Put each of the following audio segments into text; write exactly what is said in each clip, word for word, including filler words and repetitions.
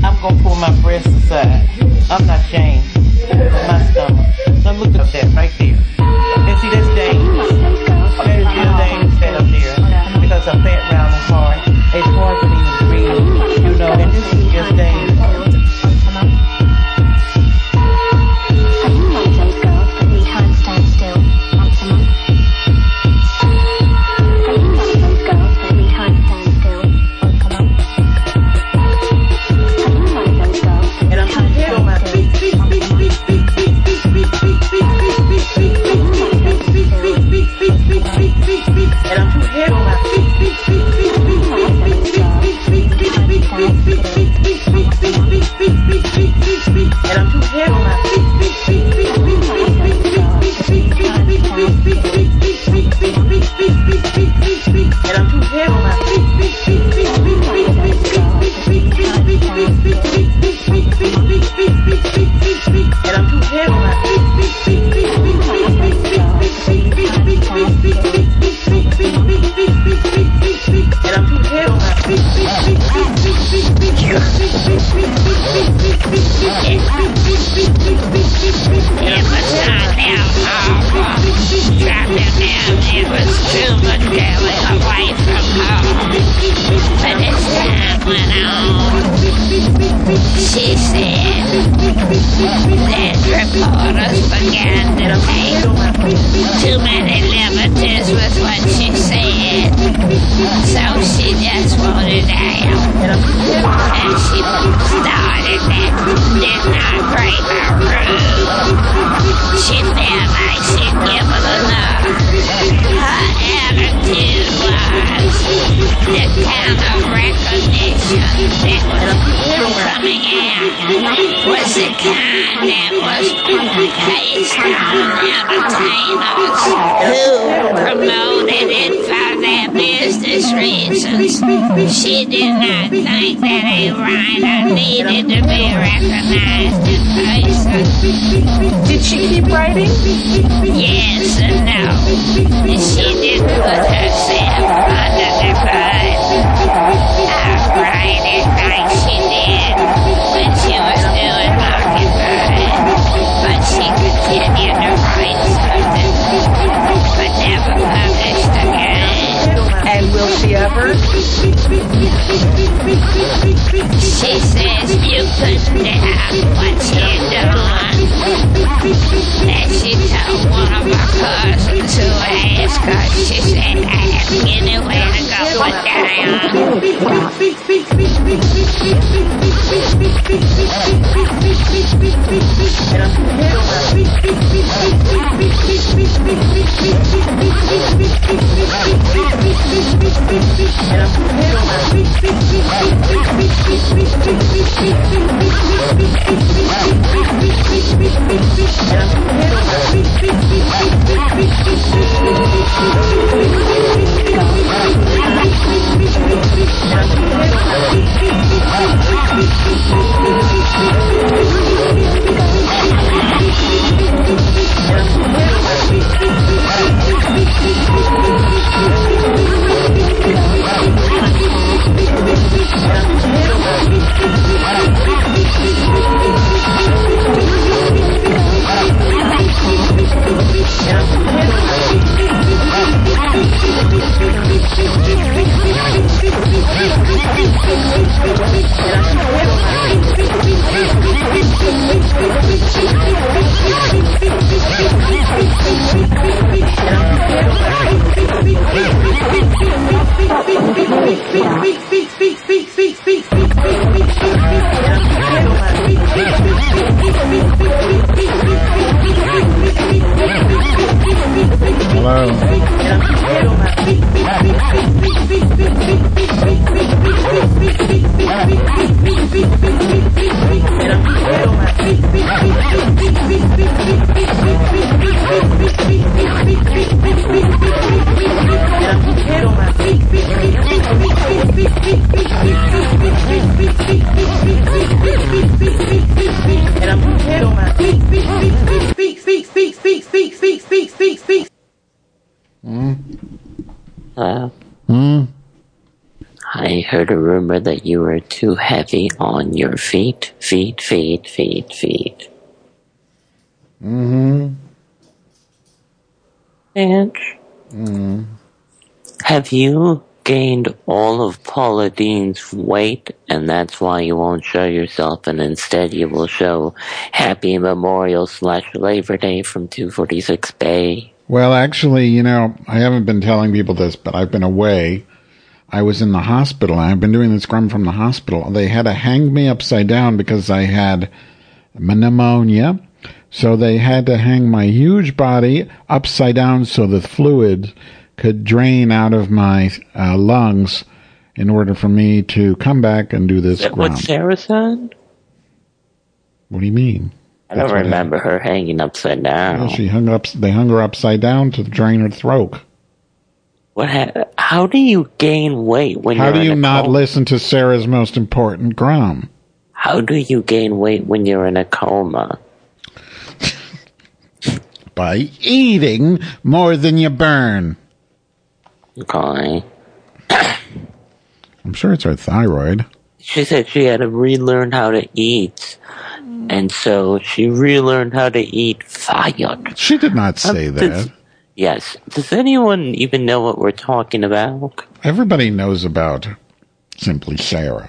I'm gonna pull my breast aside. I'm not ashamed. My stomach. Now look at that right there. And see, that's dangerous. That is real dangerous, that up there. Because her fat round is hard. It's hard for me to breathe, you know, and this is just dangerous. She did not think that a writer needed to be recognized in person. Did she keep writing? Yes and no. She didn't put herself under the bus. I writing like she did when she was doing Mockingbird. But she continued to write something, but never published again. And will she ever? She says you couldn't doubt what she'd done. And she told one of my cousins who asked her, she said, I have anywhere to go but down. Hello. Hmm. Hi. heard a rumor that you were too heavy on your feet, feet, feet, feet, feet. Mm-hmm. And Mm-hmm. have you gained all of Paula Dean's weight, and that's why you won't show yourself, and instead you will show Happy Memorial slash Labor Day from two forty-six Bay? Well, actually, you know, I haven't been telling people this, but I've been away. I was in the hospital. I've been doing the scrum from the hospital. They had to hang me upside down because I had pneumonia. So they had to hang my huge body upside down so the fluid could drain out of my uh, lungs in order for me to come back and do this Is that scrum. what Sarah said? What do you mean? I don't That's what remember her hanging upside down. Well, she hung up. They hung her upside down to drain her throat. What? Ha- how do you gain weight when How you're do in you a not coma? listen to Sarah's most important grum? How do you gain weight when you're in a coma? By eating more than you burn. Okay. I'm sure it's her thyroid. She said she had to relearn how to eat. And so she relearned how to eat fire. She did not say Um, that. does- yes. Does anyone even know what we're talking about? Everybody knows about Simply Sarah.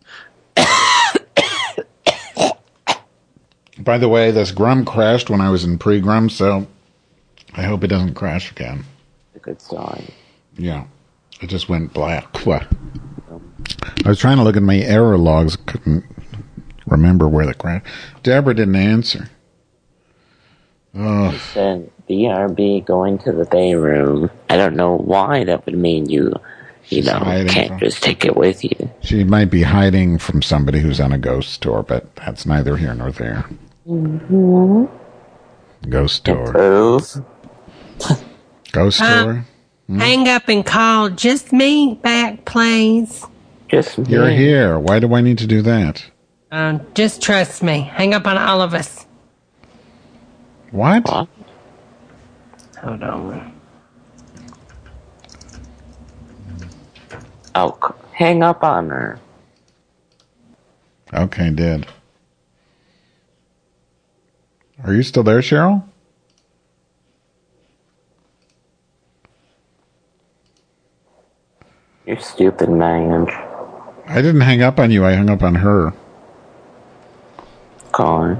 By the way, this grum crashed when I was in pre-grum, so I hope it doesn't crash again. A good sign. Yeah. It just went black. What? I was trying to look at my error logs, couldn't remember where the crash. Deborah didn't answer. Oh, She said, B R B going to the bay room. I don't know why that would mean you, you She's know, hiding can't from- just take it with you. she might be hiding from somebody who's on a ghost tour, but that's neither here nor there. Mm-hmm. Ghost tour. Proof. Ghost Uh, tour? Hang up and call just me back, please. Just You're me. here. Why do I need to do that? Uh, just trust me. Hang up on all of us. What? What? Hold on. Oh, c- hang up on her. Okay, did. Are you still there, Cheryl? You stupid man. I didn't hang up on you. I hung up on her. Calling.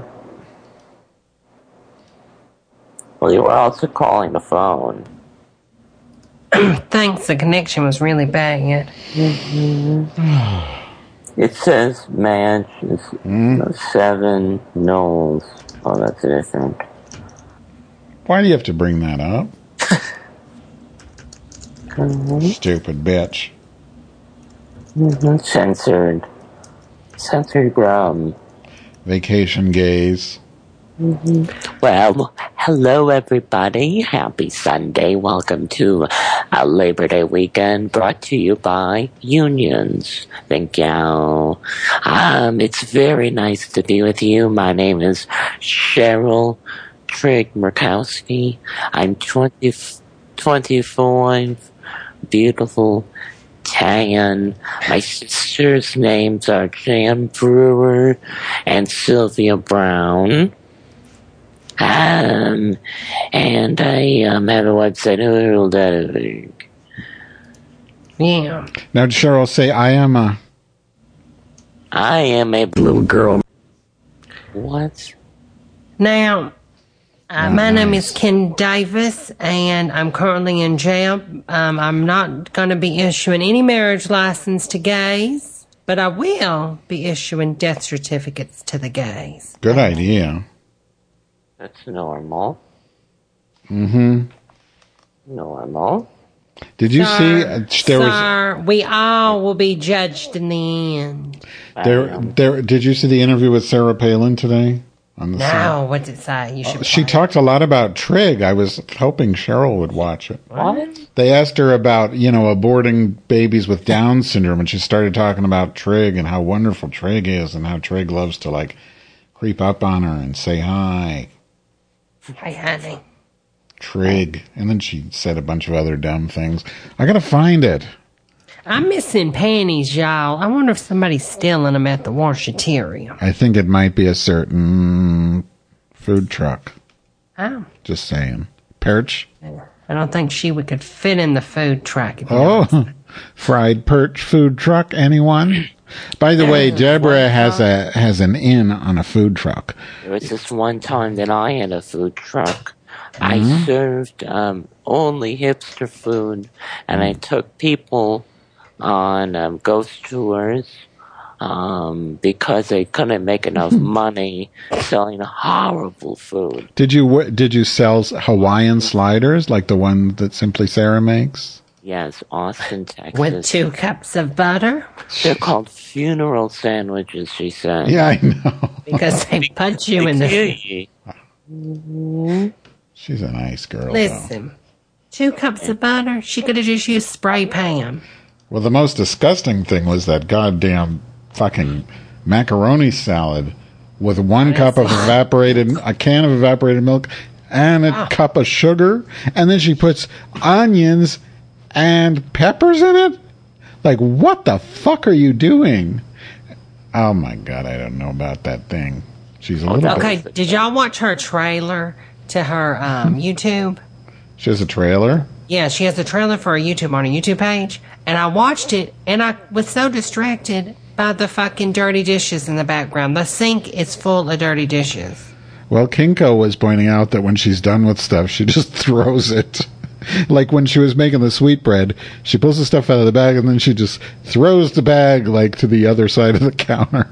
Well, you were also calling the phone. Thanks, the connection was really bad. It says mansions, seven Knowles. Oh, that's different. Why do you have to bring that up? Stupid bitch. Mm-hmm. Censored. Censored grum. Vacation gaze. Well, hello everybody. Happy Sunday. Welcome to a Labor Day weekend brought to you by Unions. Thank you. Um, it's very nice to be with you. My name is Cheryl Trigg Murkowski. I'm twenty, twenty-five, beautiful, tan. My sisters' names are Jan Brewer and Sylvia Brown. Um, and I um, have a website. Yeah. Now, Cheryl, say I am a... I am a little girl. What? Now, uh, Oh, my name nice. is Ken Davis, and I'm currently in jail. Um, I'm not going to be issuing any marriage license to gays, but I will be issuing death certificates to the gays. Good idea. That's normal. Mm-hmm. Normal. Did you Sir, see... Uh, there was... sir, we all will be judged in the end. There, Um, there. Did you see the interview with Sarah Palin today? On the No, what did it say? You should She play. talked a lot about Trig. I was hoping Cheryl would watch it. What? They asked her about, you know, aborting babies with Down syndrome, and she started talking about Trig and how wonderful Trig is and how Trig loves to, like, creep up on her and say hi. Hey, honey. Trig. And then she said a bunch of other dumb things. I gotta find it. I'm missing panties, y'all. I wonder if somebody's stealing them at the washateria. I think it might be a certain food truck. Oh. Just saying. Perch? I don't think she would could fit in the food truck. If you Oh, know. fried perch food truck, anyone? By the way, Deborah has a has an in on a food truck. There was this one time that I had a food truck. I served um, only hipster food, and I took people on um, ghost tours um, because they couldn't make enough money selling horrible food. Did you w- did you sell Hawaiian sliders like the one that Simply Sarah makes? Yes, Austin, Texas. With two cups of butter? They're called funeral sandwiches, she said. Yeah, I know. Because they put you in the... She's a nice girl. Listen, though. two cups of butter? She could have just used spray pan. Well, the most disgusting thing was that goddamn fucking macaroni salad with one cup of evaporated, a can of evaporated milk, and a Ah. cup of sugar, and then she puts onions and peppers in it? Like, what the fuck are you doing? Oh my god, I don't know about that thing. She's a little Okay, bit... did y'all watch her trailer to her um, YouTube? She has a trailer? Yeah, she has a trailer for her YouTube on her YouTube page. And I watched it, and I was so distracted by the fucking dirty dishes in the background. The sink is full of dirty dishes. Well, Kinko was pointing out that when she's done with stuff, she just throws it. Like when she was making the sweetbread, she pulls the stuff out of the bag and then she just throws the bag like to the other side of the counter.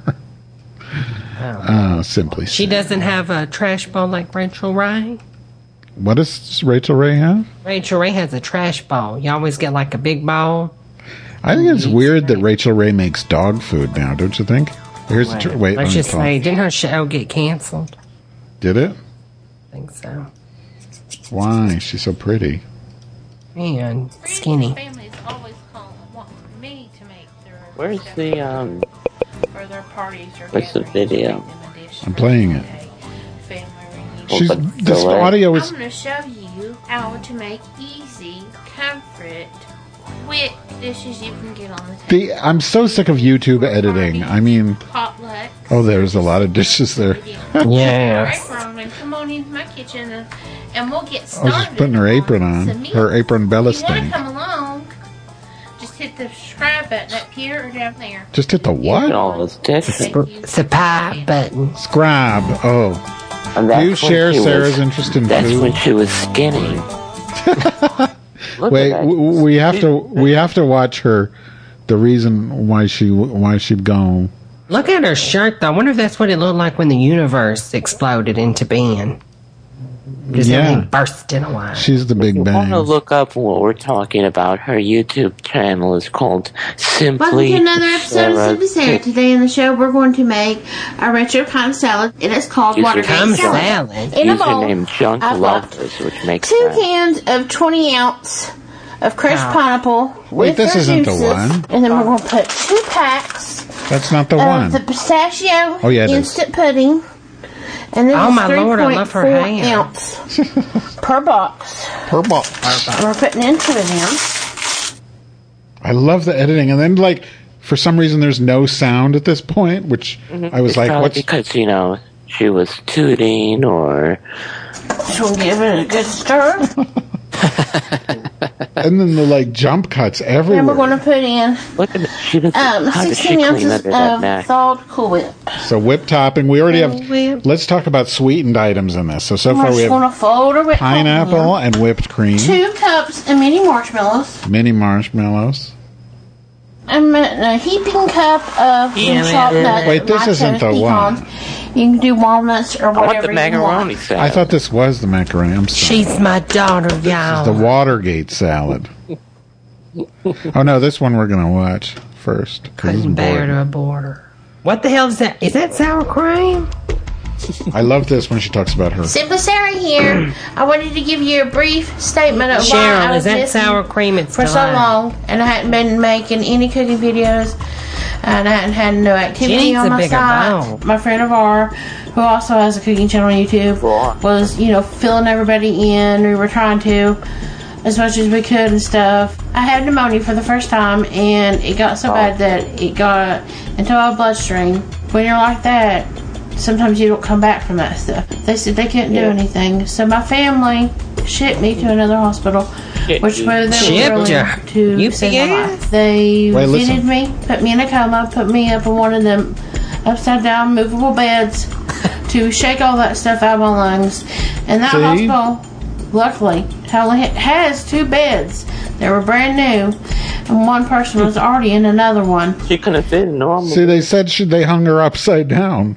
Oh, simply. She Sarah. doesn't have a trash bowl like Rachel Ray. What does Rachel Ray have? Rachel Ray has a trash bowl. You always get like a big bowl. I think it's weird that Rachel Ray makes dog food now, don't you think? Here's the tr- wait. Let's let me just talk. say, didn't her show get canceled? Did it? I think so. Why? She's so pretty. And skinny. Families always call want me to make their Where's the, um... for their parties or Where's the gatherings, video? make them a dish I'm for playing a it. family reunion. She's but this delay. audio is. I'm going to show you how to make easy, comfort, quick dishes you can get on the table. The, I'm so sick of YouTube editing. I mean, Potluck. oh, there's a lot of dishes there. Yes. Apron and come on into my kitchen and, and we'll get I started. was just putting her apron on. Some meat. Her apron Bella If you want to stain. come along, just hit the subscribe button up here or down there. Just hit the Look at what? all those dishes. Thank you. It's a pie button. Scribe. Oh. And that's You when share she was- Sarah's interest in That's food? when she was skinny. Look Wait, at that. w- we have to we have to watch her. The reason why she why she gone. Look at her shirt, though. I wonder if that's what it looked like when the universe exploded into being. Just Yeah. everything bursting away. She's the Big If you want to Bang. look up what we're talking about, her YouTube channel is called Simply Welcome to another episode of Sarah Simply Sarah. Kitchen. Today in the show, we're going to make a retro cum salad. It is called Use your Watergate cum salad. salad. In a bowl, Username Junk I've got Lovers, which makes two sense. cans of twenty ounce of crushed Ah. pineapple. Wait, with this their isn't the juices. one. And then we're going to put two packs That's not the of one. the pistachio Oh, yeah, it is. instant pudding. And then Oh, it's my Lord, I love her three point four hand. ounce per box. Her ball. And we're putting into it now. I love the editing, and then like for some reason there's no sound at this point, which I was It's like, probably "What's?" because, you know, she was tooting or... Just want to give it a good stir. And then the like jump cuts Then we're everywhere. going to put in Look at she does, um, how does she sixteen clean ounces under that of neck? thawed Cool Whip. So whip topping. We already have. Whip. Let's talk about sweetened items in this. So so We're far we just going have to fold our whipped pineapple cream and whipped cream, in. Two cups of mini marshmallows. mini marshmallows. And a heaping cup of Yeah, chopped man. nuts. Wait, this lactose isn't the pecans. one. You can do walnuts or I want whatever the you want. macaroni salad. I thought this was the macaroni. I'm sorry. She's my daughter, y'all. The Watergate salad. Oh no, this one we're gonna watch first. 'cause it's Couldn't bear boring. to abort her. What the hell is that? Is that sour cream? I love this when she talks about her. Simply Sarah here. I wanted to give you a brief statement of why I Cheryl, was is that missing sour cream? It's for so delight. long, and I hadn't been making any cooking videos, and I hadn't had no activity needs on a my bigger site. bowl. My friend Avar, who also has a cooking channel on YouTube, Right. was you know filling everybody in. We were trying to as much as we could and stuff. I had pneumonia for the first time, and it got so bad that it got into my bloodstream. When you're like that, sometimes you don't come back from that stuff. They said they couldn't do anything, so my family shipped me to another hospital, which were they were willing to save my life. They Wait, visited listen. me, put me in a coma, put me up in one of them upside down movable beds to shake all that stuff out of my lungs. And that See? hospital, luckily, only has two beds. They were brand new, and one person was already in another one. She couldn't fit normal. See, they said she, they hung her upside down.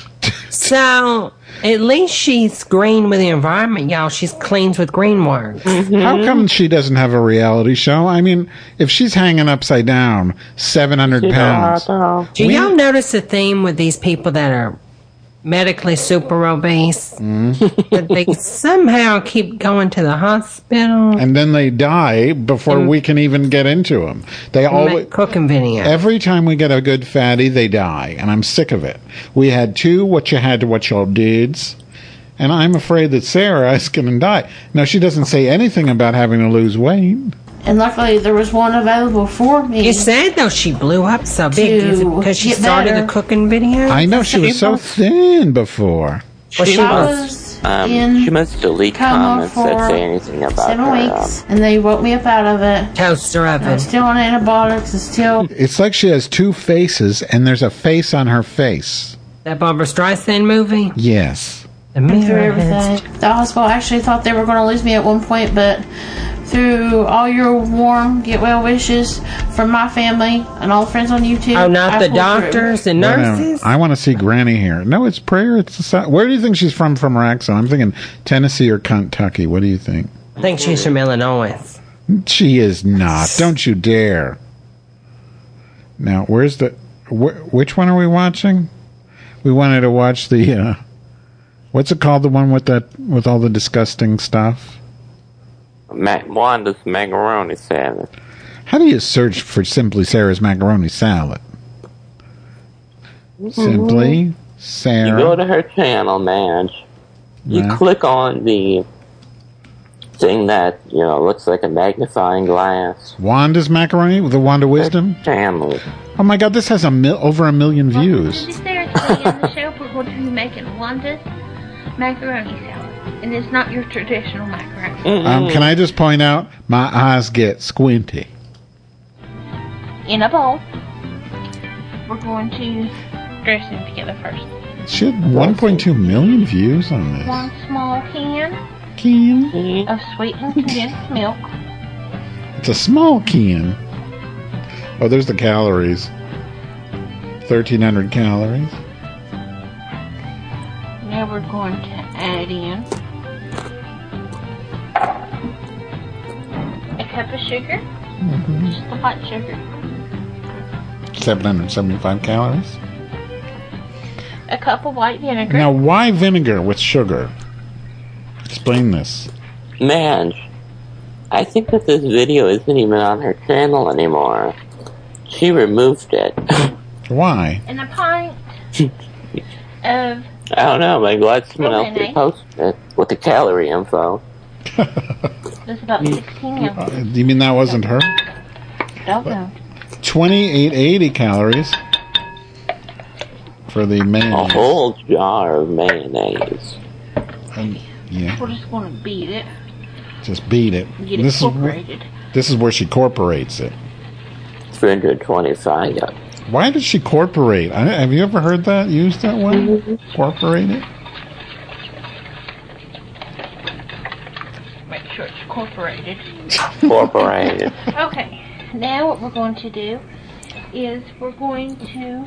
So, at least she's green with the environment, y'all. She's cleans with green work. How come she doesn't have a reality show? I mean, if she's hanging upside down, seven hundred She's a pounds. hot dog. Do y'all notice a theme with these people that are medically super obese? That they somehow keep going to the hospital And then they die before we can even get into them. They and always. make cooking videos. Every time we get a good fatty, they die, and I'm sick of it. We had two what you had to what y'all dudes, and I'm afraid that Sarah is going to die. Now, she doesn't say anything about having to lose weight. And luckily, there was one available for me. It's sad though she blew up so big. Is it To because she get started better. the cooking video? I know she was so thin before. Well, she I was. was Um, in she must delete coma comments that for say anything about seven her. weeks, and they woke me up out of it. Toaster I'm oven. still on antibiotics. And still, It's like she has two faces, and there's a face on her face. That Barbara Streisand movie? Yes. The through mirror has- everything. The hospital actually thought they were going to lose me at one point, but through all your warm get well wishes from my family and all the friends on YouTube. Oh, not I the pulled doctors and Wait a minute. nurses? I want to see Granny here. No, it's prayer. It's the sou- Where do you think she's from? From her accent? I'm thinking Tennessee or Kentucky. What do you think? I think she's from Illinois. She is not. Don't you dare. Now, where's the? Wh- which one are we watching? We wanted to watch the. Uh, what's it called? The one with that with all the disgusting stuff. Ma- Wanda's macaroni salad. How do you search for Simply Sarah's macaroni salad? Simply You go Sarah. to her channel, Madge. You Yeah. click on the thing that, you know, looks like a magnifying glass. Wanda's macaroni, the Wanda Wisdom. Channel. Oh my God, this has a mil- over a million views. This Sarah today on the show, we're going to be making Wanda's macaroni salad. And it's not your traditional macaroni. Um, can I just point out, my eyes get squinty. In a bowl, we're going to dress them together first. She had one point two million views on this. One small can Can. of sweetened condensed milk. It's a small can. Oh, there's the calories. thirteen hundred calories. Now we're going to add in a cup of sugar, just the white sugar, seven hundred seventy-five calories. a cup of white vinegar. Now, why vinegar with sugar? Explain this. Madge, I think that this video isn't even on her channel anymore. She removed it. Why? And a pint of I don't know, I'm glad someone else Okay. reposted it with the calorie info. There's about sixteen Uh, ounces. you mean that wasn't her? Don't know. twenty-eight eighty calories for the A mayonnaise. whole jar of mayonnaise. And, yeah, We're just going to beat it, just beat it. get it This is, wh- incorporated. this is where she corporates it. three hundred twenty-five. Why does she corporate? I, have you ever heard that used that way? Corporate it? Make sure it's incorporated. Incorporated. Okay, now what we're going to do is we're going to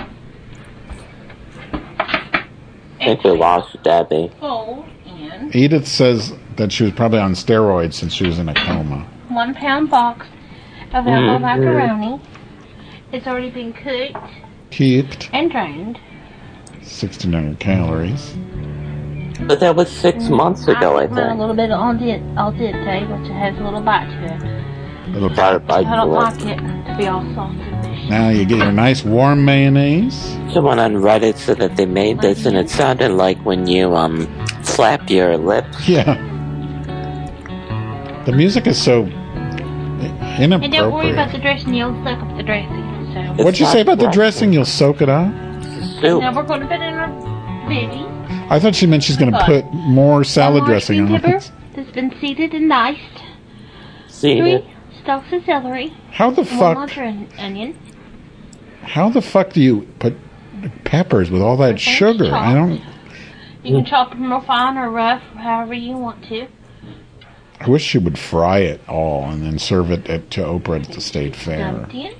I think we lost Debbie. fold in Edith says that she was probably on steroids since she was in a coma. one pound box of apple macaroni. It's already been cooked Cooked, and drained. sixteen hundred calories. But that was six months ago, I I put mine a think. little bit al dente, al dente, which has a little bite to it. Little Try to bite I don't the like lip. it to be all salty and fishy. Now you get your nice warm mayonnaise. Someone on Reddit said that they made this and it sounded like when you, um, flap your lips. Yeah. The music is so inappropriate. And don't worry about the dressing. You'll soak up the dressing. So. What'd It's you say not about the dressing. dressing? You'll soak it up? Soup. Now we're going to put it in our veggie. I thought she meant she's going to What? put more salad One dressing green on pepper it. that's been seeded and diced. See Three it? stalks of celery. How the and One fuck? larger on- onion. How the fuck do you put peppers with all that Okay, sugar? chop. I don't. You can chop them real fine or rough, however you want to. I wish she would fry it all and then serve it at, to Oprah at the State Fair. Dumped in.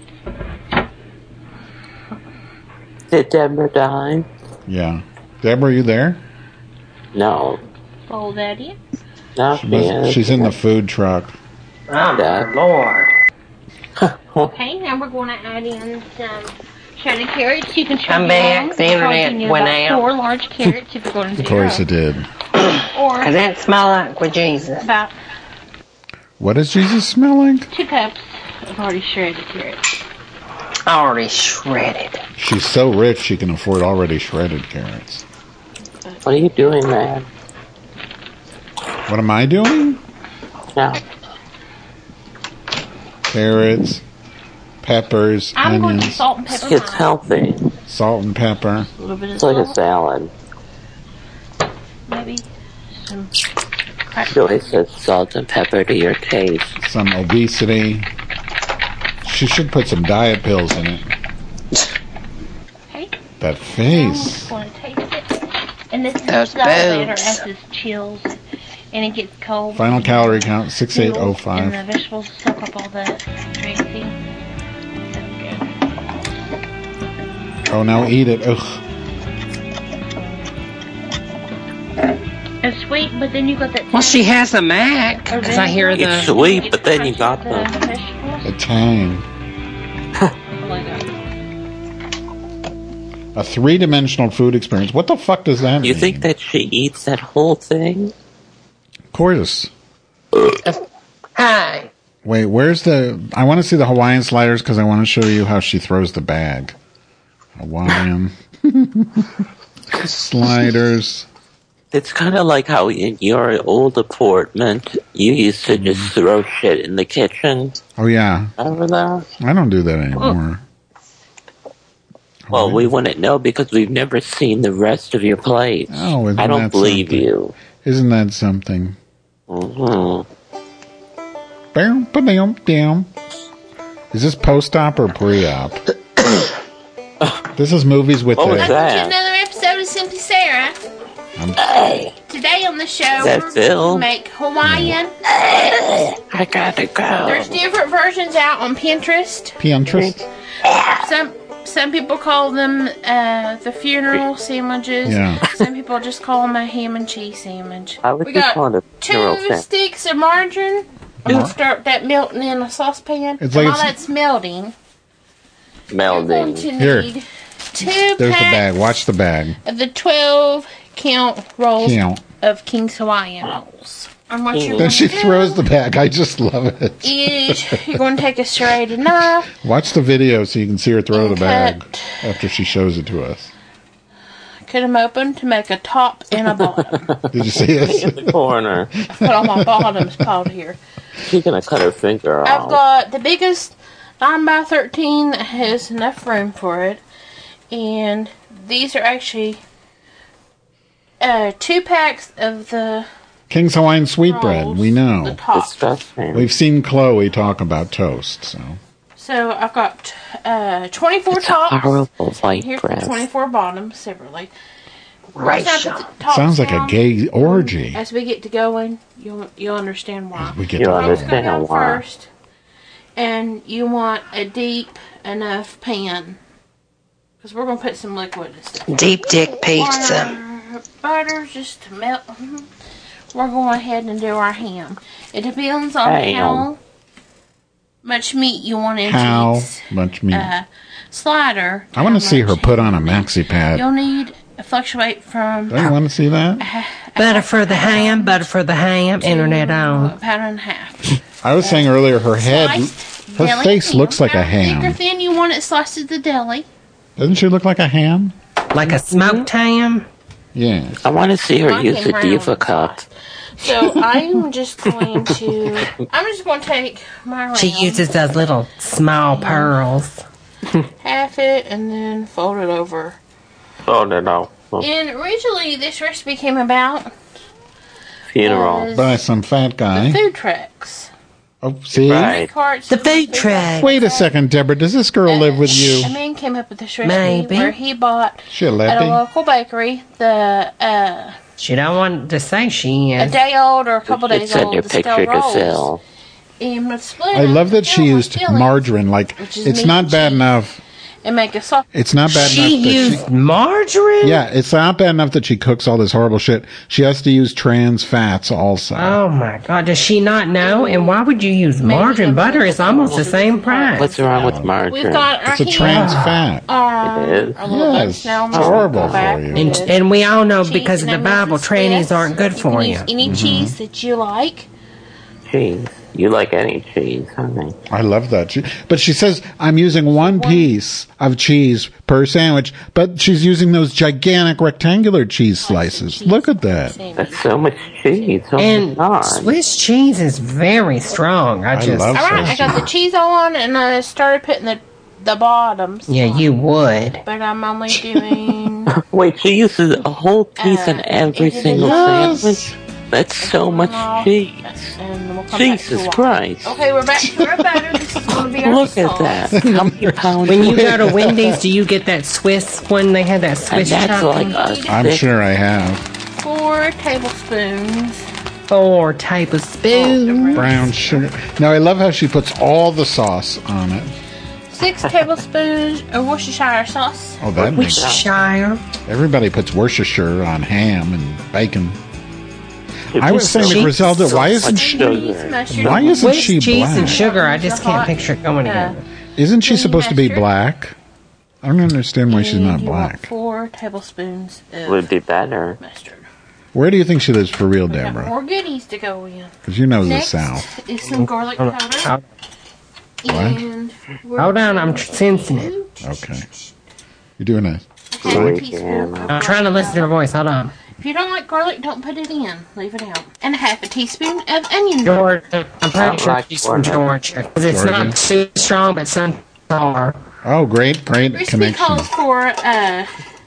Did Deborah die? Yeah. Deborah, are you there? No. Fold that in. Not She must- yet. she's in the food truck. Oh, my Lord. Okay, now we're going to add in some shredded carrots. You can chop I'm it back. long. The internet Charging you went about out. Four large carrots if you're going to Of do course it. it did. Or Does that smell like with Jesus? about What does Jesus smell like? two cups of already shredded carrots. Already shredded. She's so rich she can afford already shredded carrots. What are you doing, man? What am I doing? No. Carrots, peppers, I'm going to onions, salt and pepper It's mine. healthy. salt and pepper. A little bit of It's like a salt, salad. maybe some Joy says salt and pepper to your taste. Some obesity. She should put some diet pills in it. Okay. That I'm face. just going to taste it. And this is Those the better boobs. as this chills and it gets cold. Final calorie count six eight oh And five. the vegetables soak up all the dressing. Oh, now eat it. Ugh. It's sweet, but then you got that. Well, she has a Mac, because I hear It's the... sweet, but then you got the the... vegetables. A tang. Like that. A three-dimensional food experience. What the fuck does that mean? You think that she eats that whole thing? Of course. Hi. Wait, where's the... I want to see the Hawaiian sliders because I want to show you how she throws the bag. Hawaiian. Sliders. It's kind of like how in your old apartment, you used to just throw shit in the kitchen. Oh, yeah. Remember that? I don't do that anymore. Well, we wouldn't know because we've never seen the rest of your plate. Oh, isn't I don't that believe something? you. Isn't that something? Mm-hmm. Bam, ba-dam, dam. Is this post-op or pre-op? This is movies with What was the... that? Welcome to another episode of Simply Sarah. I'm- Today on the show, that we're Phil? going to make Hawaiian. I gotta go. There's different versions out on Pinterest. Pinterest? Some some people call them uh, the funeral sandwiches. Yeah. Some people just call them a ham and cheese sandwich. I would We just call got it a funeral two sandwich. sticks of margarine. I'm going to start that melting in a saucepan. It's And like while it's- that's melting, you're going Melding. to Here. need two There's the bag. packs Watch the bag. of the twelve count rolls Count. of King's Hawaiian rolls. And what you're Then going she to do throws the bag. I just love it. is you're going to take a serrated knife, Watch the video so you can see her throw the And bag cut. after she shows it to us. cut them open to make a top and a bottom. Did you see In it? the corner. Put all my bottoms piled here. She's gonna cut her finger I've off. got the biggest nine by thirteen that has enough room for it. And these are actually uh, two packs of the King's Hawaiian sweetbread. rolls, We the know. tops. Disgusting. We've seen Chloe talk about toast. So So I've got uh, twenty-four It's a tops. horrible white Here's the bread. twenty-four bottoms separately. Right, Once I Sean. put the tops sounds like a down, gay orgy. As we get to going, you'll you'll understand why. We get You to Rolls go understand. down why. first, and you want a deep enough pan because we're gonna put some liquid and stuff. Deep dick pizza. Butter, butter just to melt. Mhm. We're going ahead and do our ham. It depends on Ham. how much meat you want into How each much meat? uh, slider. I want how to see her much put on a ham. maxi pad. You'll need fluctuate from Don't you want to see that? Butter for the ham, butter for the ham, internet a on. pound and a half. I was saying earlier, her head, Sliced her deli face ham. looks like a How thick or ham. thin you want it sliced to the deli. Doesn't she look like a ham? Like a smoked ham? Yes. I want to see her Mine use came the round Diva and cup. So I'm just going to. I'm just going to take my round, She uses those little small pearls. half it and then fold it over. Oh, no, no. And originally, this recipe came about Funeral. as By some fat guy. the food trucks. Oh, see? Right. Carts The of food truck. Wait a second, Deborah. Does this girl live with A you? man came up with this recipe Maybe. where he bought She a at a leppy? local bakery the uh, She don't want to say she a is. day old or a couple Just days send old your the picture stale to rolls. Phil. And would split I them, love that she fill with used fillings, margarine. Like, which is it's meat not and bad cheese, enough. and make a sauce. It's not bad She enough that used she... margarine? Yeah, it's not bad enough that she cooks all this horrible shit. She has to use trans fats also. Oh my God! Does she not know? And why would you use margarine? Butter is almost the same price. What's wrong with We've margarine? got our It's a heat trans fat. on It is? our little Yes, bunch now. it's horrible Back for you. And, with and we all know cheese, because of the and I'm Bible, using trannies Swiss. aren't good You for can you. use any cheese that you like. Cheese. You like any cheese, honey. I love that. She, but she says, I'm using one piece of cheese per sandwich, but she's using those gigantic rectangular cheese slices. Look at that. That's so much cheese. Oh, And my God. Swiss cheese is very strong. I I just, love All right, I Swiss got the cheese. cheese on, and I started putting the the bottoms. yeah, you would. But I'm only doing. Wait, she uses a whole piece in Uh, every it is single Yes. sandwich? That's so much off, cheese. And we'll come back to Jesus water. Christ. Okay, we're back to our batter. This is going to be our Look at sauce. that. How many pounds? When you go to Wendy's, do you get that Swiss one? They have that And Swiss that's chocolate. like a I'm thick- sure I have. Four tablespoons. Four tablespoons. Brown sugar. Now, I love how she puts all the sauce on it. Six tablespoons of Worcestershire sauce. Oh, that makes Worcestershire. Everybody puts Worcestershire on ham and bacon. It I was puts saying to cheese. Griselda, why isn't much she... sugar. Mustard. Why isn't Swiss she cheese and black? sugar. I just can't picture it going Yeah. together. Isn't she supposed to be mustard? black? I don't understand why she's And not you want black. Four tablespoons of Would be better. mustard. Where do you think she lives for real, Got Deborah? more goodies to go in. Because you know the Next South. is some garlic powder. And we're Hold on, I'm sensing it. Okay. You're doing a... half a Wait, teaspoon. yeah. I'm trying to listen to her voice. Hold on. If you don't like garlic, don't put it in. Leave it out. And a half a teaspoon of onion. Georgia. I'm I pretty sure like she's from Georgia. 'Cause it's Georgia. not too strong, but some are. Oh, great, great Recipe connection. calls for uh,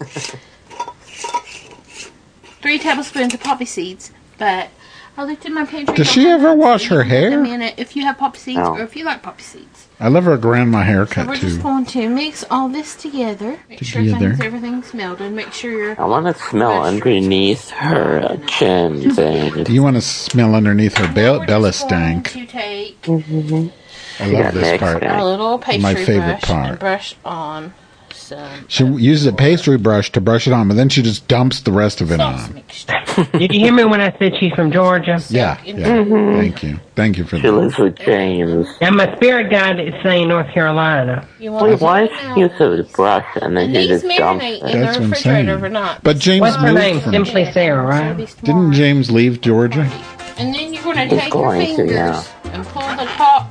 three tablespoons of poppy seeds, but I looked in my pantry. Does don't she have ever them, so wash you her can put them hair? in it if you have poppy seeds No. or if you like poppy seeds. I love her grandma So haircut, we're just too. going to mix all this together. Make sure Together. things, everything's melted. Make sure you're. I want to smell underneath her uh, chin thing. Do you want to smell underneath her bel- We're Bella just going stank? to take I got love this mixed part. in. a little pastry My favorite brush part. and brush on some She uses a pastry brush to brush it on, but then she just dumps the rest of it sauce on. mixture. Did you hear me when I said she's from Georgia? Yeah, in- yeah. Thank you. Thank you for She that. lives with James. And my spirit guide is saying North Carolina. You want Wait, to why take is it she out. use a brush and then And she these just dumps marinate it? in That's the what I'm refrigerator saying. overnight. But James What's her moved name? from... Simply Sarah, right? Didn't James leave Georgia? And then you're going to He's take your going to, fingers yeah. and pull the top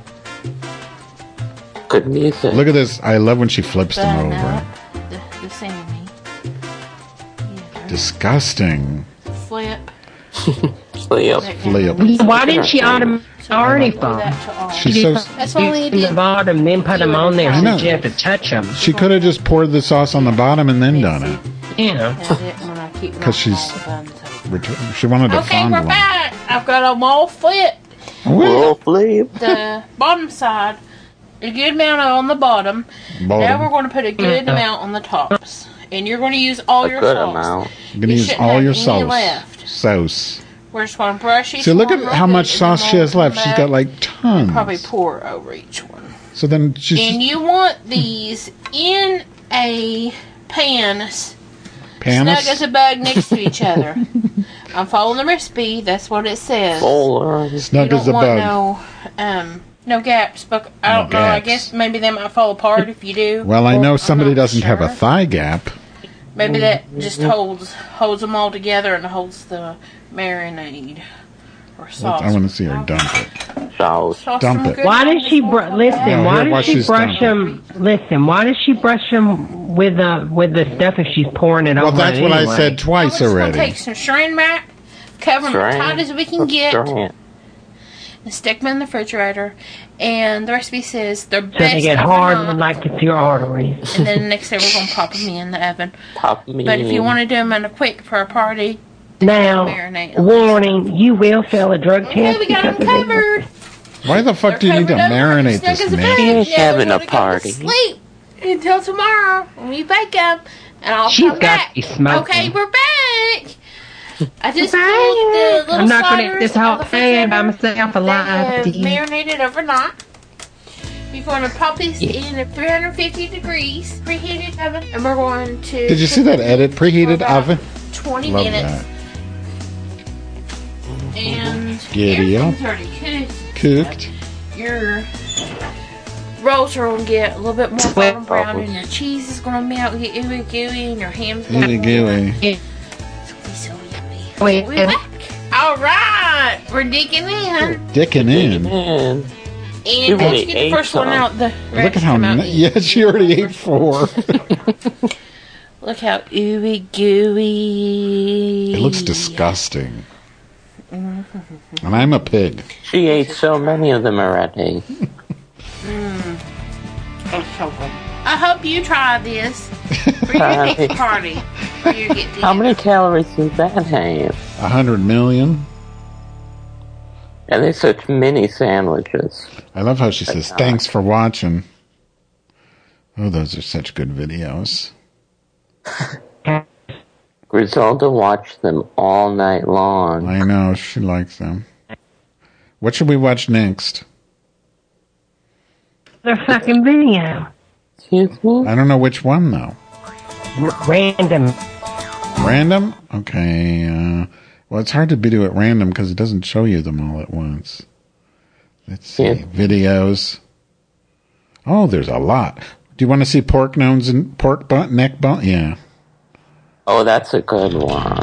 Good music. Look at this. I love when she flips them button over. out, the, the sesame. Yeah, Disgusting. flip. Sleep. Flip. Why didn't she autom- already Do fall? that to all. She's so... That's why we In the did. bottom, then put them on there I know. since you have to touch them. She could have just poured the sauce on the bottom and then done it. Yeah. That's it when I keep 'Cause she's- all the buns over. Ret- She wanted to Okay, fondle we're them. back. I've got them all flipped. Little flip. The bottom side, a good amount on the bottom. Now we're Bottom. going to put a good amount on the tops. And you're going to use all A your good sauce. amount. You're going to You use shouldn't all have your any sauce. left. Sauce. We're just going to brush each See, look one at real how good, much and sauce then she we'll has left. come She's back got like and probably tons. pour over each one. So then she's And you want these in a pan, s- snug as panis. a bug next to each other. I'm following the recipe. That's what it says. Bowler. You Snug as don't a want bug. no, um, no gaps. But I No don't know. I gaps. guess maybe they might fall apart if you do. Well, I Or- know I'm somebody not doesn't have a sure. thigh gap. Maybe that just holds holds them all together and holds the marinade Or sauce. I want to see her dump it. Sauce. Sauce Dump some it. good Why does she br- listen? No, why here, watch does she this brush dump them? Listen, why does she brush them with the with the stuff if she's pouring it Well, over? that's it what anyway? I said We're twice just gonna already. take some shrink wrap, cover them as tight as we can get, Right. and stick them in the refrigerator. And the recipe says they're So best they get hard overnight. like it's your arteries. And then the next day we're gonna pop them in the oven. Pop me. But if you want to do them in a quick for a party, Now, marinate. warning: you will fail a drug okay, test. we got them because of this. covered. Why the fuck do you need to They're covered marinate up, snug this as a man? bug. She's having we're a gonna go party. to sleep until tomorrow when we bake them, and I'll She's come got back. to be smoking. Okay, we're back. I just We're pulled the back. little I'm not gonna eat sliders this out whole of the thing by refrigerator. myself They alive. have to eat. marinated overnight. We're going to pop this in at three hundred fifty degrees, preheated oven, and we're going to. Did you see that edit? Preheated for about oven? twenty Love minutes, that. and Giddy up. everything's already cooked. Cooked. Your rolls are going to get a little bit more Sweat golden brown, bubbles. and your cheese is going to melt, get ooey gooey, and your ham's going Ooey to gooey. be so yummy. Wait, We're back. All right, we're digging in, Dicking in. Man. and You let's really get the ate first one some. out. The Look at how. out. Ni- yeah, she already ate four. Look how ooey gooey. It looks disgusting. And I'm a pig. She ate so many of them already. I hope you try this for your next party. For your get How many calories does that have? A hundred million. And they're such mini sandwiches. I love how she says, "Thanks for watching." Oh, those are such good videos. Griselda watched them all night long. I know she likes them. What should we watch next? Their fucking video. Excuse me? I don't know which one though. R- random. Random? Okay. Uh, well, it's hard to be do it random because it doesn't show you them all at once. Let's see. Yeah. Videos. Oh, there's a lot. Do you want to see pork nose and pork butt, neck bone? Yeah. Oh, that's a good one.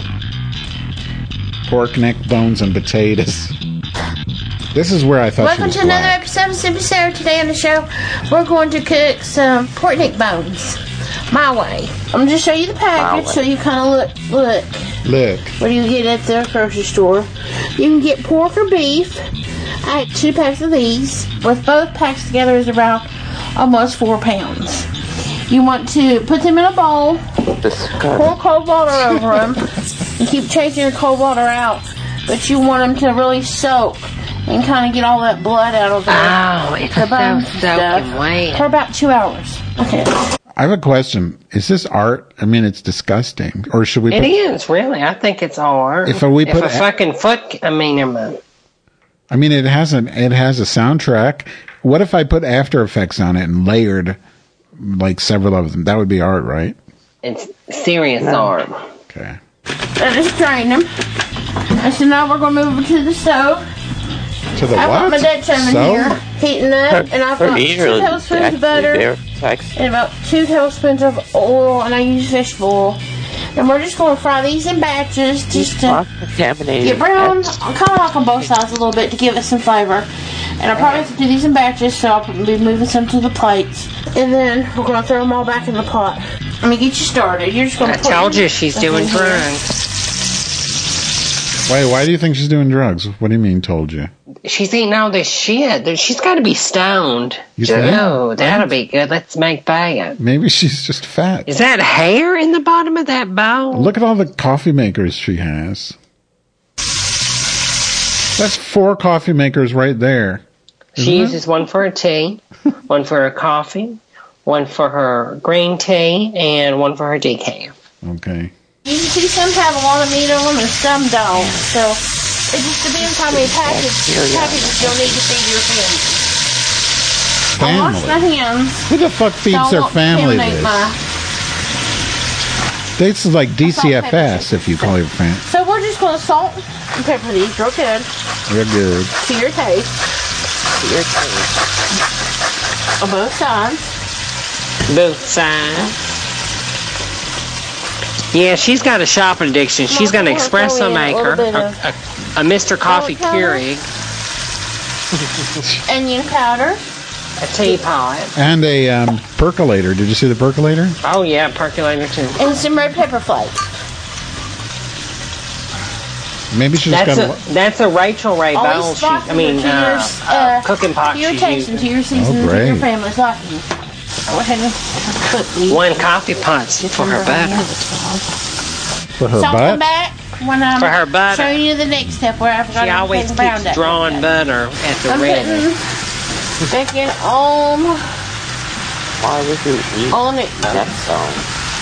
Pork neck bones and potatoes. This is where I thought Welcome she to was another black. episode of Super Sarah. Today on the show, we're going to cook some pork neck bones my way. I'm going to just show you the package My way. so you kind of look. Look, Look. what do you get at the grocery store? You can get pork or beef. I had two packs of these. With both packs together is about almost four pounds. You want to put them in a bowl, pour Disgusting. cold water over them, and keep changing your cold water out. But you want them to really soak and kind of get all that blood out of there. Oh, it's The so bones soaking stuff. wet. For about two hours. Okay. I have a question. Is this art? I mean, it's disgusting. Or should we It put... is, really. I think it's art. If we put a a- fucking foot, I mean, never mind. I mean, it has an it has a soundtrack. What if I put After Effects on it and layered like several of them? That would be art, right? It's serious art. Okay. I just drained them. And so now we're going to move over to the stove. To the I've got what? my Dutch oven So? here, heating up, and I've Her got two ears tablespoons actually of butter very sexy. and about two tablespoons of oil, and I use fish oil. And we're just going to fry these in batches just to Cross-contaminated. get brown, kind of like on both sides a little bit to give it some flavor. And I probably have to do these in batches, so I'll be moving some to the plates. And then we're going to throw them all back in the pot. Let me get you started. You're just going I to told you she's doing drugs. drugs. Wait, why do you think she's doing drugs? What do you mean, told you? She's eating all this shit. She's got to be stoned. You think? Oh, that'll be good. Let's make that. Maybe she's just fat. Is that hair in the bottom of that bowl? Look at all the coffee makers she has. That's four coffee makers right there. She uses one for her tea, one for her coffee, one for her green tea, and one for her decaf. Okay. You can see some have a lot of meat on them and some don't. So it just depends how many package, packages you'll need to feed your family. I wash my Family. hands. Who the fuck So feeds I their won't family contaminate this? my- This is like D C F S if you call your family. So we're just going to salt and pepper these real good They're good. to your taste on both sides. Both sides. Yeah, she's got a shopping addiction. She's got an I'm gonna throw espresso in a maker. little bit A, of- a A Mister Coffee powder. Keurig. Onion powder. A teapot. And a um, percolator. Did you see the percolator? Oh, yeah, percolator, too. And some red pepper flakes. Maybe she just That's got a, that's a Rachel Ray bowl. Always She, I mean, to your, uh, uh, uh, cooking pot to your she's taste and using. to your seasoning, Oh, to your great. family's liking. Go ahead and put these. One coffee pot for her butter. for her So I'll come butt. back when I'm For her butter. showing you the next step where I forgot She always everything browned keeps up. drawing butter at the I'm ready. putting bacon on, Why would you eat on it. that song?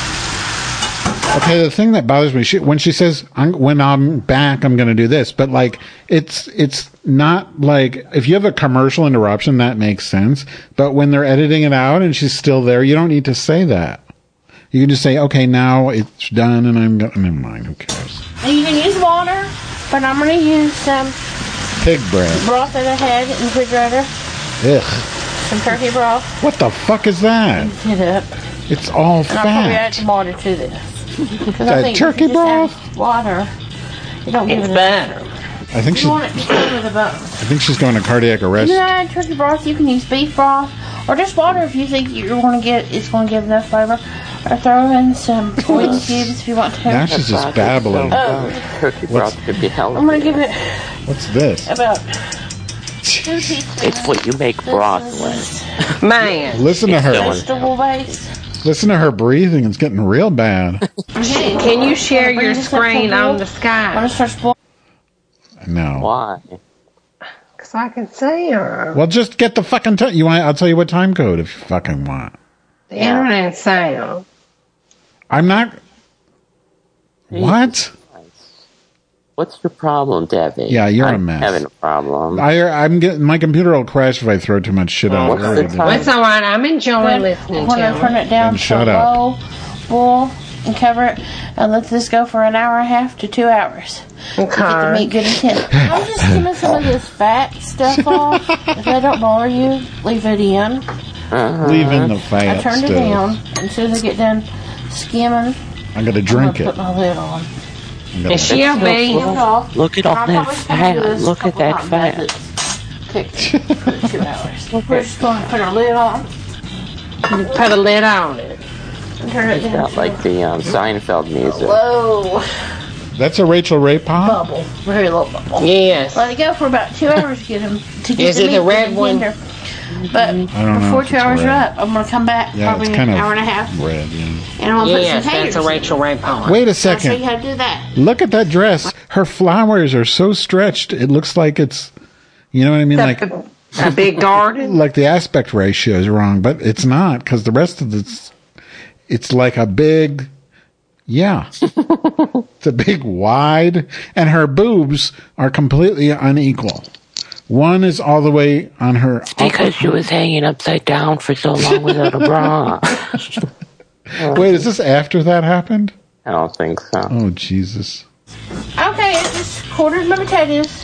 Okay, the thing that bothers me, she, when she says, I'm, when I'm back, I'm going to do this, but like, it's, it's not like, if you have a commercial interruption, that makes sense, but when they're editing it out and she's still there, you don't need to say that. You can just say, okay, now it's done and I'm going to, never mind, who cares? And you can use water, but I'm going to use some Pig bread. broth that I had in the refrigerator. Ugh. Some turkey broth. What the fuck is that? Heat it up. It's all And I'll probably add fat. some water to this. Because That I think turkey if you just broth? add water, you don't give It's it butter. I think You she's, want it to cover the bone. I think she's going to cardiac arrest. You can add turkey broth, you can use beef broth, or just water if you think you're going to get, it's going to give enough flavor. Or throw in some oil cubes if you want to. Now she's just That's babbling. so good. Turkey broth could be hell I'm going to give it What's this? about two teaspoons. It's what you make broth This with. is Man. Listen to her. vegetable base. Listen to her breathing. It's getting real bad. Can you share Bring your this up to screen the on boil. the When it sky? starts boiling, No. Why? Because I can see her. Well, just get the fucking time. You want? I'll tell you what time code if you fucking want. The internet sound. I'm not. What? What's your problem, Debbie? Yeah, you're a I'm mess. having a problem. I, I'm getting my computer will crash if I throw too much shit out. What's It the already did. time? It's all right. I'm enjoying then listening I'm going to to turn her. it down Then to shut a up. low boil and cover it and let this go for an hour and a half to two hours. Get the Okay. meat good and tender. I'm just skimming some of this fat stuff off. If that don't bother you, leave it in. Leave in the I fat turned stuff. it down. And as soon as I get done skimming, I'm gonna I'm drink going to it. put my lid on. I'm gonna- Is she a bee? Skimmed off. Look at And all I'll that probably come to fat. this a Look at couple that times fat. as it cooks for two hours. We're just going to put our lid on Put a lid on it. and turn it down Not to like the um, Seinfeld music. low That's a Rachel Ray pop. bubble, very low bubble. Yes. Let it go for about two hours to get them to get Is the it meat the red good and one? tender. But I don't know before if two it's hours red. are up, I'm gonna come back Yeah, probably it's kind an of hour and a half, red. Yeah. and I'm gonna Yes, put some taters. that's a Rachel Ray poem. Wait a I'll show you second. how to do that. Look at that dress. Her flowers are so stretched. It looks like it's. You know what I mean? Like A big garden. like the aspect ratio is wrong, but it's not because the rest of it's. It's like a big. Yeah. It's a big wide, and her boobs are completely unequal. One is all the way on her. Because she was hanging upside down for so long without a bra. Wait, is this after that happened? I don't think so. Oh Jesus! Okay, I just quartered my potatoes.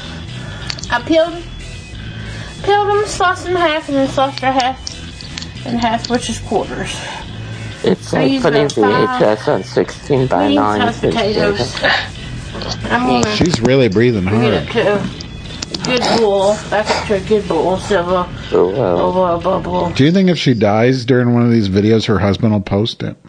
I peeled, peeled them, sliced them in half, and then sliced her half in half, which is quarters. It's I like use putting about five V H S on sixteen by medium nine. sized potatoes. I'm gonna She's really breathing bring it hard. up to a good boil, back up to a good boil, so uh, Oh, well. bubble, bubble. Do you think if she dies during one of these videos, her husband will post it?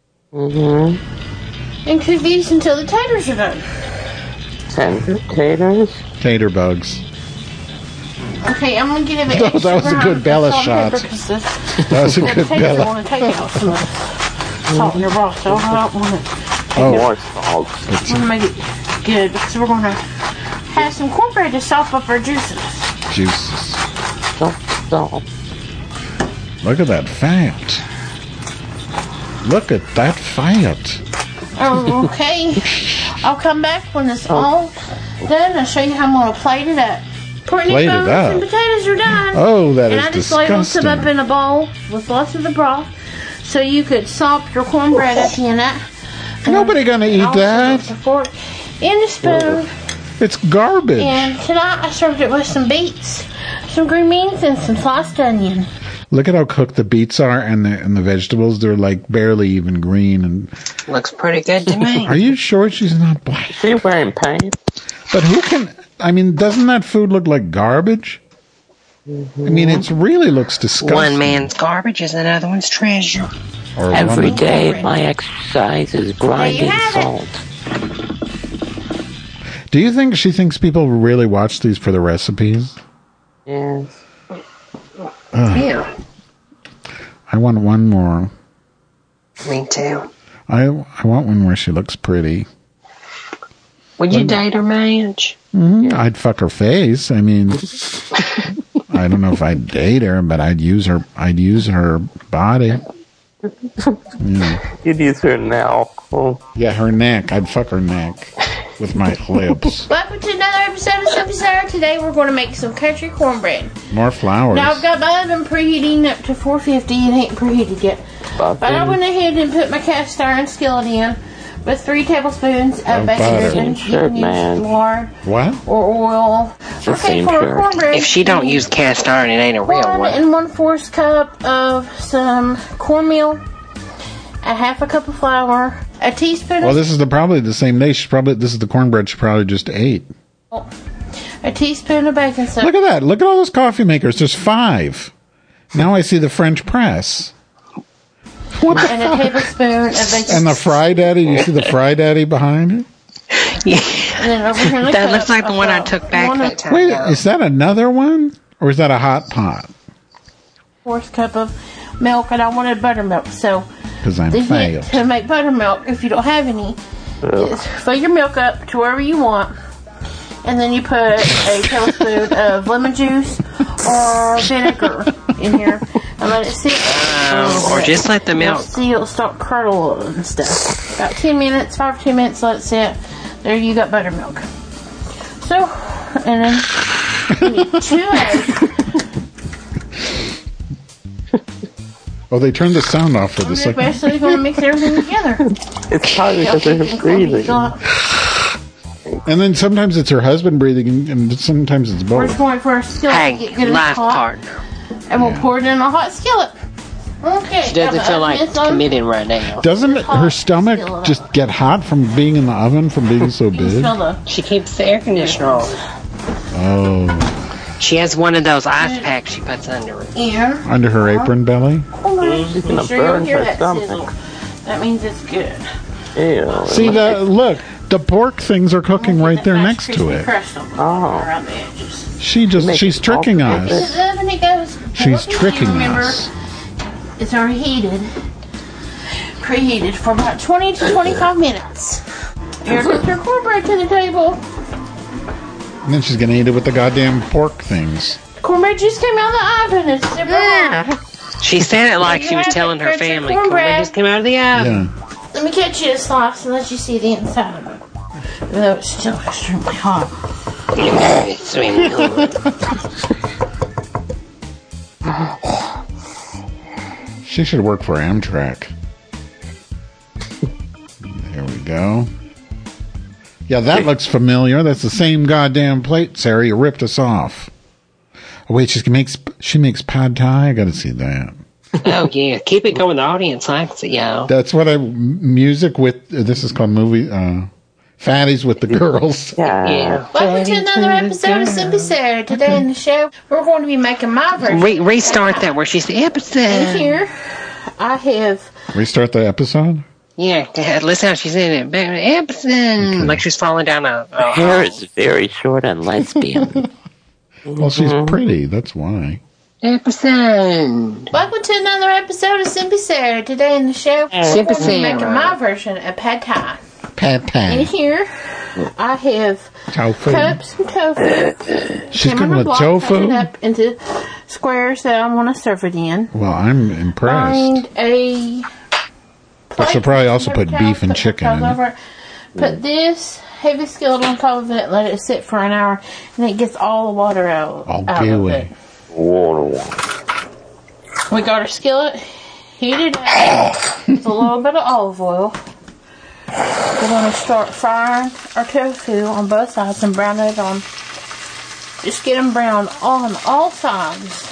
And cook these until the taters are done. Ten potatoes? Tater bugs. Okay, I'm gonna get a bit That was- that was a extra good Bella salt and shot. pepper 'cause this- That was a the good taters Bella. want to take out some of the salt in your broth, so I don't want it. Oh, More salt. I'm gonna make it good because we're gonna have some cornbread to sop up our juices. juices. Don't stop. Look at that fat. Look at that fat. Oh, okay. I'll come back when it's all done. I'll show you how I'm gonna plate it up. Courtney Plate it bones up? and potatoes are done. Oh, that and is I just ladled some up disgusting. in a bowl with lots of the broth, so you could sop your cornbread up in it. Nobody gonna eat Also that. with a fork and a spoon. It's garbage. And tonight I served it with some beets, some green beans, and some sliced onion. Look at how cooked the beets are, and the and the vegetables. They're like barely even green. And Looks pretty good to me. are you sure she's not black? She wearing paint? But who can... I mean, doesn't that food look like garbage? I mean, it really looks disgusting. One man's garbage is another one's treasure. Or Every one- day my exercise is grinding salt. Do you think she thinks people really watch these for the recipes? Yes. Yeah, I want one more. me too. I I want one where she looks pretty. Would you date her, Madge? Mm-hmm. I'd fuck her face. I mean, I don't know if I'd date her, but I'd use her. I'd use her body. Yeah, You'd use her now. Oh. yeah, her neck. I'd fuck her neck with my lips. Welcome to another episode of Soapy Sarah. Today we're going to make some country cornbread. More flowers. Now I've got my oven preheating up to four fifty. It ain't preheated yet. But I went ahead and put my cast iron skillet in with three tablespoons of Oh, bacon butter. dripping. You Sure, can use man. lard What? or oil. the same for shirt. cornbread. If she don't use cast iron, it ain't a real one one. and one fourth cup of some cornmeal, a half a cup of flour, a teaspoon Well, of this is the probably the same day. She probably this is the cornbread she probably just ate. salt, a teaspoon of baking soda. Look at that! Look at all those coffee makers. There's five. Now I see the French press. What the and a tablespoon of baking And the Fry Daddy, you see the Fry Daddy behind it? And then over here in the That cup, looks like the I've one I got took back one that time. Wait, Yeah. is that another one? Or is that a hot pot? fourth cup of milk, and I wanted buttermilk. So Because I'm the hint failed. to make buttermilk, if you don't have any, is fill your milk up to wherever you want, and then you put a tablespoon of lemon juice or vinegar in here, and let it sit. Um, or just let the milk. See, it'll start curdle and stuff. About ten minutes, five or ten minutes, let it sit. There you got buttermilk. So, and then you need two eggs. Oh, they turned the sound off for the You're second. basically going to mix everything together. It's probably because of her breathing. And then sometimes it's her husband breathing, and, and sometimes it's We're both. just going for a skillet to Hey, get good and life hot, partner. and we'll pour it in a hot skillet. Okay. She doesn't now feel the like oven is on. committing right now. Doesn't her stomach just get hot from being in the oven, from being so You can big? smell the She keeps the air conditioner on. Oh, She has one of those ice packs she puts under it. air. under her apron belly? She's gonna sure you'll burn hear her that stomach. sizzle. That means it's good. Ew. See that? Look, the pork things are cooking right there That next nice to crispy it. crust on Oh. around the edges. She just, Make she's it tricking all us. The oven it goes. She's What you tricking remember, us. It's already heated, preheated for about twenty to twenty-five minutes. Here comes her cornbread to the table. And then she's gonna eat it with the goddamn pork things. Cornbread just came out of the oven. It's super hot. She said it like she was telling her family. Cornbread just came out of the oven. Yeah. Let me cut you a slice and let you see the inside of it. Even though it's still extremely hot. It's really good. She should work for Amtrak. There we go. Yeah, that looks familiar. That's the same goddamn plate, Sarah. You ripped us off. Oh, wait, she makes she makes pad thai. I got to see that. Oh, yeah. Keep it going. The audience likes it, y'all. That's what I music with. Uh, this is called movie uh, fatties with the girls. Yeah. Yeah. Welcome to another episode of Simply Sarah. Today in the show, we're going to be making my version. Re- restart that where she's the And episode. here, I have Restart the episode. Yeah, God, listen how she's in it. Back in the episode. Like she's falling down a. Her a hair is very short and lesbian. Well, she's pretty. That's why. episode. welcome to another episode of Simply Sarah. Today in the show, we're Simply going to be making Sarah. my version of pad thai. Pad In thai. here, I have Tofu. cut some tofu. She's Came cooking on a with block, cut tofu. it up into squares that I want to serve it in. Well, I'm impressed. Find a But she'll probably also put paper beef towel, and put chicken towels in it. over it. Put this heavy skillet on top of it, let it sit for an hour, and it gets all the water out, All out of gooey. it. Water. We got our skillet heated up with a little bit of olive oil. We're going to start frying our tofu on both sides and brown it on. Just get them browned on all sides.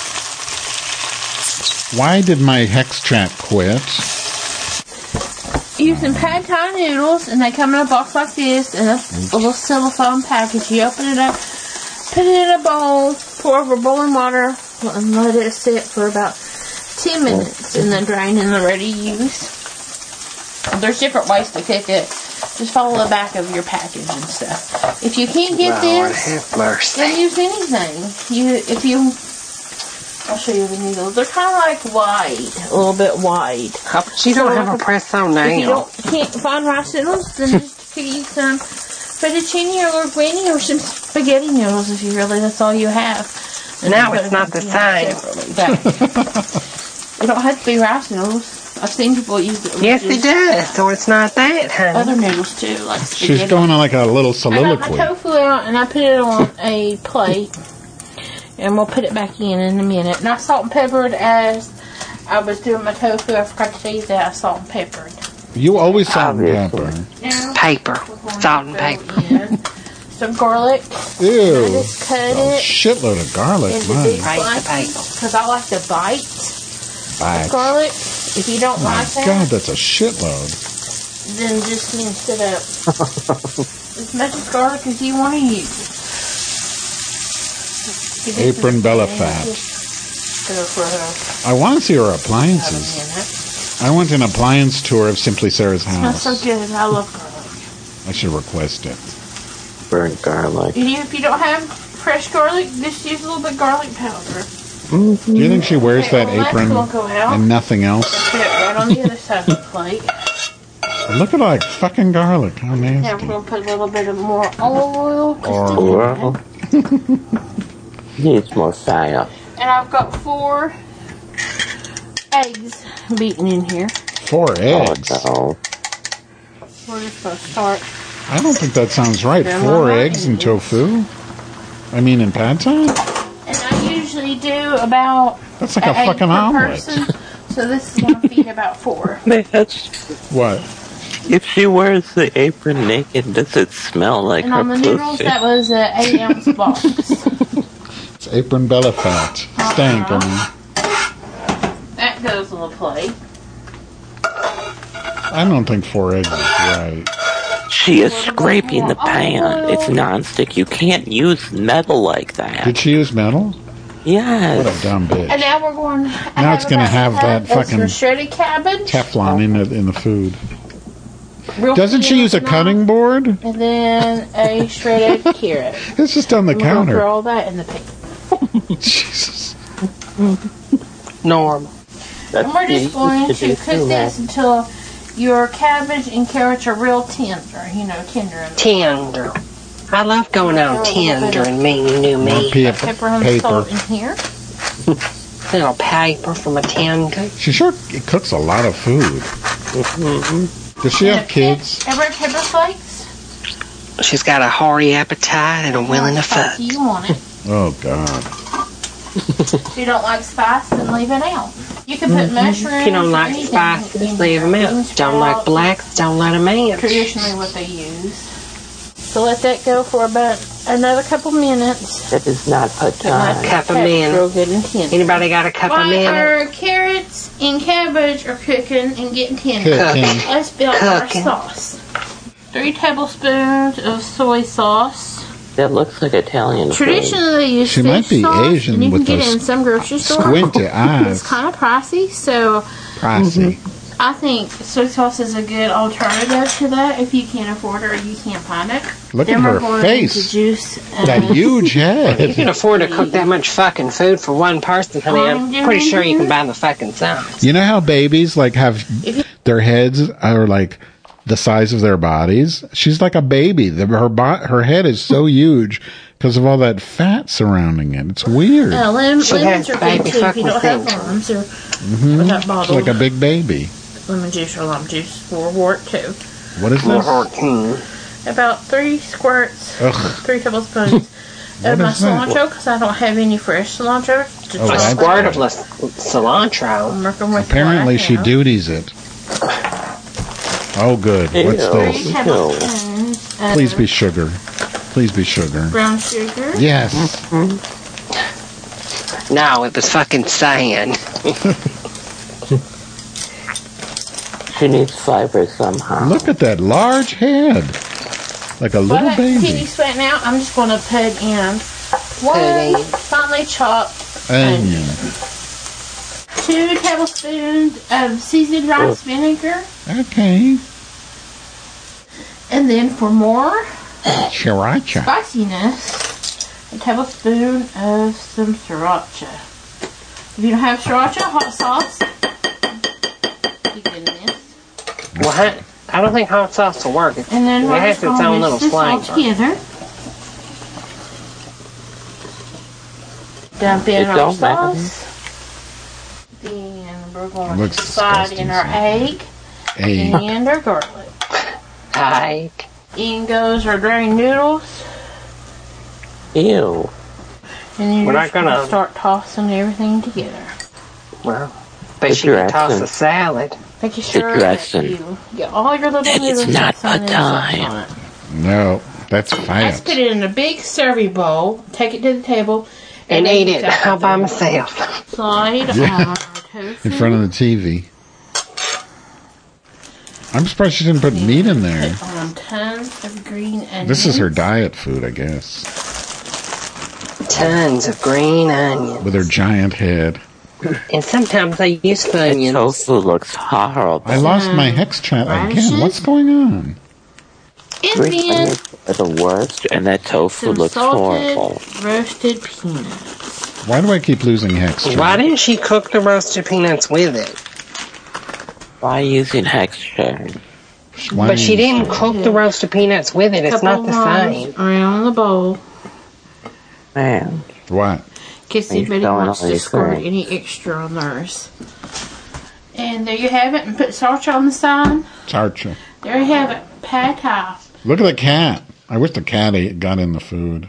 Why did my hex chat quit? using pad thai noodles, and they come in a box like this, and a little cellophane package. You open it up, put it in a bowl, pour over boiling water, and let it sit for about ten minutes, and then drain, and they're ready to use. There's different ways to cook it. Just follow the back of your package and stuff. If you can't get Lord this, have mercy. then use anything. You, if you, I'll show you the noodles. They're kind of like white, a little bit white. She don't have a press on If you now. don't can't find rice noodles, then just use some fettuccine or linguine or some spaghetti noodles if you really that's all you have. And Now you it's put not the them same. separately. It don't have to be rice noodles. I've seen people use it. with Yes, it just does. So it's not that, honey. Other noodles too, like spaghetti. She's going on like a little I got soliloquy. my tofu out and I put it on a plate, and we'll put it back in in a minute. And I salt and peppered as I was doing my tofu. I forgot to tell you that I salt and peppered. You always salt and pepper. Now, Paper. we're going Salt to and throw paper. in some garlic. I Ew. just cut A it shitload of garlic. into My big Bite the slices paper. because I like to bite God, garlic. If you don't like that, God, that's a shitload. then just mince it up as much as garlic as you want to use. You just Apron put it Bella in, fat. just Go for a I want to see her about a appliances. minute. I went an appliance tour of Simply Sarah's Smells so house. good. I love garlic. I should request it. Burnt garlic. And if you don't have fresh garlic, just use a little bit of garlic powder. Do you think she wears Okay, that well, that's apron gonna go out. and nothing else? Put it right on the other side of the plate. Look at like fucking garlic. How Now we're nasty. going to put a little bit of more oil. Or Well, needs more fire. And I've got four eggs beaten in here. four Oh, eggs. no. We're just going to start. I don't think that sounds right. They're Four not eggs in easy. tofu? I mean, in pad thai? And I usually do about That's like a an egg fucking per omelet. person. So this is going to feed about four. That's, What? if she wears the apron naked, does it smell like And her on the noodles, pussy? that was an eight ounce box. It's apron Bella fat. Stank, I mean. That goes on the plate. I don't think four eggs is right. She is scraping the pan. It's nonstick. You can't use metal like that. Did she use metal? What Yes. a dumb And bitch. now we're going. Now it's gonna have that fucking some shredded cabbage. Teflon in the, in the food. real Doesn't she use a peanuts, cutting board? And then a shredded carrot. It's just on the We're gonna throw counter. all that in the pan. Jesus. Normal. And we're just going to cook this until your cabbage and carrots are real tender. You know, tender. In the Tender. I love going out tender and meaning new More meat. pe- pepper and paper. salt in here. Little paper from a tender. She sure cooks a lot of food. Does she have kids? Ever had pepper flakes? She's got a hearty appetite and a willing to fuck. Do you want it? Oh, God. If you don't like spice, then leave it out. You can put mushrooms. If you don't like anything spices, in leave them there. out. Beans Don't like sprouts, blacks, don't let them in. Traditionally what they use. So let that go for about another couple minutes. That is not pad Let my thai. Cup of cabbage mint. real good and tender. Anybody got a cup of While mint? our carrots and cabbage are cooking and getting tender, Cooking. let's build our Cooking. sauce. Three tablespoons of soy sauce. That looks like Italian food. Traditionally, they use She fish might be sauce, Asian and you with can get those it in some grocery stores. Squinty It's eyes. kind of pricey, so Pricey. I think soy sauce is a good alternative to that if you can't afford it or you can't find it. Look then at we're her going face. into juice. uh, That huge You head. can afford to cook that much fucking food for one person, honey. I'm pretty sure you can buy the fucking size. You know how babies like have If you- their heads are like the size of their bodies? She's like a baby. The, her bo- her head is so huge because of all that fat surrounding it. It's weird. Uh, lim- She lemons has are baby good too if you don't fucking have limes or, Mm-hmm. or that It's bottle like a big baby. lemon juice or lime juice or wort too. What is this? Mm. About three squirts, Ugh. three tablespoons What of my is that? cilantro because I don't have any fresh cilantro. To Oh, try. A that's squirt good. of less cilantro. I'm working with Apparently what I she have. duties it. Oh, good. What's Ew. Three this? tablespoons of Please be sugar. Please be sugar. brown sugar. Yes. No, it was fucking sand. She needs fiber somehow. Look at that large head. Like a While little that baby. zucchini's sweating out, I'm just going to put in Pudding. one finely chopped Onion. onion, two tablespoons of seasoned rice vinegar, Okay. and then for more Sriracha. spiciness, a tablespoon of some sriracha. If you don't have sriracha, hot sauce, keep it in this. What? I don't think hot sauce will work. It And then we're has just its going own to little mix this all flavor. together. Dump in It our don't matter. sauce. Then we're going Looks to slide disgusting, in our so. egg Egg. and our garlic. Hi. In goes our drained noodles. Ew. And you're We're not just going to gonna- start tossing everything together. Well, bet It's you can toss dressing. a salad. Making sure that dressing. you get all your little It's noodles not that's on the the inside time. on it. No, that's Let's fast. put it in a big serving bowl, take it to the table, And make eat it all by myself. Slide Yeah. on our tofu. In front of the T V. I'm surprised she didn't put meat in there. Put on tons of green onions. This is her diet food, I guess. Tons of green onions. With her giant head. And sometimes I use That onions. tofu looks horrible. I lost my hex chat radishes. again. What's going on? And Green then onions are the worst, and that tofu some looks salted horrible. roasted peanuts. Why do I keep losing hex chat? Why didn't she cook the roasted peanuts with it? Why using hexture? Why But she is- didn't cook the roasted peanuts with it. It's not Couple the lines same. around the bowl. Man. What? In case Are you anybody showing wants all to these squirt things? any extra on theirs. And there you have it. And put sriracha on the side. Tarcha. There you have it. Pad thai. Look at the cat. I wish the cat ate, got in the food.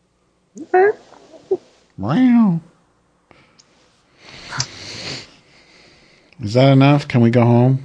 Wow. Is that enough? Can we go home?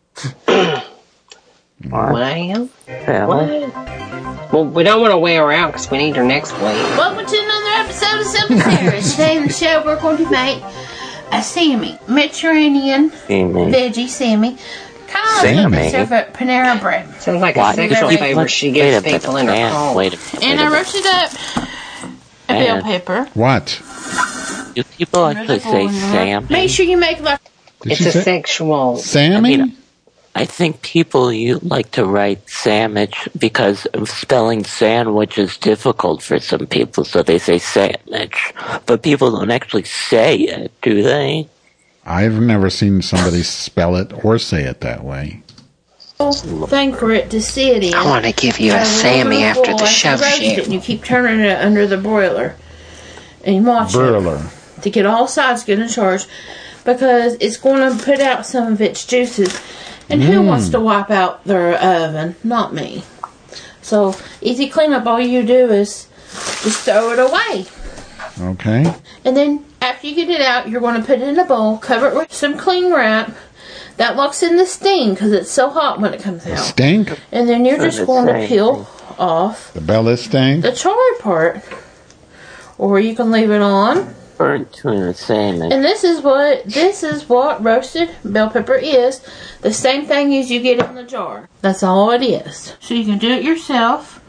What? Well, Hell? what? Well, we don't want to wear her out because we need her next week. Welcome to another episode of Simple Sarah's. Today in the show we're going to make a Sammy. Mediterranean Amy. veggie Sammy. Kind of Sammy? like serve at Panera Bread. Sounds like a Why? cigarette Wait, favor wait, she wait gives a minute, people in her man, home. Wait a minute. And wait I a minute. roasted up a bell And- pepper. What? Do people actually say salmon? Make sure you make like Did It's she a say sexual. Sammy? I mean, I think people you like to write sandwich because spelling sandwich is difficult for some people, so they say sandwich. But people don't actually say it, do they? I've never seen somebody spell it or say it that way. thing for it to sit in. I want to give you a Sammy after the show roast it, shoot. and you keep turning it under the broiler. And you watch Burler. it to get all sides good and charged because it's going to put out some of its juices. And who wants to wipe out their oven? Not me. So, easy cleanup. All you do is just throw it away. Okay. And then after you get it out, you're going to put it in a bowl, cover it with some cling wrap. That locks in the sting because it's so hot when it comes out. Stink? And then you're just It's going to same peel off The belly stink? the charred part. Or you can leave it on. Burnt to the salmon. And this is what this is what roasted bell pepper is. The same thing as you get in the jar. That's all it is. So you can do it yourself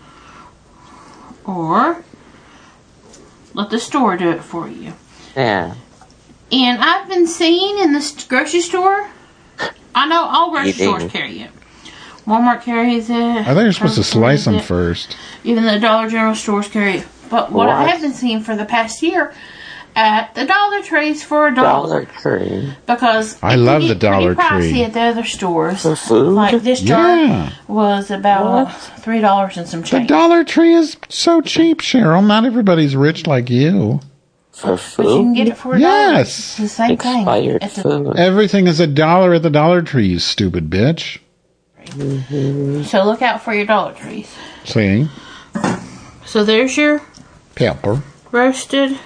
or let the store do it for you. Yeah. And I've been seeing in the st- grocery store, I know all grocery Eating. stores carry it. Walmart carries it. I thought you're supposed to Kroger slice them carries it. first. Even the Dollar General stores carry it. But what I What? have been seeing for the past year at the Dollar Trees for a dollar. Dollar Tree. Because I it can love get the Dollar pretty pricey Tree. at the other stores. For food? Like this jar Yeah. was about three dollars and some The change. Dollar Tree is so cheap, Cheryl. Not everybody's rich like you. For But you can food? get it for a dollar. Yes. It's the same thing. Expired At the- food. Everything is a dollar at the Dollar Tree, you stupid bitch. So look out for your Dollar Trees. See? So there's your Pepper. roasted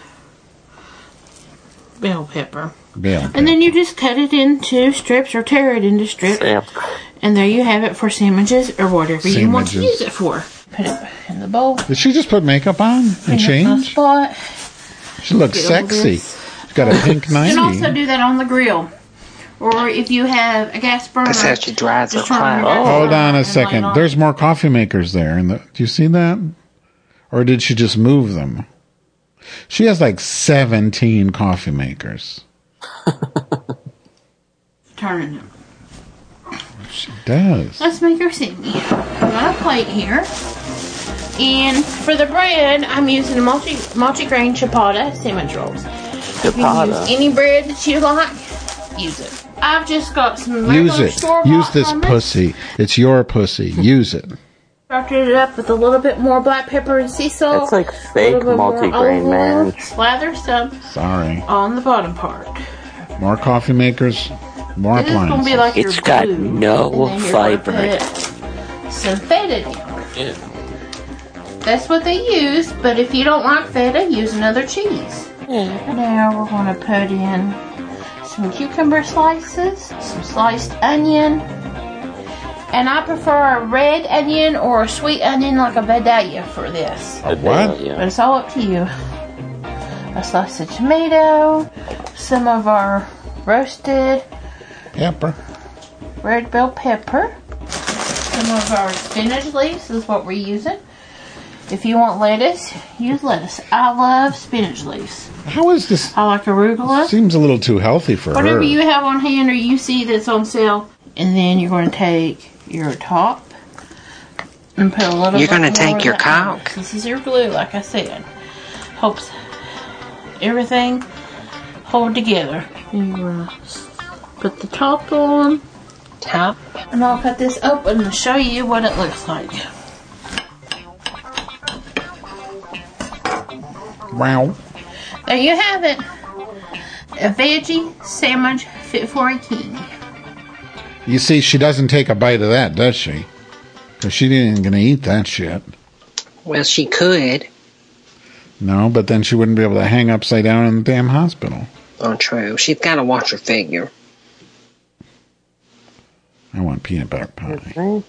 bell pepper. Bell And then you just cut it into strips or tear it into strips. Yep. And there you have it for sandwiches or whatever you want to Sandwiches. use it for. Put it in the bowl. Did she just put makeup on and In the change? spot. She looks Get over sexy. this. She's got a pink You can also nightie. do that on the grill. Or if you have a gas burner, That's how she dries just her turn clothes. your gas Hold burner on a and light second. on. There's more coffee makers there. In the, do you see that? Or did she just move them? She has like seventeen coffee makers. Turning them. She does. Let's make her see me. I got a plate here. And for the bread, I'm using a multi multi-grain ciabatta sandwich rolls. You can use any bread that you like. Use it. I've just got some regular Use it. store-bought Use this hummus. pussy. It's your pussy. Use it. Started it up with a little bit more black pepper and sea salt. It's like a fake little bit more multi-grain, olive oil. man. Slather some Sorry. on the bottom part. More coffee makers. More This is going to appliances. be like It's your got glue. no And then you're gonna fiber. put some feta down. That's what they use, but if you don't like feta, use another cheese. Now we're going to put in some cucumber slices, some sliced onion, and I prefer a red onion or a sweet onion like a Vidalia for this. A what? But it's all up to you. A slice of tomato, some of our roasted Pepper. red bell pepper, some of our spinach leaves is what we're using. If you want lettuce, use lettuce. I love spinach leaves. How is this? I like arugula. Seems a little too healthy for Whatever her. you have on hand or you see that's on sale. And then you're going to take your top and put a little You're bit gonna more take of your that on. caulk? This is your glue, like I said. Helps everything hold together. And you're going to put the top on. Top. And I'll cut this open and show you what it looks like. Wow. There you have it. A veggie sandwich fit for a king. You see, she doesn't take a bite of that, does she? Because she ain't going to eat that shit. Well, she could. No, but then she wouldn't be able to hang upside down in the damn hospital. Oh, true. She's got to watch her figure. I want peanut butter pie.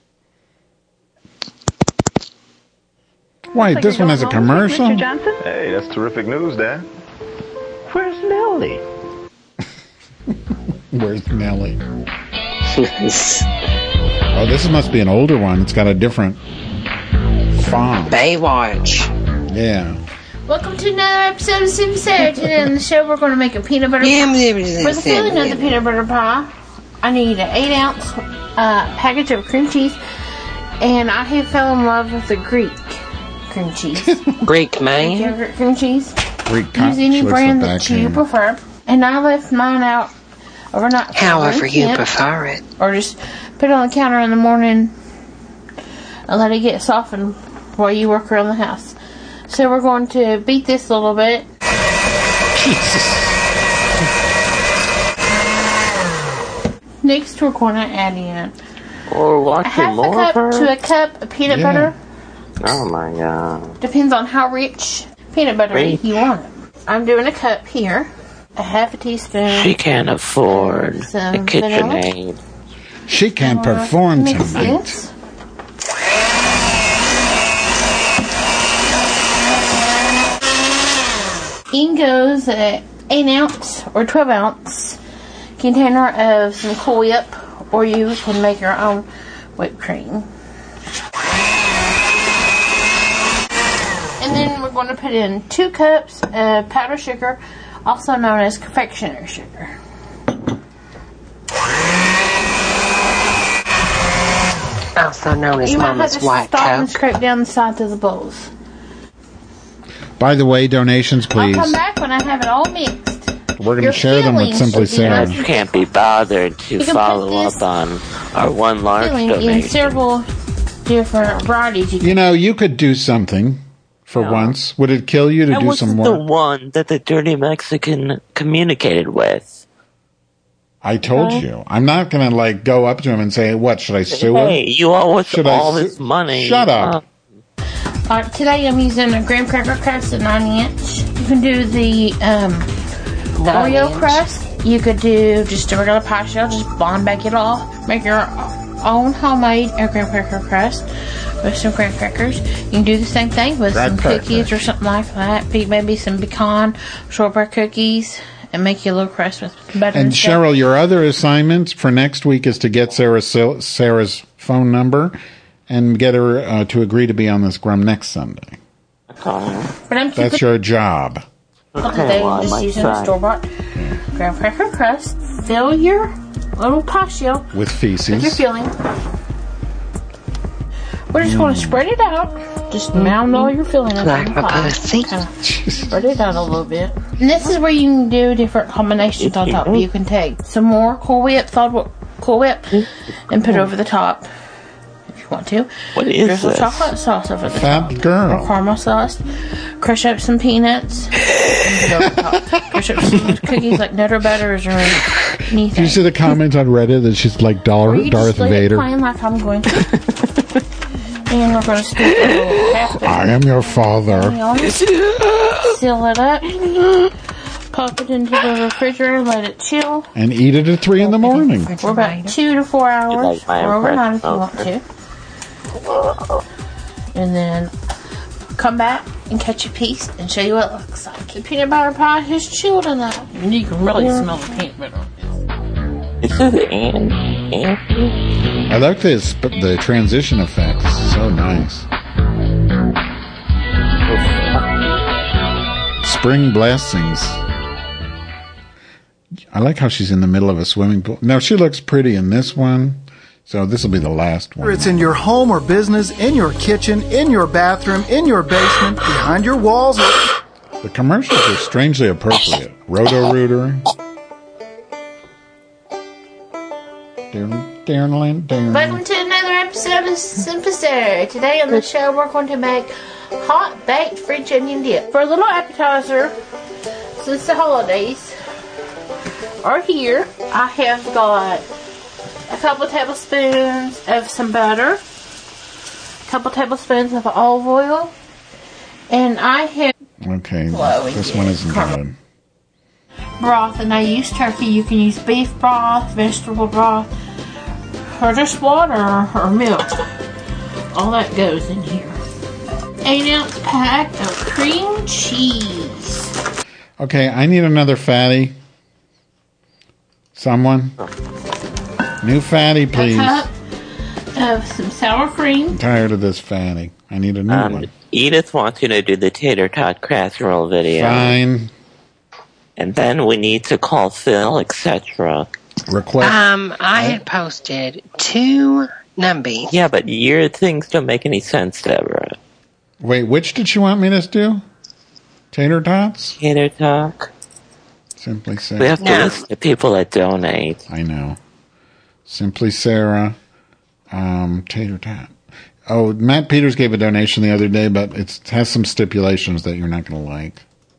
Wait, this one has a commercial? Mister Johnson? Hey, that's terrific news, Dad. Where's Nellie? Where's Nellie? Oh, this must be an older one. It's got a different font. Baywatch. Yeah. Welcome to another episode of Super Sarah. Today on the show, we're going to make a peanut butter Yeah, pie. yeah, yeah, For the filling of the peanut butter pie, I need an eight ounce uh, package of cream cheese, and I have fell in love with the Greek cream cheese. Greek man. Yogurt cream cheese. Greek Use any looks brand like that you came- prefer. And I left mine out overnight. for However one you tenth, prefer it. Or just put it on the counter in the morning and let it get softened while you work around the house. So we're going to beat this a little bit. Jesus. Next, we're going to add in Or a watching half a more of cup her? to a cup of peanut Yeah. butter. Oh my god. Depends on how rich peanut butter Rich. you want it. I'm doing a cup here. A half a teaspoon. She can't afford Some a KitchenAid. She can't perform Mix tonight. this. In goes an eight ounce or twelve ounce container of some Cool Whip, or you can make your own whipped cream. And then we're going to put in two cups of powdered sugar, also known as confectionery sugar. Also known as You might have Mama's to White stop and Coke. scrape down the sides of the bowls. By the way, donations, I'll please. come back when I have it all mixed. We're going Your to share them with feelings Simply should be Sarah. nice. Can't be bothered to You can put follow this up on our one large Filling in donation. several different varieties. You can You know, you could do something for once. Would it kill you to That do was some the more? one that the dirty Mexican communicated with. I told you. I'm not going to, like, go up to him and say, what, should I sue him? Hey, you owe us Should I all su- this money. Shut up. Uh, today I'm using a graham cracker crust, a nine inch. You can do the um, Oreo inch. crust. You could do just a regular pie shell, just bond bake it off. Make your own homemade uh, graham cracker crust with some graham crackers. You can do the same thing with Graham some crackers. cookies or something like that. Be- Maybe some pecan shortbread cookies. and make you a little crust with butter. And and stuff. Cheryl, your other assignment for next week is to get Sarah, Sarah's phone number and get her uh, to agree to be on this Grum next Sunday. Okay. But I'm That's your job. today well, I just might using try. a store-bought graham cracker crust. Fill your little pie shell With with your feces. filling. We're just going to spread it out. Just mound all your filling up Like in the my pie. pussy. Kinda spread it out a little bit. And this is where you can do different combinations on top. You can take some more Cool Whip, thawed Wh- Cool Whip, and put it over the top if you want to. What is Drizzle this? chocolate sauce over the Fat top. Or girl. caramel sauce. Crush up some peanuts. And put it over the top. Crush up some cookies like Nutter Butters or anything. Did you see the comment on Reddit that she's like Dar- Or you Darth just let Vader? it playing like I'm going to. And we're going to stick a little half the I am your father. on it. Seal it up. Pop it into the refrigerator. Let it chill. And eat it at three in the morning. For about two to four hours. like my Or overnight if you want impression to. And then come back and catch a piece and show you what it looks like. The peanut butter pie has chilled enough. And you can really smell the peanut butter. This is Ann. Ann. I like this, but the transition effect is so nice. Spring blessings. I like how she's in the middle of a swimming pool. Now, she looks pretty in this one, so this will be the last one. Whether it's in your home or business, in your kitchen, in your bathroom, in your basement, behind your walls. Or- The commercials are strangely appropriate. Roto-Rooter. Darren, Darren, Welcome to another episode of Simplicity. Today on the show, we're going to make hot baked French onion dip. For a little appetizer, since the holidays are here, I have got a couple tablespoons of some butter, a couple tablespoons of olive oil, and I have Okay, Hello, this yeah. one isn't good. broth, and I use turkey. You can use beef broth, vegetable broth, or just water or milk. All that goes in here. Eight ounce pack of cream cheese. Okay, I need another fatty. Someone? New fatty, please. A cup of some sour cream. I'm tired of this fatty. I need a new Um, one. Edith wants you to do the tater tot casserole video. Fine. And then we need to call Phil, et cetera. Request. Um, I had posted two numbies. Yeah, but your things don't make any sense, Deborah. Wait, which did she want me to do? Tater tots? Tater talk. Simply Sarah. We have to No. listen to people that donate. I know. Simply Sarah. Um, tater tot. Oh, Matt Peters gave a donation the other day, but it's, it has some stipulations that you're not going to like.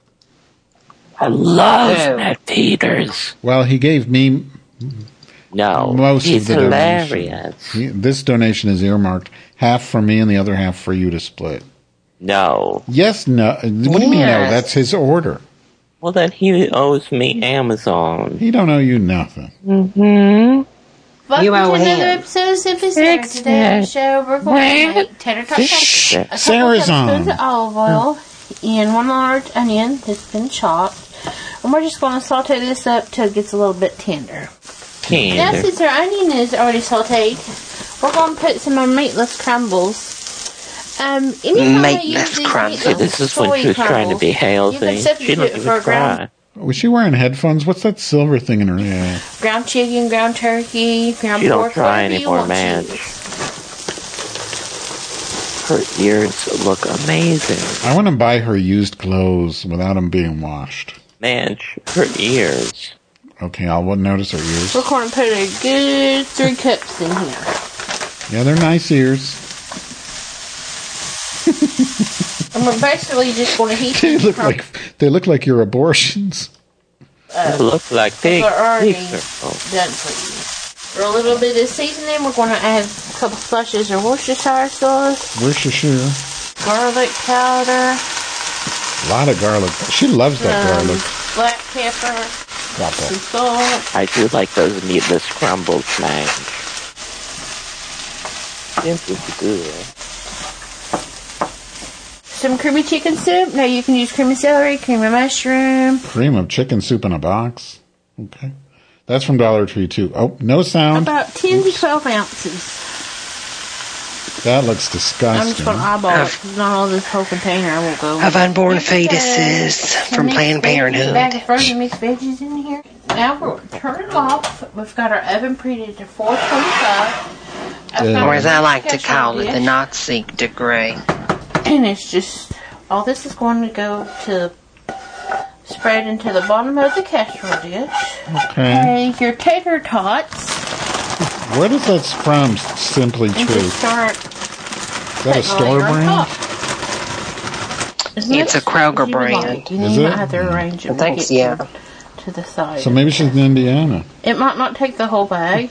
I love Oh. Matt Peters. Well, he gave me No, most he's of the hilarious. donation. He, this donation is earmarked half for me and the other half for you to split. No. Yes, no. What do you mean no? Yes. That's his order. Well, then he owes me Amazon. He don't owe you nothing. Mm-hmm. Welcome You owe to another him. episode of Simply Sarah. Today on the show, we're going to make tater tot casserole. A couple Sarah's tablespoons on. of olive oil and one large onion that's been chopped. And we're just going to saute this up till it gets a little bit tender. Now, Tender. since our onion is already sauteed, we're going to put some of meatless crumbles. Um, anytime I use Meatless these crumbles. meatless This is when soy she was trying to be crumbles, you can healthy. substitute She don't it even for a ground, cry. Was she wearing headphones? What's that silver thing in her hair? ground chicken, ground turkey, ground She don't pork, cry whatever you anymore, want man. to. Her ears look amazing. I want to buy her used clothes without them being washed. Man, sh- her ears. Okay, I'll notice her ears. We're going to put a good three cups in here. Yeah, they're nice ears. And we're basically just going to heat They these look crumbles. like they look like your abortions. They look like pig. They're already pigs are- oh. done for you. For a little bit of seasoning, we're going to add a couple splashes of Worcestershire sauce, Worcestershire. garlic powder, A lot of garlic. She loves that um, garlic. black pepper, some salt. I do like those meatless crumbles, man. This is good. some creamy chicken soup. Now you can use cream of celery, cream of mushroom. Cream of chicken soup in a box. Okay. That's from Dollar Tree, too. Oh, no sound. About ten to twelve ounces. That looks disgusting. I'm just going to eyeball it. It's not all this whole container. I won't go. Of unborn fetuses from Planned Parenthood. Bag of frozen mixed veggies in here. Now we're going to turn it off. We've got our oven preheated to four twenty-five. Yeah. Or as I like to call it, the Nazi degree. And it's just, all this is going to go to spread into the bottom of the casserole dish. Okay. And your tater tots. Where does that from, Simply And True? just start. Is that a store brand? It's a Kroger brand. You Is might it? have to arrange it. I think so, yeah. To the side. So maybe she's in Indiana. It might not take the whole bag.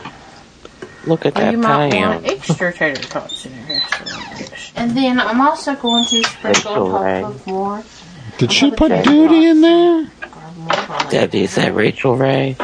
Look at Or that you might pan. want extra tater tots in your casserole dish. And then I'm also going to sprinkle on top of more. Did she put duty in there? Debbie, is that Rachel Ray?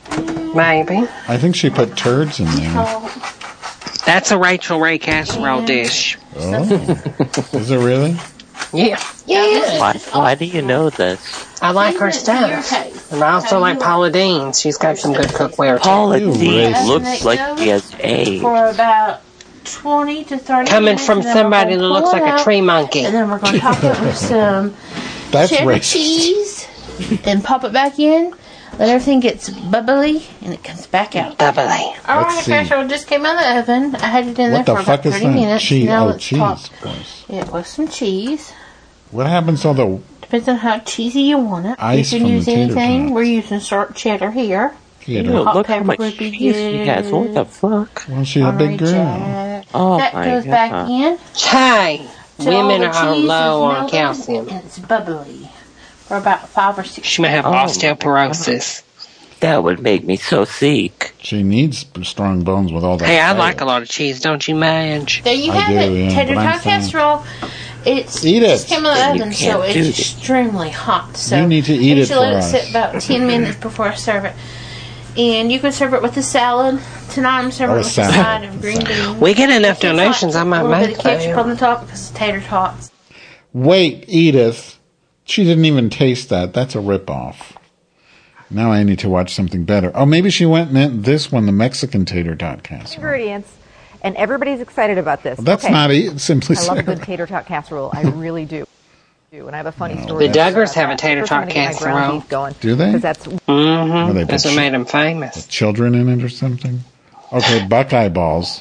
Maybe. I think she put turds in there. That's a Rachel Ray casserole dish. Oh. Is it really? Yeah. Yeah. Why, why do you know this? I like her stuff. And I also like Paula Deen. She's got some good cookware too. Paula You Deen racist. looks like she has AIDS. For about twenty to thirty Coming minutes, from and then somebody we're that gonna looks pull like it a out, tree monkey. And then we're going to top it with some That's cheddar racist. cheese. Then pop it back in. Let everything gets bubbly. And it comes back out. Bubbly. Alright, Let's see. casserole just came out of the oven. I had it in What there the for fuck about is thirty that? minutes. Cheese. Now Oh, let's cheese, pop of course. it with some cheese. What happens to all the... Depends on how cheesy you want it. Ice you from can the use tater anything. tots. We're using sharp cheddar here. You Ew, know, Hot look how pepper much would be cheese she has. What the good. fuck? well, she's a Monterey big girl. Jack. Oh that my goes God. back in. Hey, till all women the are cheese is low on melted calcium. And it's bubbly for about five or six. She may have Oh, my osteoporosis. That would make me so sick. She needs strong bones with all that. Hey, I fat. like a lot of cheese, don't you, Madge? There you I have do, it. yeah, Tater but I'm tot fine. casserole. It's Eat just it. came out of Then the you oven, can't so do it's this. extremely hot. So You need to eat I it usually let for it us. sit about ten minutes before I serve it. And you can serve it with a salad. Tonight I'm serving Oh, it a with a salad. side of green beans. We get enough It's hot. donations, I might A little make bit of ketchup them. on the top because it's tater tots. Wait, Edith. She didn't even taste that. That's a ripoff. Now I need to watch something better. Oh, maybe she went and meant this one, the Mexican tater tot casserole. Ingredients, and everybody's excited about this. Well, that's Okay. not e- simply I love a Sarah. good tater tot casserole. I really do. do. And I have a funny story. The Duggars about have a that. tater First, I'm tot gonna get my ground casserole. beef going, Do they? 'cause that's Mm-hmm. they That's put what ch- made them famous. Children in it or something? Okay, Buckeye balls.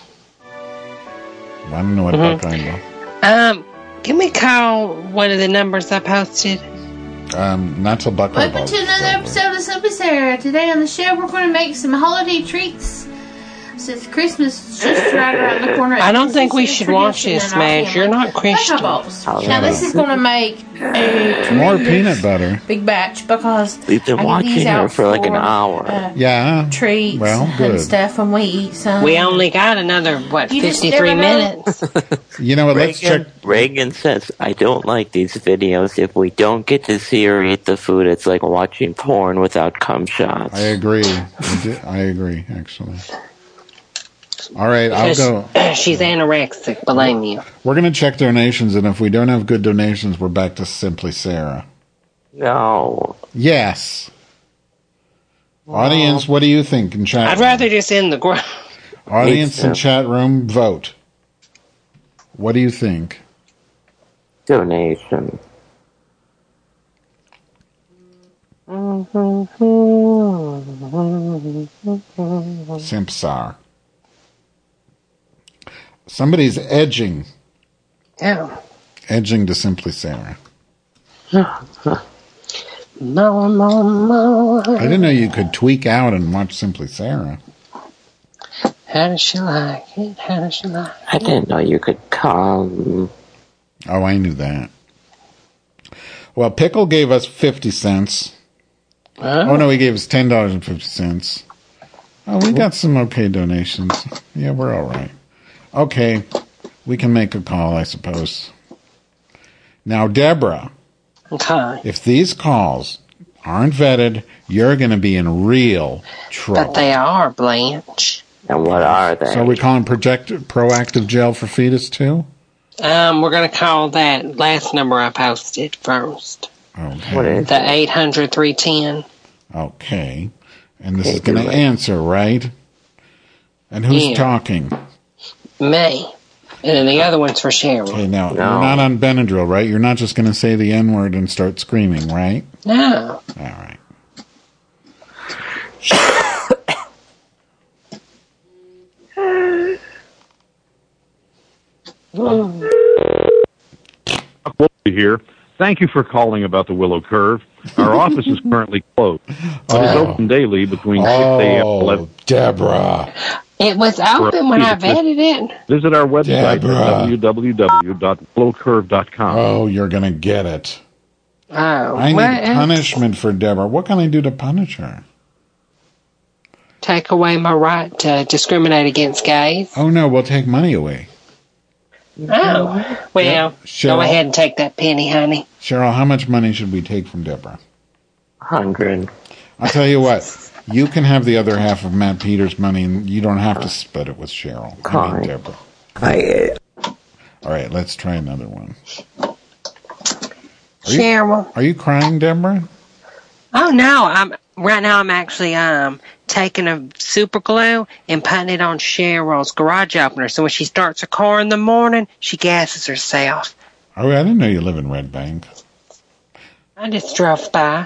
I don't know what Mhm. Buckeye ball. Um, can we call one of the numbers I posted? Um, not till Buckeye Welcome balls. to another episode of Soapy Sarah. Today on the show, we're going to make some holiday treats. Since Christmas is just right around the corner. I don't This think is we a should watch tradition this, in our Madge. family. You're not Christian. Buckeye balls. Oh, Now, this is going to make a More tremendous peanut butter. big batch because We've been I get watching these her out for like an hour. Uh, Yeah. treats Well, good. and stuff when we eat some. We only got another, what, You just fifty-three never know. minutes? You know what? Let's check. Reagan, Reagan says, I don't like these videos. If we don't get to see her eat the food, it's like watching porn without cum shots. I agree. I, di- I agree, actually. All right, I'll Because go. she's anorexic, blame you. We're going to check donations, and if we don't have good donations, we're back to Simply Sarah. No. Yes. Audience, what do you think in chat? I'd rather just end the ground. Audience Me too. and chat room, vote. What do you think? Donation. Simpsar. Somebody's edging. Yeah. Edging to Simply Sarah. No, no, no. I didn't know you could tweak out and watch Simply Sarah. How does she like it? How does she like I didn't know you could come. Oh, I knew that. Well, Pickle gave us fifty cents. Huh? Oh, no, he gave us ten dollars and fifty cents. Oh, we got some okay donations. Yeah, we're all right. Okay, we can make a call, I suppose. Now, Deborah, Okay. if these calls aren't vetted, you're going to be in real trouble. But they are, Blanche. And what are they? So are we calling project- proactive gel for fetus, too? Um, we're going to call that last number I posted first. Okay. What is The eight hundred, three ten. Okay. And this Okay, is going to good. answer, right? And who's Yeah. talking? Me. And then the other one's for Cheryl. Okay, now, No. you're not on Benadryl, right? You're not just going to say the N-word and start screaming, right? No. All right. Willow here. Thank you for calling about the Willow Curve. Our office is currently closed, but is Oh. open daily between six a.m. and Oh, eleven. Deborah. It was open when I vetted it. Visit our website Deborah. at w w w dot willow curve dot com. Oh, you're going to get it. Oh, I need what? punishment for Deborah. What can I do to punish her? Take away my right to discriminate against gays. Oh, no, we'll take money away. Oh, well, Cheryl. go ahead and take that penny, honey. Cheryl, how much money should we take from Deborah? Hundred. I'll tell you what. You can have the other half of Matt Peters' money, and you don't have to split it with Cheryl. I mean, Fine. Deborah. I, All right, let's try another one. Are you, Cheryl. are you crying, Deborah? Oh no, I'm right now. I'm actually um taking a super glue and putting it on Cheryl's garage opener. So when she starts her car in the morning, she gasses herself. Oh, I didn't know you live in Red Bank. I just drove by.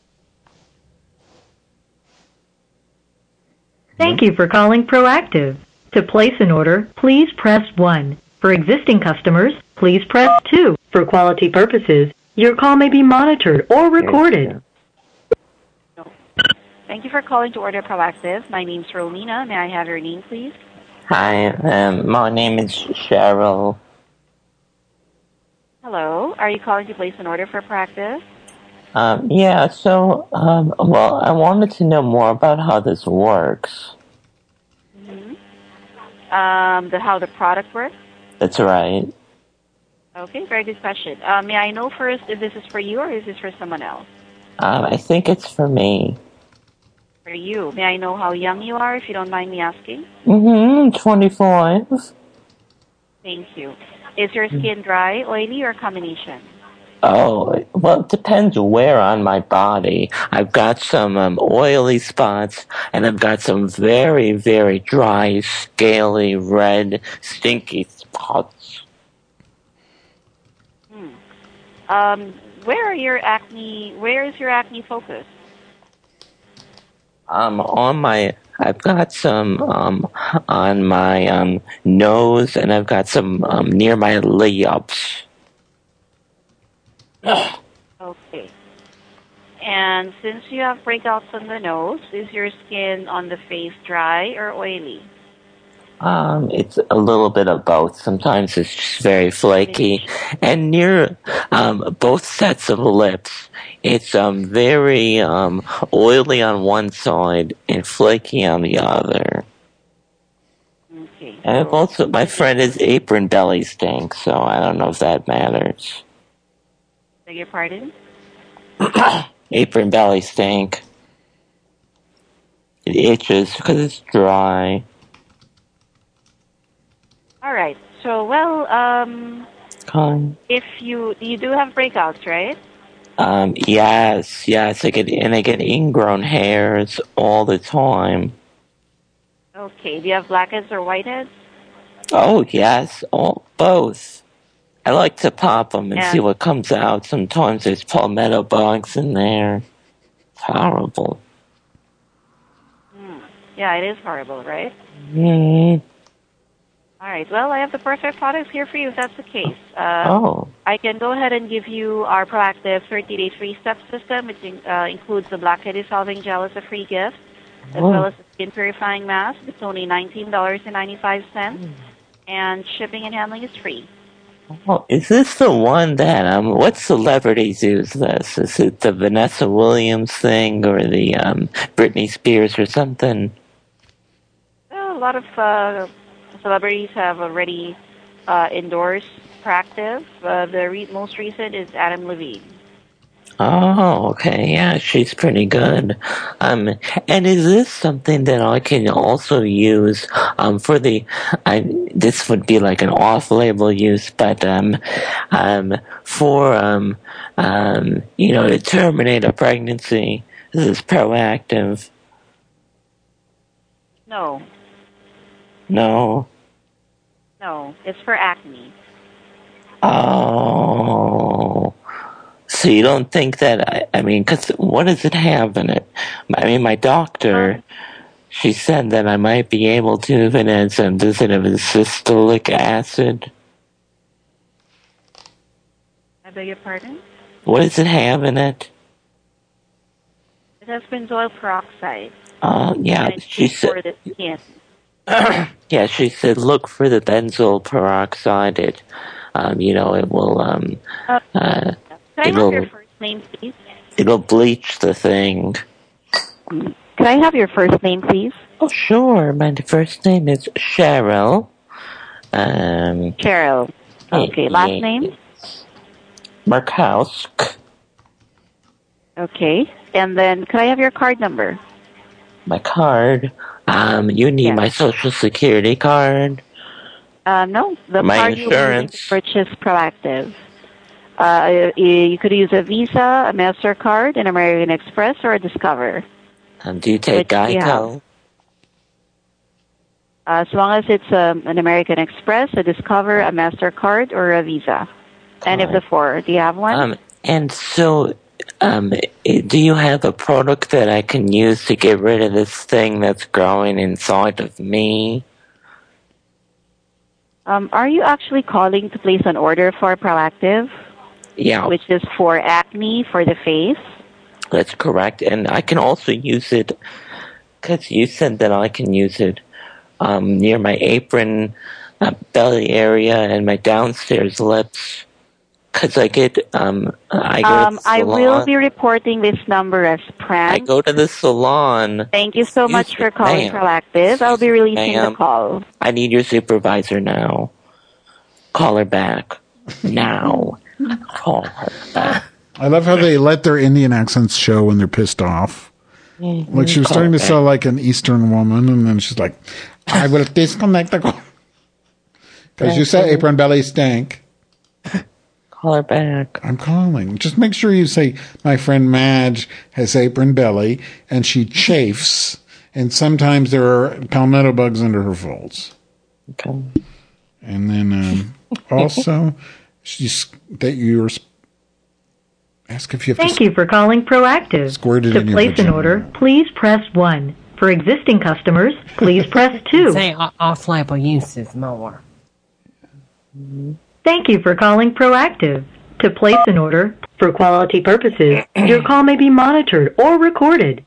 Thank you for calling Proactive. To place an order, please press one. For existing customers, please press two. For quality purposes, your call may be monitored or recorded. Thank you for calling to order Proactive. My name's Romina. May I have your name, please? hi, um, my name is Cheryl. Hello. Are you calling to place an order for Proactive? Um, yeah, so, um, well, I wanted to know more about how this works. Mm-hmm. Um, the, how the product works? That's right. Okay, very good question. Uh, may I know first if this is for you or is this for someone else? Um, I think it's for me. For you. May I know how young you are, if you don't mind me asking? Mm-hmm, twenty-five. Thank you. Is your skin dry, oily, or a combination? Oh, well, it depends where on my body. I've got some um, oily spots, and I've got some very, very dry, scaly, red, stinky spots. Hmm. Um, where are your acne, where is your acne focused? Um, on my, I've got some um on my um nose, and I've got some um near my lips. Okay. And since you have breakouts on the nose, is your skin on the face dry or oily? Um, it's a little bit of both. Sometimes it's just very flaky, and near um both sets of lips, it's um very um oily on one side and flaky on the other. Okay. And I've also, my friend is apron belly stink, so I don't know if that matters. Beg your pardon? Apron belly stink. It itches because it's dry. All right. So, well, um, Con. if you you do have breakouts, right? Um, yes, yes, I get, and I get ingrown hairs all the time. Okay. Do you have blackheads or whiteheads? Oh, yes, all, both. I like to pop them and Yeah. see what comes out. Sometimes there's palmetto bugs in there. It's horrible. Hmm. Yeah, it is horrible, right? Mm. All right. Well, I have the perfect products here for you if that's the case. Uh, Oh. I can go ahead and give you our Proactive thirty-day three-step system, which in, uh, includes the blackhead dissolving gel as a free gift, as Oh. well as the skin purifying mask. It's only nineteen dollars and ninety-five cents, and shipping and handling is free. Oh, is this the one that, um, what celebrities use this? Is it the Vanessa Williams thing or the, um, Britney Spears or something? Well, a lot of uh, celebrities have already uh, endorsed Proactive. Uh, the re- most recent is Adam Levine. Oh, okay. Yeah, she's pretty good. Um, and is this something that I can also use um, for the? I, this would be like an off-label use, but um, um, for um, um, you know, to terminate a pregnancy. This is proactive. No, No. no, it's for acne. Oh. So you don't think that, I, I mean, because what does it have in it? I mean, my doctor, she said that I might be able to if it has some, does it have cyclic acid? I beg your pardon? What does it have in it? It has benzoyl peroxide. Uh, yeah, And it's she good for said, the skin. yeah, she said look for the benzoyl peroxide. It, um, you know, it will, um, Uh, uh, Can I it'll, have your first name, please? it'll bleach the thing. Can I have your first name, please? Oh, sure. My first name is Cheryl. Um, Cheryl. Okay, last name? Markowsk. Okay, and then can I have your card number? My card. Um, you need Yes. my social security card. Uh, no, the My card you will insurance. need to purchase Proactive. Uh, you, you could use a Visa, a MasterCard, an American Express, or a Discover. Um, do you take Which do you Geico? Uh, as long as it's um, an American Express, a Discover, a MasterCard, or a Visa. Any of the four. Do you have one? Um, and so, um, i- do you have a product that I can use to get rid of this thing that's growing inside of me? Um, are you actually calling to place an order for Proactive? Yeah, Which is for acne for the face? that's correct. And I can also use it, because you said that I can use it um, near my apron, uh, belly area, and my downstairs lips. Because I get, um, I go Um, to the I salon. will be reporting this number as I prank. go to the salon. Thank you so much for calling ma'am. Proactive. I'll be releasing Ma'am. the call. I need your supervisor now. Call her back. Now. Call her back. I love how they let their Indian accents show when they're pissed off. Like she was Call starting her to back. sound like an Eastern woman, and then she's like, "I will disconnect the call because you said apron belly stank." Call her back. I'm calling. Just make sure you say, "My friend Madge has apron belly, and she chafes, and sometimes there are palmetto bugs under her folds." Okay. And then um, also, she's that you're ask if you have Thank to you for calling Proactive. squirt it To in your place an vagina. order, please press one. For existing customers, please press two. Say o- off-label uses more. Thank you for calling Proactive. To place an order, for quality purposes, your call may be monitored or recorded.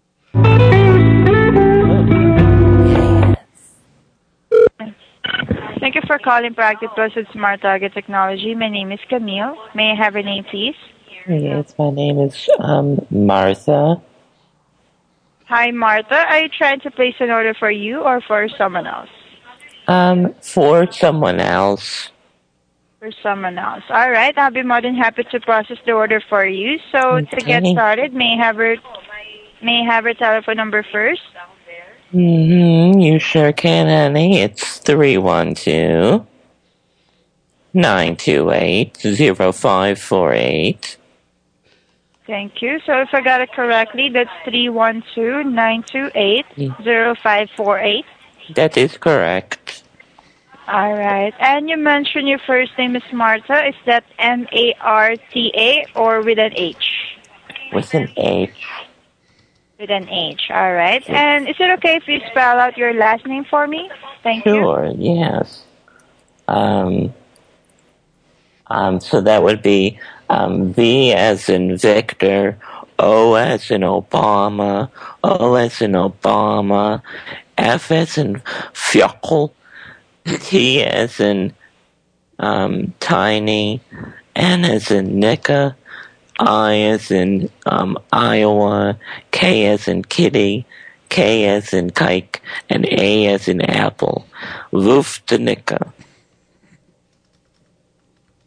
Thank you for calling Proactive Plus with Smart Target Technology. My name is Camille. May I have your name, please? Yes, my name is um, Martha. Hi, Martha. Are you trying to place an order for you or for someone else? Um, for someone else. For someone else. All right. I'll be more than happy to process the order for you. So to get Okay. started, may I have her, may I have her telephone number first? Mm-hmm, you sure can, honey. It's three one two, nine two eight, zero five four eight. Thank you. So if I got it correctly, that's three one two, nine two eight, zero five four eight. That is correct. All right. And you mentioned your first name is Martha. Is that M A R T A or with an H? With an H. With an H. All right. And is it okay if you spell out your last name for me? Thank you. Sure, yes. Um, um, so that would be um, V as in Victor, O as in Obama, O as in Obama, F as in Fuckle, T as in um, Tiny, N as in Nika, I as in um, Iowa, K as in Kitty, K as in Kike, and A as in Apple. Luftanika.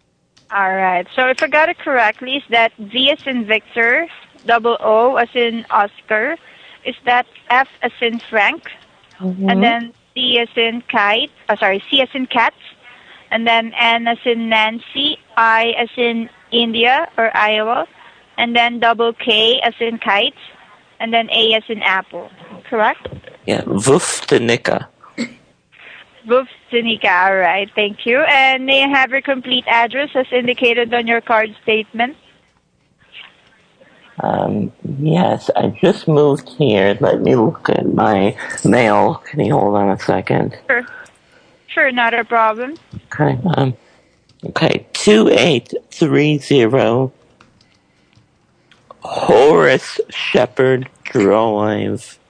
All right. So if I got it correctly, is that V as in Victor, double O as in Oscar? Is that F as in Frank? Mm-hmm. And then C as in Kite? Oh, sorry, C as in Cat. And then N as in Nancy, I as in India or Iowa, and then double K as in Kite, and then A as in Apple. Correct? Yeah, Vuftenica. Vuftenica, all right, thank you. And may I have your complete address as indicated on your card statement? Um, yes, I just moved here. Let me look at my mail. Can you hold on a second? Sure. Sure, not a problem. Okay, um, okay, two eight three zero Horace Shepherd Drive.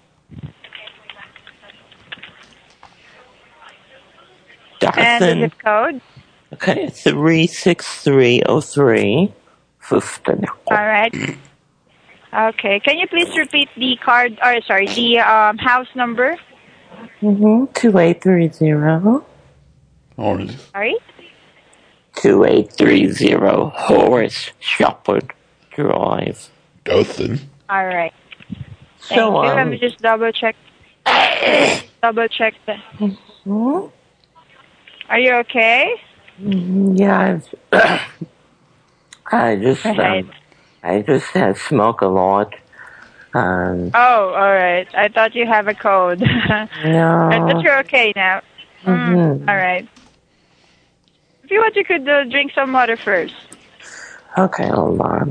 And the zip code? Okay, three six three oh three. Fifteen. All right. Okay, can you please repeat the card, or sorry, the um, house number? Mm-hmm, two eight three zero. Sorry? two eight three zero Horace Shepherd Drive. Dothan. All right. Thank So, you. um, Let me just double check. double check that. Hmm? Are you okay? Yeah, I've, I just, Right. um, I just uh, smoke a lot. Um, Oh, all right. I thought you have a cold. No. I thought you're okay now. Mm, Mhm. all right. If you want, you could uh, drink some water first. okay, hold on.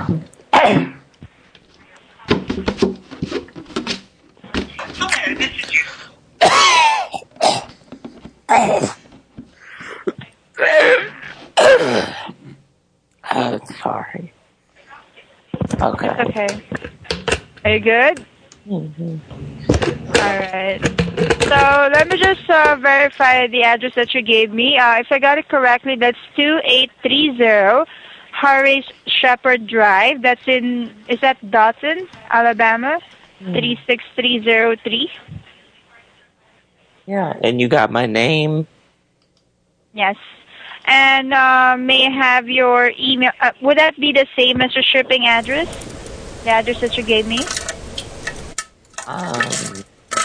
Oh, sorry. Okay. It's okay. Are you good? Mm-hmm. All right. So let me just uh, verify the address that you gave me. Uh, if I got it correctly, that's two eight three zero Horace Shepherd Drive. That's in, is that Dothan, Alabama? three six three zero three. Yeah, and you got my name? Yes. And uh, may I have your email? Uh, would that be the same as your shipping address? The address that you gave me? Um,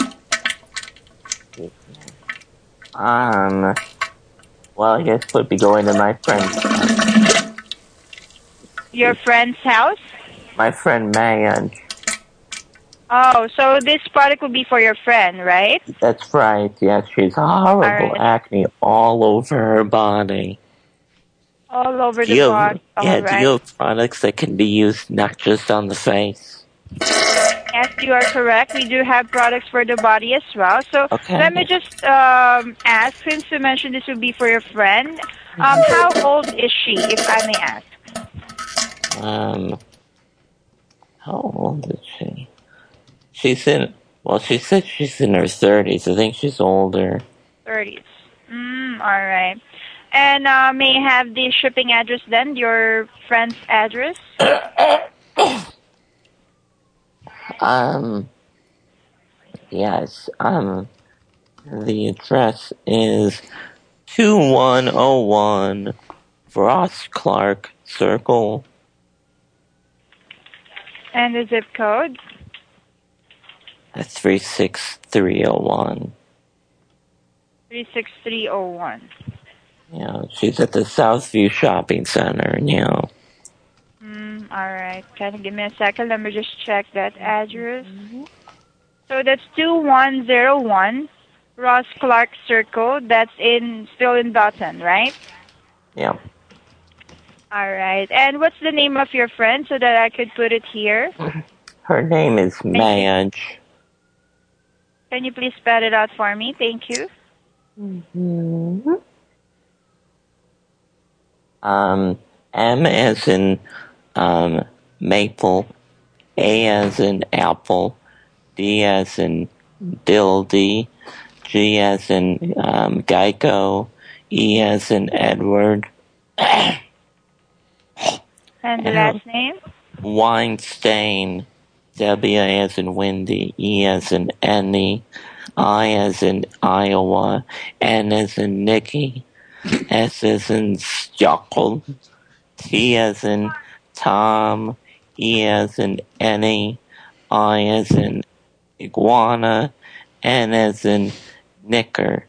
um, well, I guess would be going to my friend's house. Your friend's house? My friend Mayan. Oh, so this product would be for your friend, right? That's right, yes, she's horrible Alright. acne all over her body. All over Do the you have, box. yeah, All do right. you have products that can be used not just on the face? Yes, you are correct. We do have products for the body as well. So Okay. let me just um, ask, since you mentioned this would be for your friend, um, how old is she, if I may ask? Um, how old is she? She's in, well, she said she's in her thirties. I think she's older. thirties. Mm, all right. And uh, may I have the shipping address then, your friend's address? Um, yes, um, the address is two one oh one Ross Clark Circle. And the zip code? That's three six three oh one. three six three oh one. Yeah, she's at the Southview Shopping Center, you know. Mm, all right. Can you give me a second? Let me just check that address. So that's two one oh one Ross Clark Circle. That's in still in Dothan, right? Yeah. All right. And what's the name of your friend so that I could put it here? Her name is Madge. Can you please spell it out for me? Thank you. Mm-hmm. Um, M as in um, maple, A as in apple, D as in dildy, G as in um, Geico, E as in Edward. And the last name? Weinstein, W as in Wendy, E as in Annie, I as in Iowa, N as in Nikki, S as in Stockholm, T as in Tom, E as in Annie, I as in iguana, N as in knicker.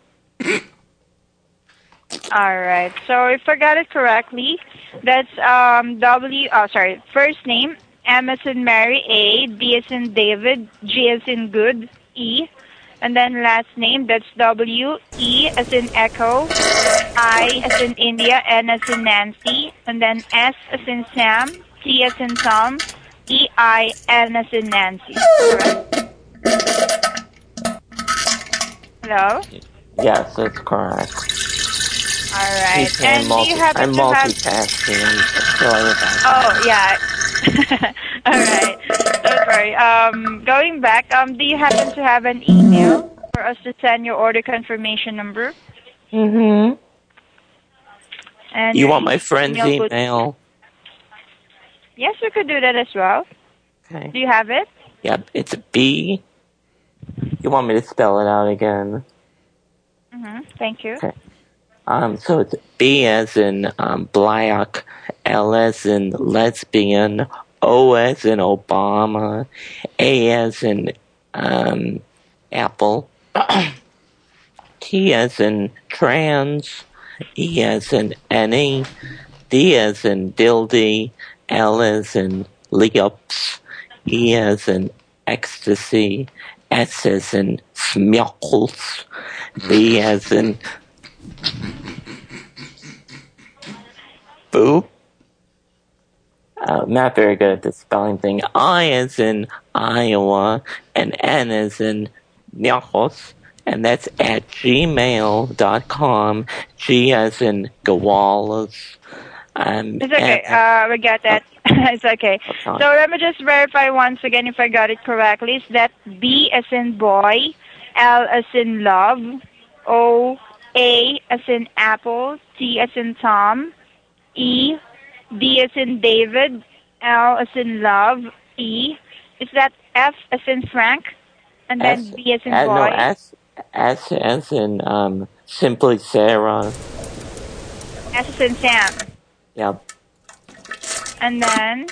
All right. So if I got it correctly, that's um W. Oh, sorry. First name M as in Mary, A, D as in David, G as in good, E, and then last name that's W, E as in Echo, I as in India, N as in Nancy, and then S as in Sam, T as in Tom, E I N as in Nancy. Correct? Hello. Yes, that's correct. All right. Okay, And I'm, do multi- you happen I'm to have? multitasking. I'm sorry about that. Oh yeah. All right. Don't worry. Um, going back, um, do you happen to have an email for us to send your order confirmation number? Mm-hmm. And You your want my friend's email would- email? Yes, we could do that as well. Okay. Do you have it? Yep, it's B. You want me to spell it out again? Mm-hmm. Thank you. Okay. Um, so it's B as in um, black, L as in lesbian, O as in Obama, A as in um, apple, T as in trans, E as in any, D as in dildy, L as in lips, E as in ecstasy, S as in smuckles, B as in boo. Uh, not very good at the spelling thing. I as in Iowa, and N as in Nyahos, and that's at gmail dot com. G as in Gawalas. Um, It's okay. and- Uh, we got that. It's okay. So let me just verify once again if I got it correctly. Is that B as in boy, L as in love, O, A as in apple, T as in Tom, E, D as in David, L as in love, E. Is that F as in Frank? And then S- B as in uh, boy? No, S, S as in um, simply Sarah. S as in Sam. Yep. And then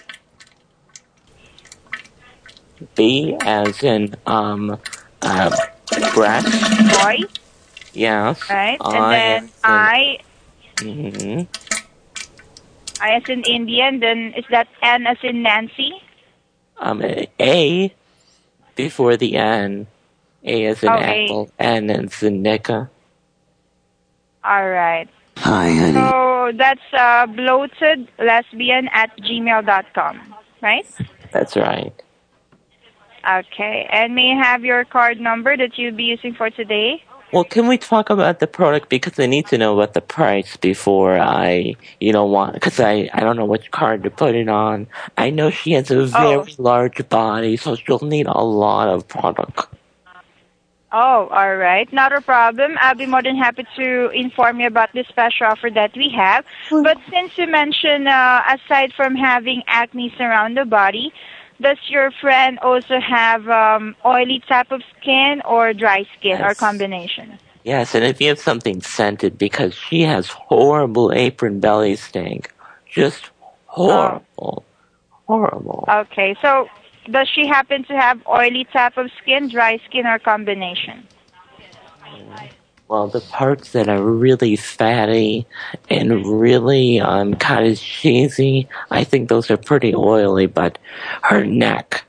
B as in um, uh, breast. boy, Yes. right? And I then as I, in, mhm. I as in Indian. Then is that N as in Nancy? Um, A before the N. A as in Oh, A. apple. N as in Nika. All right. Hi, honey. So that's uh, bloated lesbian at gmail dot com, right? That's right. Okay. And may I have your card number that you'll be using for today? Well, can we talk about the product? Because I need to know about the price before I, you know, want, because I, I don't know which card to put it on. I know she has a very large body, so she'll need a lot of product. Oh, all right. Not a problem. I'll be more than happy to inform you about this special offer that we have. But since you mentioned, uh, aside from having acne around the body, does your friend also have um, oily type of skin or dry skin or Yes. combination? Yes, and if you have something scented, because she has horrible apron belly stink. Just horrible. Horrible. Okay. So does she happen to have oily type of skin, dry skin, or combination? Well, the parts that are really fatty and really um, kind of cheesy, I think those are pretty oily, but her neck,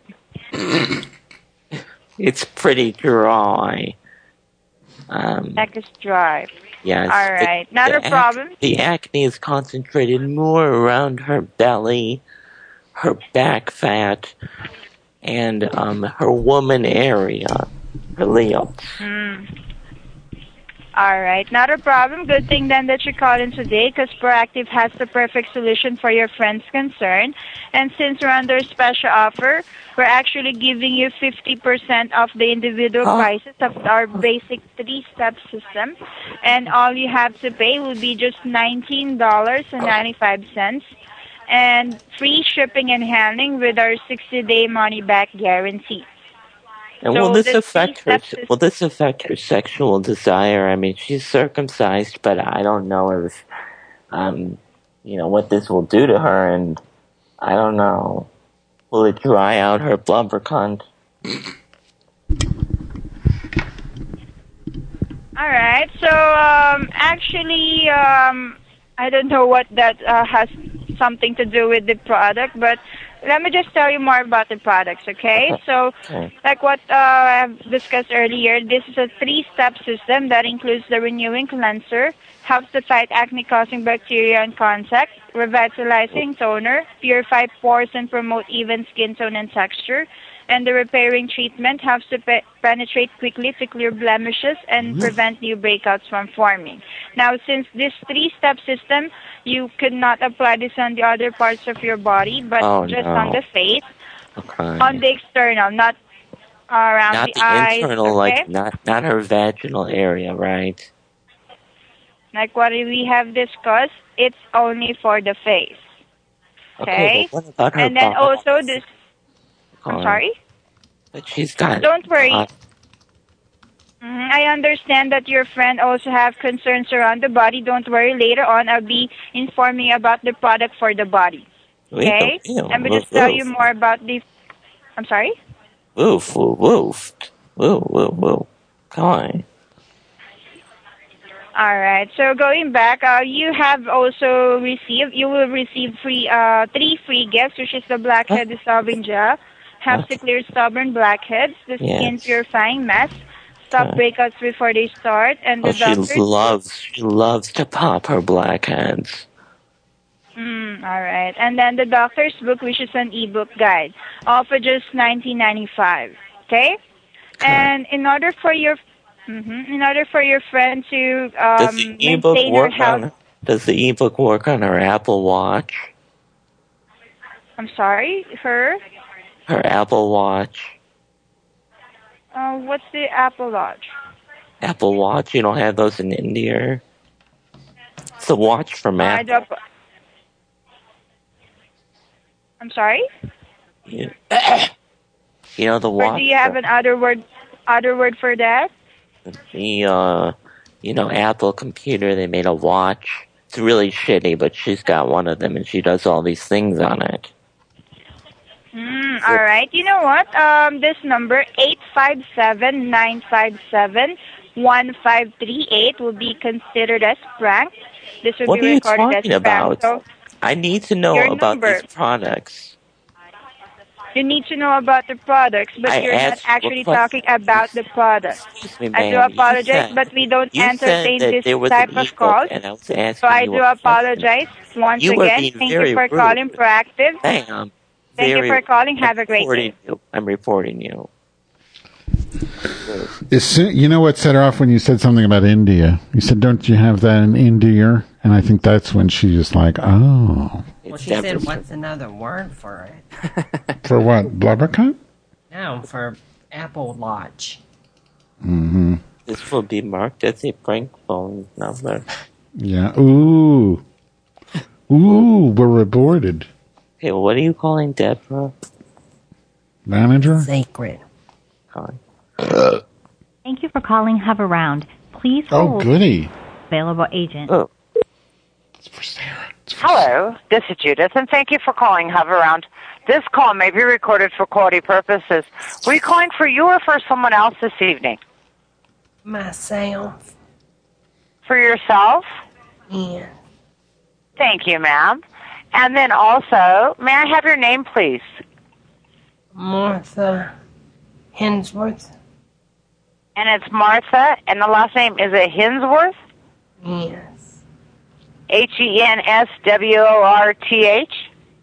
it's pretty dry. Um, Neck is dry. yes. All right. the- Not the a problem. Ac- the acne is concentrated more around her belly, her back fat, and um, her woman area, her lips. Hmm. All right, not a problem. Good thing then that you called in today because Proactive has the perfect solution for your friend's concern. And since we're under a special offer, we're actually giving you fifty percent off the individual prices of our basic three-step system. And all you have to pay will be just nineteen dollars and ninety-five cents and free shipping and handling with our sixty-day money-back guarantee. And So will this the affect her? three-step Will this affect her sexual desire? I mean, she's circumcised, but I don't know if, um, you know, what this will do to her, and I don't know. Will it dry out her blubber cunt? All right. So, um, actually, um, I don't know what that uh, has something to do with the product, but let me just tell you more about the products, okay? So, Okay. like what uh, I've discussed earlier, this is a three-step system that includes the renewing cleanser, helps to fight acne-causing bacteria on contact, revitalizing toner, purify pores and promote even skin tone and texture, and the repairing treatment helps to pe- penetrate quickly to clear blemishes and prevent new breakouts from forming. Now, since this three-step system, you could not apply this on the other parts of your body, but Oh, just no. on the face, Okay. on the external, not around Not the, the eyes. internal, okay? like, not, not her vaginal area, right? Like what we have discussed, it's only for the face. Okay? but what about her and then body? also this... I'm Okay. sorry? But she's got... Don't worry. uh, Mhm, I understand that your friend also have concerns around the body. Don't worry. Later on, I'll be informing you about the product for the body. Okay? Ew, Let me woof, just tell woof. you more about the... I'm sorry? Woof, woof, woof. Woo, woo, woo. Come on. All right. So going back, uh, you have also received, you will receive free, uh, three free gifts, which is the Blackhead Dissolving Gel, helps to clear stubborn blackheads, the skin Yes. purifying mask, stop Okay. breakouts before they start, and the Oh, she doctor's... loves, she loves to pop her blackheads. Mm, all right. And then the doctor's book, which is an ebook guide, all for just nineteen ninety-five. Okay? And in order for your... hmm in order for your friend to um, Does the ebook maintain her work health... on, does the ebook work on her Apple Watch? I'm sorry, her... Her Apple Watch? Uh, what's the Apple Watch? Apple Watch? You don't have those in India? It's a watch from I Apple. do, I'm sorry? You, you know the Or watch? do you have an other word, other word for that? The, uh, you know, Apple computer, they made a watch. It's really shitty, but she's got one of them and she does all these things on it. Mm, all right. You know what? Um, this number, eight five seven, nine five seven, one five three eight, will be considered as prank. This will What be are you recorded talking as prank. about? So I need to know Your about number. these products. you need to know about the products, but I you're not asked actually what- talking about the products. Excuse me, I do ma'am. You apologize, said- but we don't You said entertain that this there was type an of ebook, calls. and I was asking So I you do a question. apologize once You were again. being Thank very you for rude. calling Proactive. Ma'am, Thank you very- for calling. Have I'm a great day. reporting you. I'm reporting you. As soon, you know what set her off when you said something about India? You said, "Don't you have that in India?" And I think that's when she just like, "Oh, Well, she said, what's another word for it? for what? Blubbercunt?" No, for Apple Watch. Mm-hmm. This will be marked as a prank phone number. Yeah. Ooh. Ooh, we're rewarded. Okay, well, what are you calling Deborah? Manager? Sacred. Thank you for calling Hover-Round. Please Oh, hold. goody. Available agent. Oh. Hello, this is Judith, and thank you for calling Hover-Round. This call may be recorded for quality purposes. Were you calling for you or for someone else this evening? Myself. For yourself? Yeah. Thank you, ma'am. And then also, may I have your name, please? Martha Hensworth. And it's Martha, and the last name is it Hensworth? Yes. H E N S W O R T H?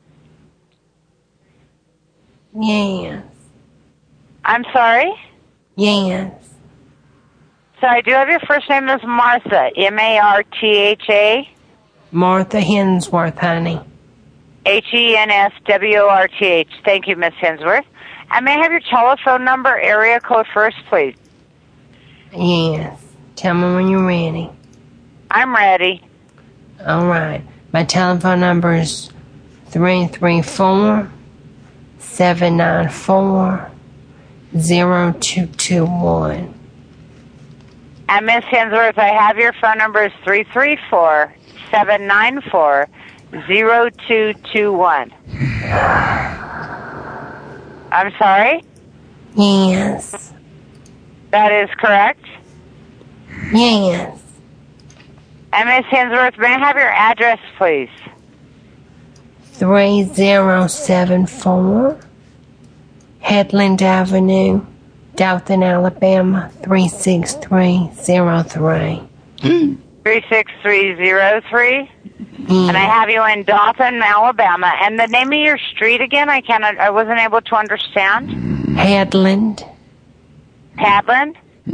Yes. I'm sorry? Yes. So I do have your first name as Martha, M A R T H A? Martha Hensworth, honey. H E N S W O R T H. Thank you, Miss Hensworth. And may I have your telephone number, area code first, please? Yes. Tell me when you're ready. I'm ready. All right. My telephone number is three three four, seven nine four, zero two two one. And Miss Hensworth, I have your phone number is three three four, seven nine four, zero two two one. I'm sorry? Yes. That is correct? Yes. And Miss Hensworth, may I have your address, please? three zero seven four Headland Avenue, Dothan, Alabama, three six three zero three. three six three zero three? Mm. And I have you in Dothan, Alabama. And the name of your street again? I can't. I wasn't able to understand. Headland. Headland.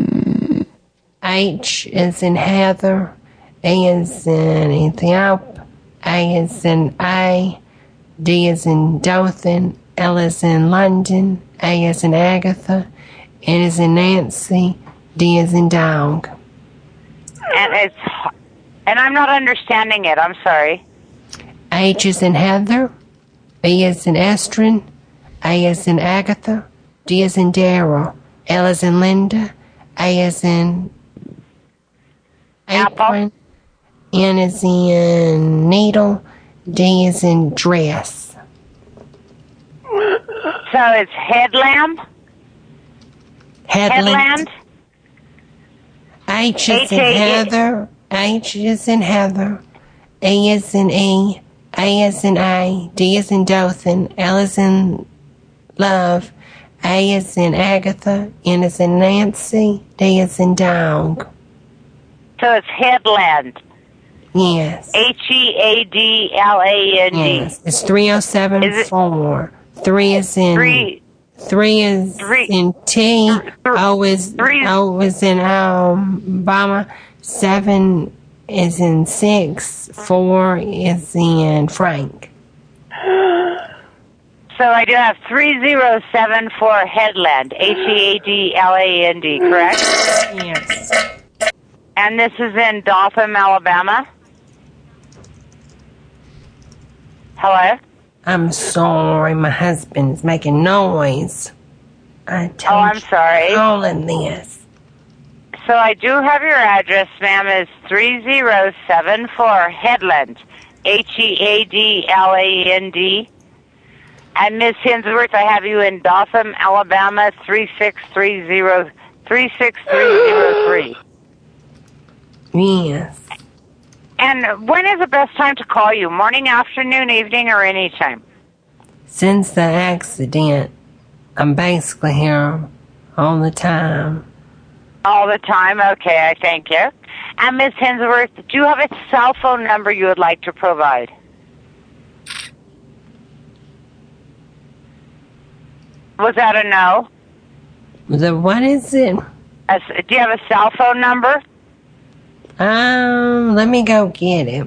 H is in Heather. E is in Ethiopia. A is in A. D is in Dothan. L is in London. A is in Agatha. N is in Nancy. D is in Dog. And it's. And I'm not understanding it. I'm sorry. H is in Heather. B is in Estrin. A is in Agatha. D is in Daryl. L is in Linda. A is in Apron. N is in Needle. D is in Dress. So it's Headland? Headland. Headland? H is in H A- Heather. H is in Heather. E is in E. A is in A. D is in Dothan. L is in Love. A is in Agatha. N is in Nancy. D is in Dog. So it's Headland. Yes. H E A D L A N D. Yes. It's three oh seven four. Three is in... Three. Three is Three. in T. O is... O is in um, Obama. Seven is in six. Four is in Frank. So I do have three zero seven four Headland. H E A D L A N D, correct? Yes. And this is in Dothan, Alabama? Hello? I'm sorry, my husband's making noise. I Oh, I'm sorry. calling this. So I do have your address, ma'am, is three zero seven four Headland, H E A D L A N D. And Miss Hensworth, I have you in Dothan, Alabama, three six three zero three six three zero three. Yes. And when is the best time to call you? Morning, afternoon, evening, or any time? Since the accident, I'm basically here all the time. All the time? Okay, I thank you. And Miss Hensworth, do you have a cell phone number you would like to provide? Was that a no? The what is it? A, do you have a cell phone number? Um, let me go get it.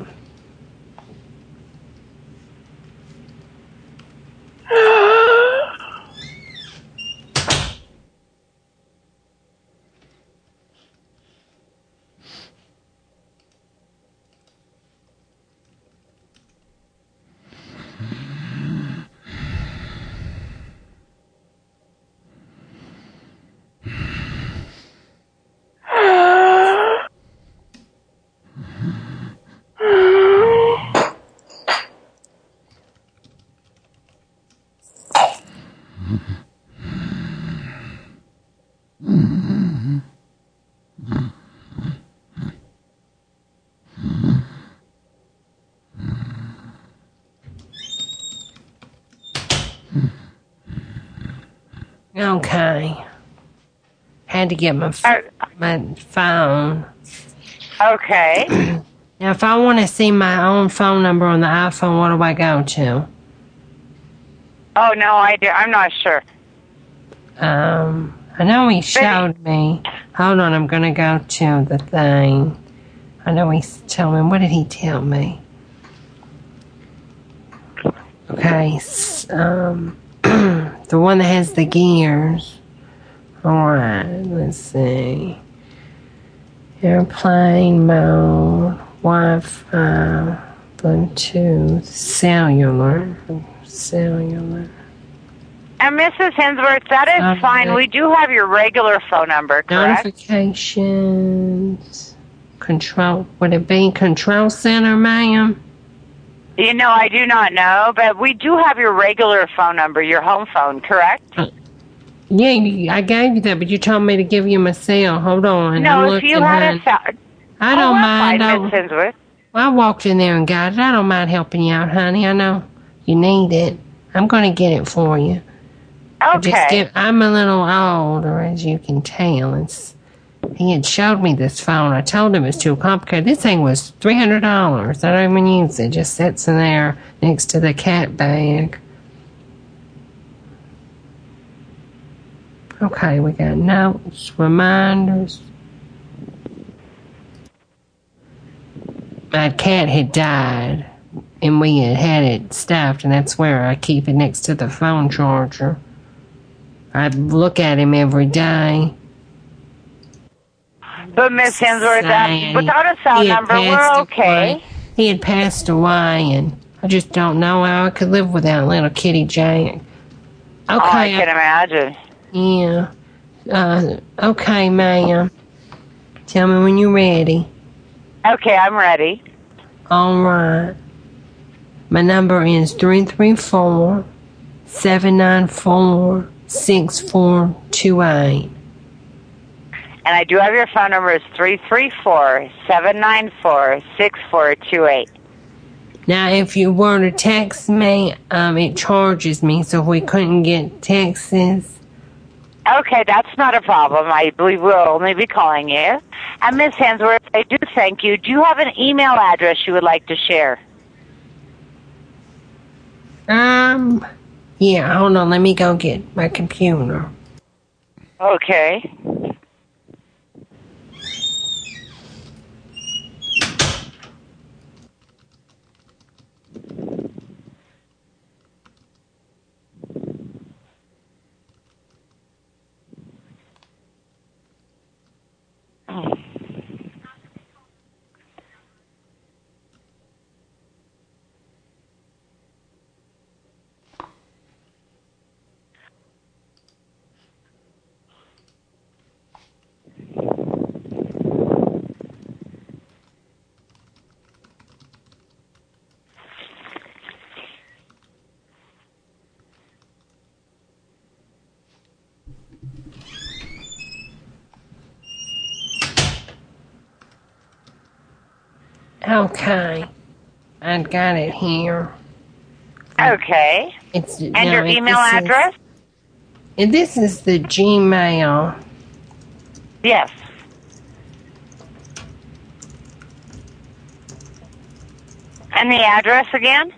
Okay. Had to get my f- my phone. Okay. Now, if I want to see my own phone number on the iPhone, what do I go to? Oh, no, I do. I'm not sure. Um, I know he showed me. Hold on, I'm going to go to the thing. I know he's telling me. What did he tell me? Okay, s- um, the one that has the gears. Alright, let's see. Airplane mode, Wi-Fi, Bluetooth, cellular, cellular. And Missus Hensworth, that is Um, fine. We do have your regular phone number, correct? Notifications, control, would it be control center, ma'am? You know, I do not know, but we do have your regular phone number, your home phone, correct? Uh, yeah, you- I gave you that, but you told me to give you my cell. Hold on. no, I'm if you looking, had hon. a cell... I oh, don't that's mind. fine, I, Miss Hinsworth. I walked in there and got it. I don't mind helping you out, honey. I know you need it. I'm going to get it for you. I just Okay. get, I'm a little older, as you can tell. It's, he had showed me this phone. I told him it was too complicated. This thing was three hundred dollars. I don't even use it. It just sits in there next to the cat bag. Okay, we got notes, reminders. My cat had died, and we had had it stuffed, and that's where I keep it, next to the phone charger. I look at him every day. But Miss Hinsworth, uh, Saying without a cell he had number, we're passed okay. away. He had passed away, and I just don't know how I could live without little Kitty Jack. Okay, Oh, I can imagine. Yeah. Uh, okay, ma'am. Tell me when you're ready. Okay, I'm ready. All right. My number is three three four, seven nine four, six four two eight. And I do have your phone number is three three four, seven nine four, six four two eight. Now, if you were to text me, um, it charges me, so if we couldn't get texts, Okay, that's not a problem. I believe we'll only be calling you. And Miss Hansworth, I do thank you. Do you have an email address you would like to share? um, yeah, hold on, let me go get my computer. Okay. Okay, I've got it here. Okay. It's And no, your it- email this is- address? and this is the Gmail. Yes. And the address again?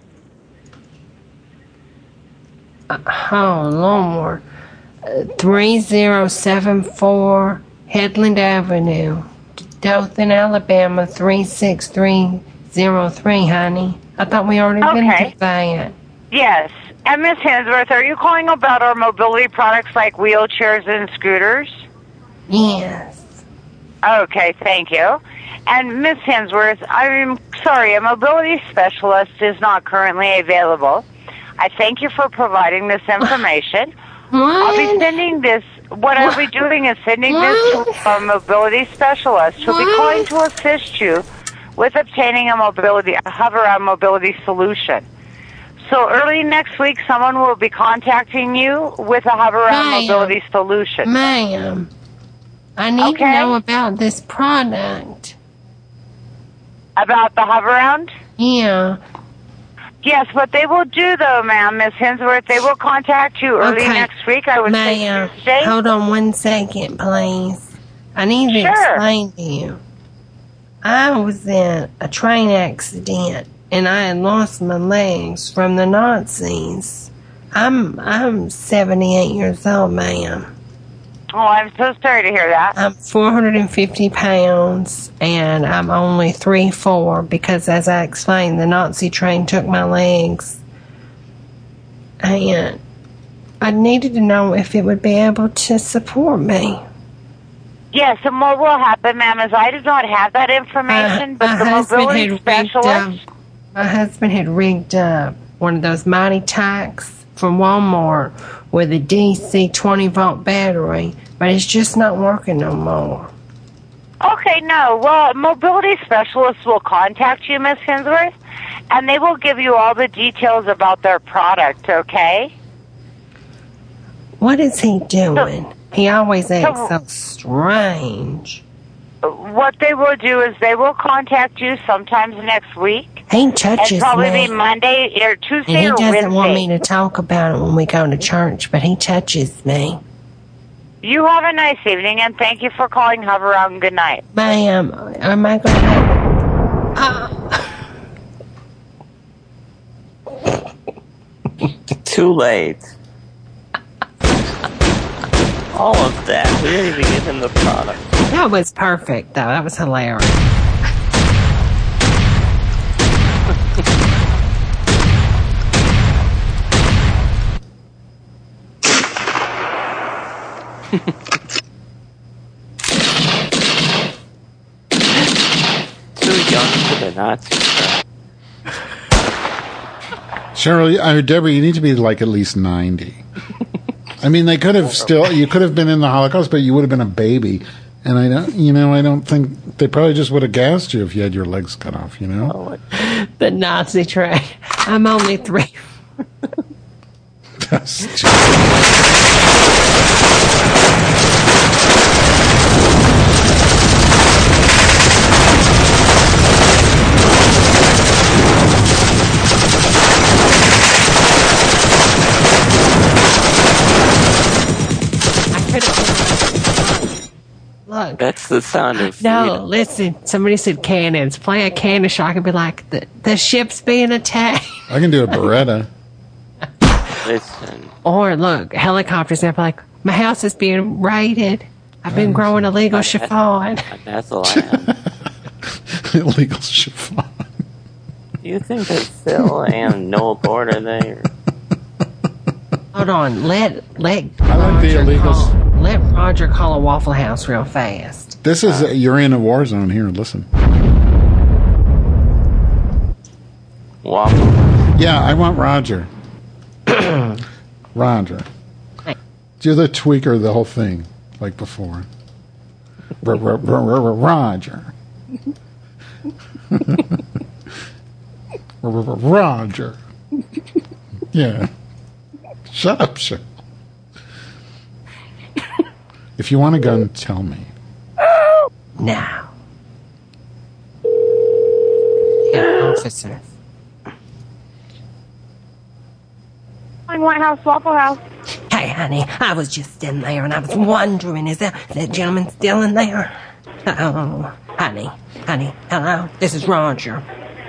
Uh, oh, Lord. Uh, three zero seven four Headland Avenue, Dothan, Alabama, three six three zero three, honey. I thought we already been Okay. to that. Yes. And Miss Hansworth, are you calling about our mobility products like wheelchairs and scooters? Yes. Okay, thank you. And Miss Hansworth, I'm sorry, a mobility specialist is not currently available. I thank you for providing this information. I'll be sending this, what I'll be doing is sending this to a mobility specialist who'll be calling to assist you with obtaining a mobility, a hover-on mobility solution. So early next week, someone will be contacting you with a hover-on Ma'am. mobility solution. Ma'am, I need Okay. to know about this product. About the hover-round? Yeah. Yes, what they will do, though, ma'am, Miss Hinsworth, they will contact you early Okay. next week. I would say Ma'am, Tuesday. hold on one second, please. I need to Sure. explain to you. I was in a train accident, and I had lost my legs from the Nazis. I'm I'm seventy-eight years old, ma'am. Oh, I'm so sorry to hear that. I'm four hundred fifty pounds, and I'm only three four because, as I explained, the Nazi train took my legs. And I needed to know if it would be able to support me. Yes, and what will happen, ma'am, is I do not have that information, but my the husband mobility had rigged up. specialist... My husband had rigged up one of those Mighty Tacs from Walmart with a D C twenty volt battery, but it's just not working no more. Okay, no. Well, mobility specialists will contact you, Miss Hinsworth, and they will give you all the details about their product, okay? What is he doing? So, he always acts so, so strange. What they will do is they will contact you sometimes next week. He touches It'll probably me. be Monday or Tuesday And he or doesn't Wednesday. want me to talk about it when we go to church, but he touches me. You have a nice evening, and thank you for calling Hub Around. Good night. Ma'am, am I going to... Too late. All of that. We didn't even give him the product. That was perfect, though. That was hilarious. Too young for the Nazis. Cheryl, I mean, Deborah, you need to be like at least ninety. I mean, they could have still, you could have been in the Holocaust, but you would have been a baby. And I don't, you know, I don't think, they probably just would have gassed you if you had your legs cut off, you know? The Nazi train. I'm only three. That's Look. That's the sound of No, freedom. listen. Somebody said cannons. Play a cannon shot and be like, the, the ship's being attacked. I can do a Beretta. Listen. Or look, helicopters. They're like, my house is being raided. I've been growing illegal chiffon. That's all I am. Illegal chiffon. Do you think there's still and no border there? Hold on. Let let. I like the illegals. Call, let Roger call a Waffle House real fast. This is, uh, you're in a war zone here, listen. Waffle. Yeah, I want Roger. Roger. Do the tweaker, the whole thing, like before. R- r- r- r- Roger. R- r- Roger. Yeah. Shut up, Cheryl. If you want a gun, tell me. Now. Yeah, officer. White House, Waffle House. Hey, honey, I was just in there and I was wondering, is that, that gentleman still in there? Oh, honey, honey, hello, this is Roger.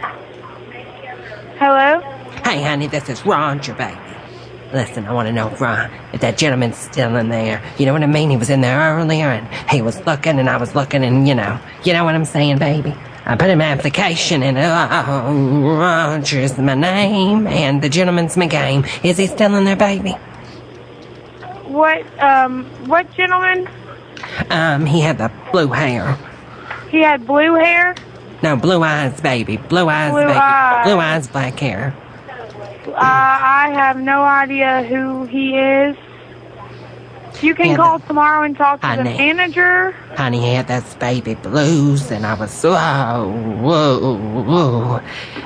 Hello? Hey, honey, this is Roger, baby. Listen, I want to know if, Ron, if that gentleman's still in there. You know what I mean? He was in there earlier and he was looking and I was looking and, you know, you know what I'm saying, baby? I put in my application and, oh, Roger's my name and the gentleman's my game. Is he still in there, baby? What, um, what gentleman? Um, he had the blue hair. He had blue hair? No, blue eyes, baby. Blue eyes, Blue baby. eyes. Blue eyes, black hair. Uh, I have no idea who he is. You can Yeah, call tomorrow and talk to I the know. manager. Honey, he had those baby blues, and I was so, oh, whoa, whoa,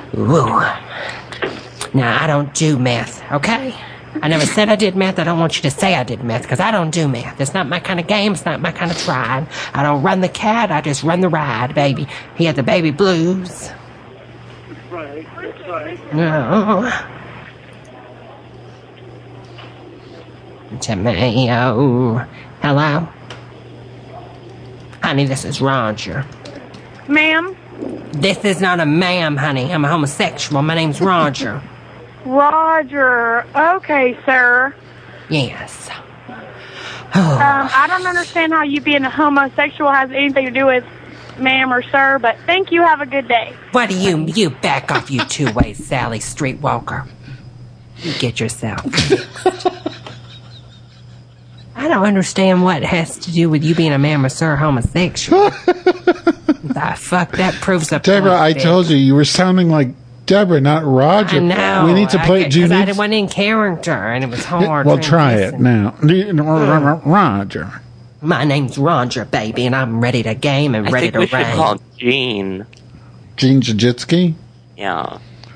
whoa. Now, I don't do meth, okay? I never said I did meth. I don't want you to say I did meth, because I don't do meth. It's not my kind of game. It's not my kind of ride. I don't run the cat. I just run the ride, baby. He had the baby blues. Right, that's right. No. Tomato. Hello? Honey, this is Roger. Ma'am? This is not a ma'am, honey. I'm a homosexual. My name's Roger. Roger. Okay, sir. Yes. Um, I don't understand how you being a homosexual has anything to do with ma'am or sir, but thank you. Have a good day. What do you, you back off, you two-way Sally Streetwalker. You get yourself. I don't understand what it has to do with you being a ma'am or sir homosexual. The fuck, that proves a Deborah, point, I bitch. told you, you were sounding like Deborah, not Roger. I know. We need to play. I, Do you 'cause I need? didn't want in character, and it was hard. Well, to try it listen. now. Do you- Roger. My name's Roger, baby, and I'm ready to game and I ready think to we should rain. call Gene. Gene Jajitsky? Yeah.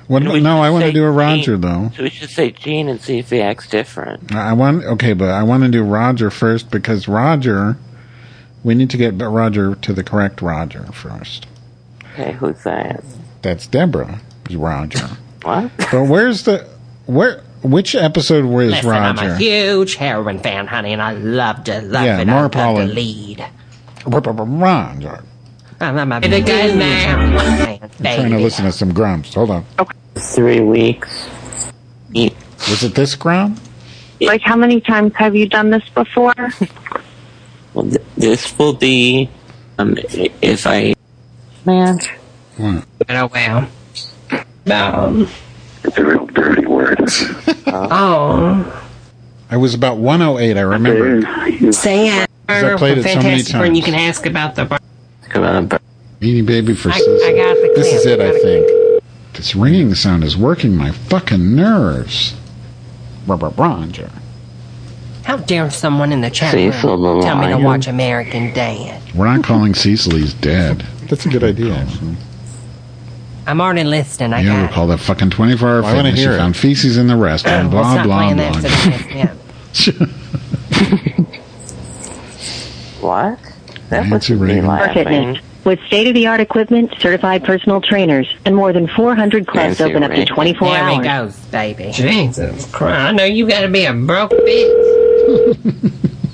What, We no, should I want to say do a Roger, Gene. though. So we should say Gene and see if he acts different. I want, okay, but I want to do Roger first because Roger, we need to get Roger to the correct Roger first. Okay, who's that? That's Deborah, is Roger. What? But where's the, where, which episode was Listen, Roger? I'm a huge heroin fan, honey, and I love to love Yeah, it. more I love Paula. to lead. Roger. I'm a big guy now. I'm trying to listen to some grumps. Hold on. Three weeks. Yeah. Was it this grump? Like, how many times have you done this before? Well, th- this will be, um, i- if I, man. What? Oh, well. Um, It's a real dirty word. oh. I was about one oh eight, I remember. Say it. I played it so many Fantastic Friend, you times. can ask about the... Beanie Baby for I- Sis. I got the This clip. is it, I I got think. This ringing sound is working my fucking nerves. Roger. How dare someone in the chat Cecil room the tell me to Lion. watch American Dad? We're not calling Cecil, he's dead. That's a good idea, actually. I'm already listening. I Yeah, got we'll call that fucking twenty-four hour I wanna fitness. hear You it. found feces in the restaurant, We'll blah, stop blah, playing blah. that for the next- yeah. What? That Nancy was me Reagan. For fitness. laughing. With state-of-the-art equipment, certified personal trainers, and more than four hundred clubs Nancy open up to Reagan. twenty-four there hours. he goes, baby. Jesus Christ. I know you gotta be a broke bitch.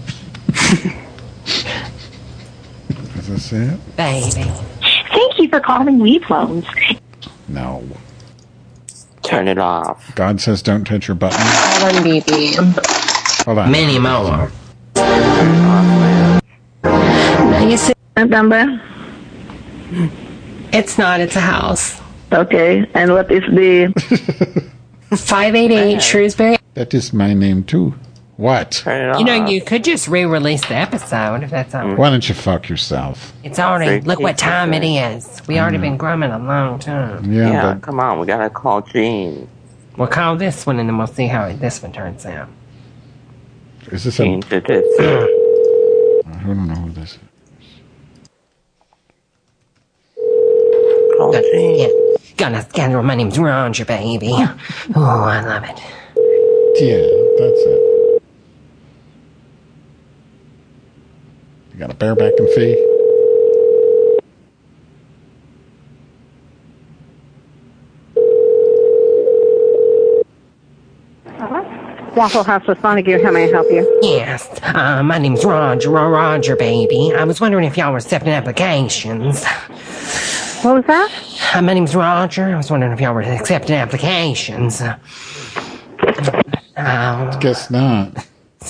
Is this it? Baby. Thank you for calling Weave Loans. No. Turn it off. God says don't touch your button. Hold on, baby. Hold on. Many more. Now you say that number? It's not, it's a house. Okay, and what is the... five eighty-eight Shrewsbury. That is my name, too. What? You know, you could just re-release the episode if that's all. Why don't you fuck yourself? It's already, look what time it is. We already been grumming a long time. Yeah, Yeah, but come on, we gotta call Gene. We'll call this one and then we'll see how this one turns out. is this a... Gene did it. I don't know who this is. Call Good. Gene. Yeah. Gonna schedule. My name's Roger, baby. Oh, I love it. Yeah, that's it. You got a barebacking fee? Waffle House with Montague, how may I help you? Yes. Uh, my name's Roger. Ro- Roger, baby. I was wondering if y'all were accepting applications. What was that? Uh, my name's Roger. I was wondering if y'all were accepting applications. Uh, uh, Guess not.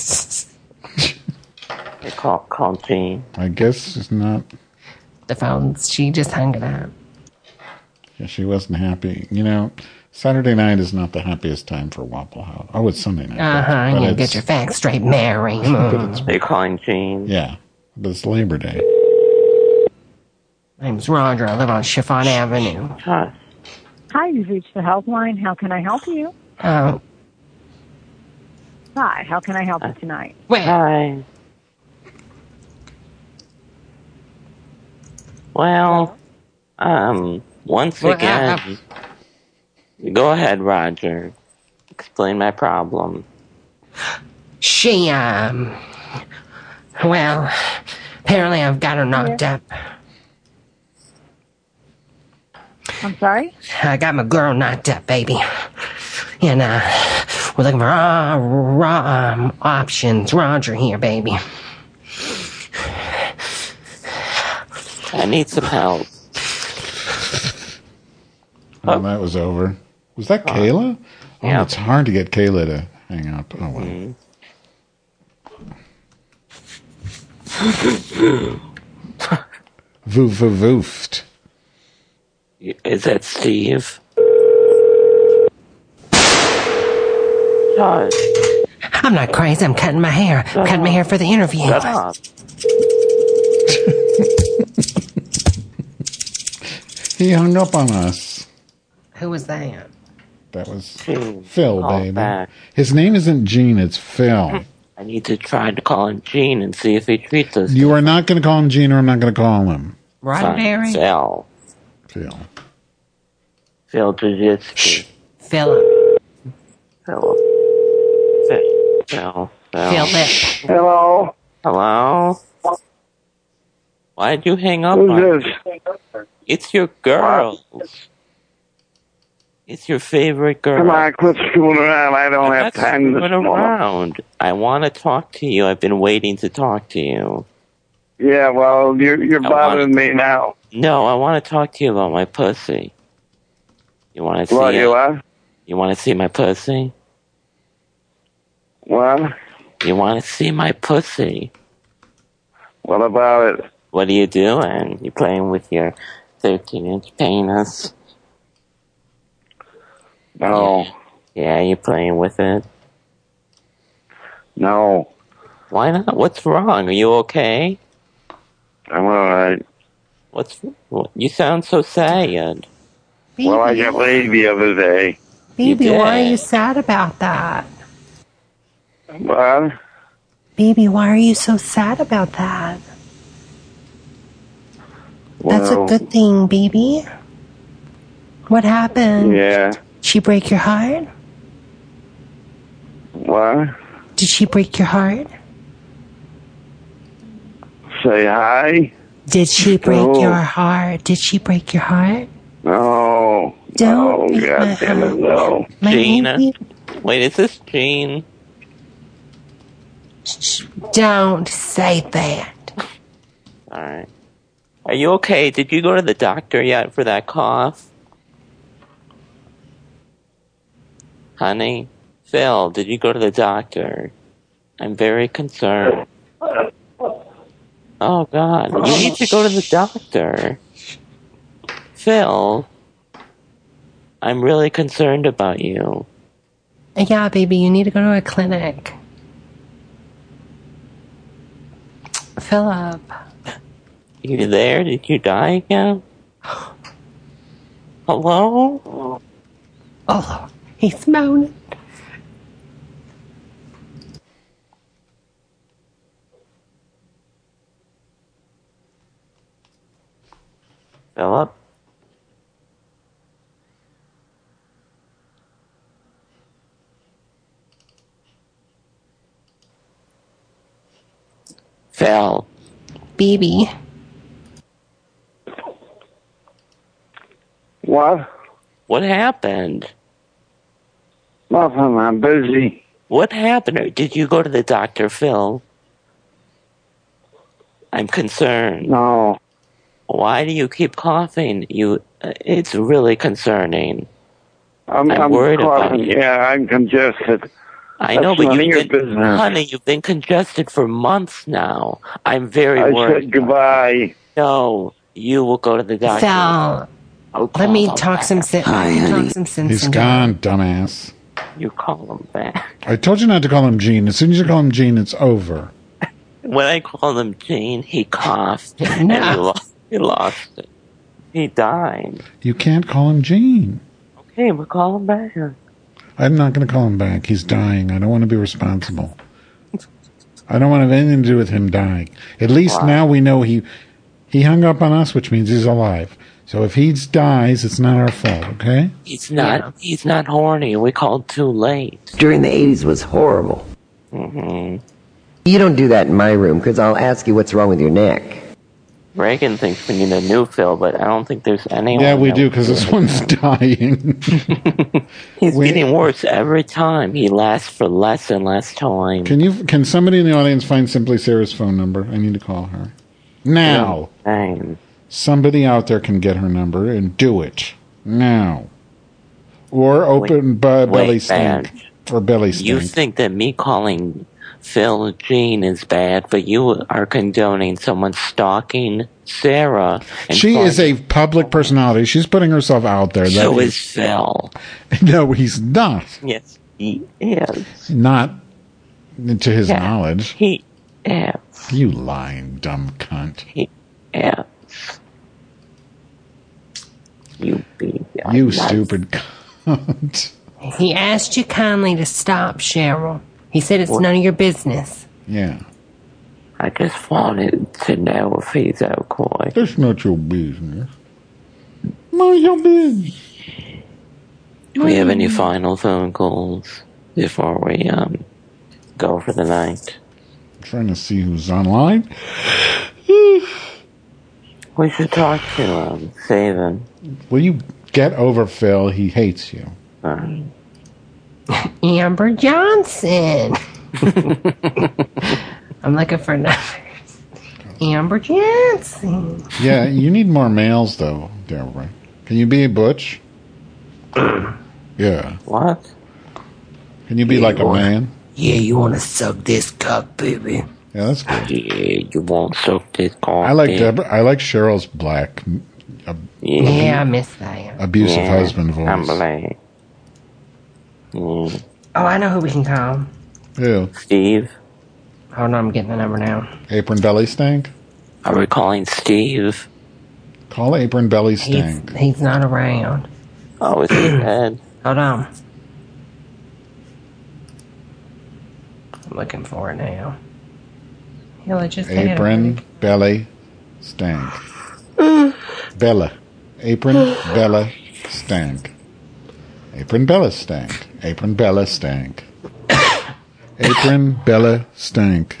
Hey, call, call Gene. I guess it's not. the phone, she just hung it up. Yeah, she wasn't happy. You know, Saturday night is not the happiest time for Waffle House. Oh, it's Sunday night. Uh huh. but You it's- get your facts straight, Mary. but it's- They calling Gene. yeah, but it's Labor Day. My name's Roger. I live on Chiffon Avenue. Huh. Hi, you've reached the helpline. How can I help you? Oh, Hi, how can I help you tonight? well, Hi. Well, um, once Well, again, uh, go ahead, Roger. Explain my problem. she, um, well, apparently I've got her knocked up. I'm sorry? I got my girl knocked up, baby. And, uh, we're looking for uh, raw, um, options. Roger here, baby. I need some help. Oh, that was over. Was that Kayla? Oh, yeah. it's hard to get Kayla to hang up. Oh, well. Mm. Voof, voof, voofed. Is that Steve? Hush. I'm not crazy. I'm cutting my hair. I'm cutting my hair for the interview. Shut up. He hung up on us. Who was that? That was Gene. Phil, Call baby. back. His name isn't Gene, it's Phil. I need to try to call him Gene and see if he treats us. You are not going to call him Gene, or I'm not going to call him Roddenberry? Phil. Phil. Phil Drzitsky. Philip. Philip. Phil. Phil. Philip. Hello? Hello? Why did you hang up Who's on this? me? It's your girls. It's your favorite girl. Come on, quit screwing around. I don't I'm have not time this screwing morning. around. I want to talk to you. I've been waiting to talk to you. Yeah, well, you're, you're I bothering want- me now. No, I want to talk to you about my pussy. You want to see What, it? you what? You want to see my pussy? What? You want to see my pussy? What about it? What are you doing? You playing with your thirteen-inch penis? No. Yeah. Yeah, you playing with it? No. Why not? What's wrong? Are you okay? I'm alright. What's... What, you sound so sad. Well, I got laid the other day. Baby, did. why are you sad about that? What? Baby, why are you so sad about that? That's a Well, good thing, baby. What happened? Yeah. Did she break your heart? What? Did she break your heart? Say hi? Did she break No. your heart? Did she break your heart? No. Don't Oh, break my God damn it, heart. no. My Gina? baby, Wait, is this Jean? don't say that. Alright. Are you okay? Did you go to the doctor yet for that cough? Honey? Phil, did you go to the doctor? I'm very concerned. Oh, God. You need to go to the doctor. Phil, I'm really concerned about you. Yeah, baby, you need to go to a clinic. Philip. You there? Did you die again? Hello? Oh, he's moaning. Philip? Phil. Baby. What? What happened? Nothing. I'm busy. What happened? Did you go to the doctor, Phil? I'm concerned. No. Why do you keep coughing? You, uh, it's really concerning. I'm, I'm I'm worried about coughing. you. Yeah, I'm congested. I That's know, but none of your you've been, business. honey, you've been congested for months now. I'm very I worried. said goodbye. No, you will go to the doctor. Phil, I'll let me call him talk back. some sense. Talk some sense. He's into gone, it. dumbass. You call him back. I told you not to call him Gene. As soon as you call him Gene, it's over. When I called him Gene, he coughed and he lost, he lost it. He died. You can't call him Gene. Okay, we'll call him back. I'm not going to call him back. He's dying. I don't want to be responsible. I don't want to have anything to do with him dying. At least Wow. now we know he he hung up on us, which means he's alive. So if he dies, it's not our fault, okay? He's not. He's not horny. We called too late. During the eighties was horrible. hmm You don't do that in my room, because I'll ask you what's wrong with your neck. Reagan thinks we need a new Phil, but I don't think there's anyone. Yeah, we that do, would because do this it. one's dying. He's We- getting worse every time. He lasts for less and less time. Can you? Can somebody in the audience find Simply Sarah's phone number? I need to call her. Now. Fine. Somebody out there can get her number and do it. Now. Or open bu- belly Wait, stink. Badge. Or belly stink. You think that me calling Phil Jean is bad, but you are condoning someone stalking Sarah. And She is finding- a public personality. She's putting herself out there. So That is Phil. No, he's not. Yes, he is. Not to his Yeah. knowledge. He is. You lying dumb cunt. He is. You be. You stupid cunt. He asked you kindly to stop, Cheryl. He said it's What? none of your business. Yeah. I just wanted to know if he's okay. That's not your business. Mind your business. Do we have any final phone calls before we um go for the night? I'm trying to see who's online. We should talk to um Saban. Will you get over Phil? He hates you. Uh, Amber Johnson. I'm looking for numbers. Amber Johnson. Yeah, you need more males, though, Deborah. Can you be a butch? Yeah. What? Can you be Yeah, like a you want- man? Yeah, you want to suck this cock, baby? Yeah, that's good. Yeah, you won't suck this cock. I like baby. Deborah. I like Cheryl's black, ab- Yeah, I miss that. abusive Yeah, husband voice. I'm black. Mm. Oh, I know who we can call. Who? Steve. Hold on, I'm getting the number now. Apron Belly Stank? Are we calling Steve? Call Apron Belly He's, Stank. he's not around. Oh, is he dead? Hold on. I'm looking for it now. Hell, I just had it. Apron Belly Stank. Bella. Apron Bella Stank. Apron Bella Stank. Apron Bella Stank. Apron Bella Stank.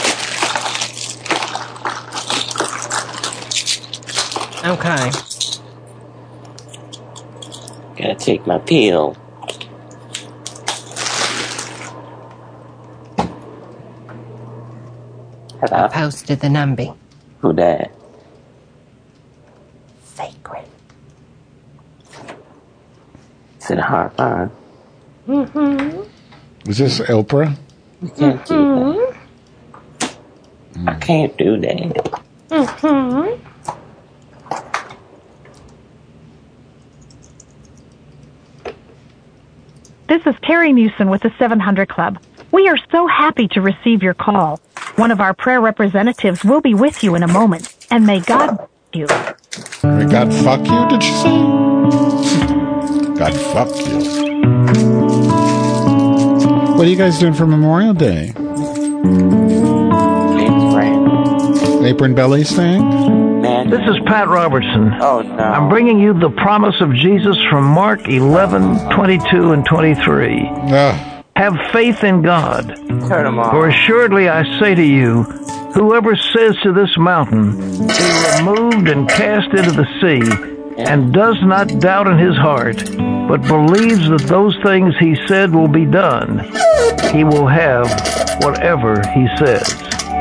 Okay. Gotta take my pill. I posted the number. Who that? Sacred. Is it a hot line? Mm-hmm. Is this Oprah? You can't do that. I can't do that. Mm-hmm. This is Terry Mewson with the seven hundred Club. We are so happy to receive your call. One of our prayer representatives will be with you in a moment, and may God bless you. May God fuck you, did you say? God fuck you. What are you guys doing for Memorial Day? Apron Belly Stank? This is Pat Robertson. Oh, no. I'm bringing you the promise of Jesus from Mark eleven, twenty-two, and twenty-three. Uh. Have faith in God. Turn 'em off. For assuredly I say to you, whoever says to this mountain, be removed and cast into the sea, and does not doubt in his heart, but believes that those things he said will be done, he will have whatever he says.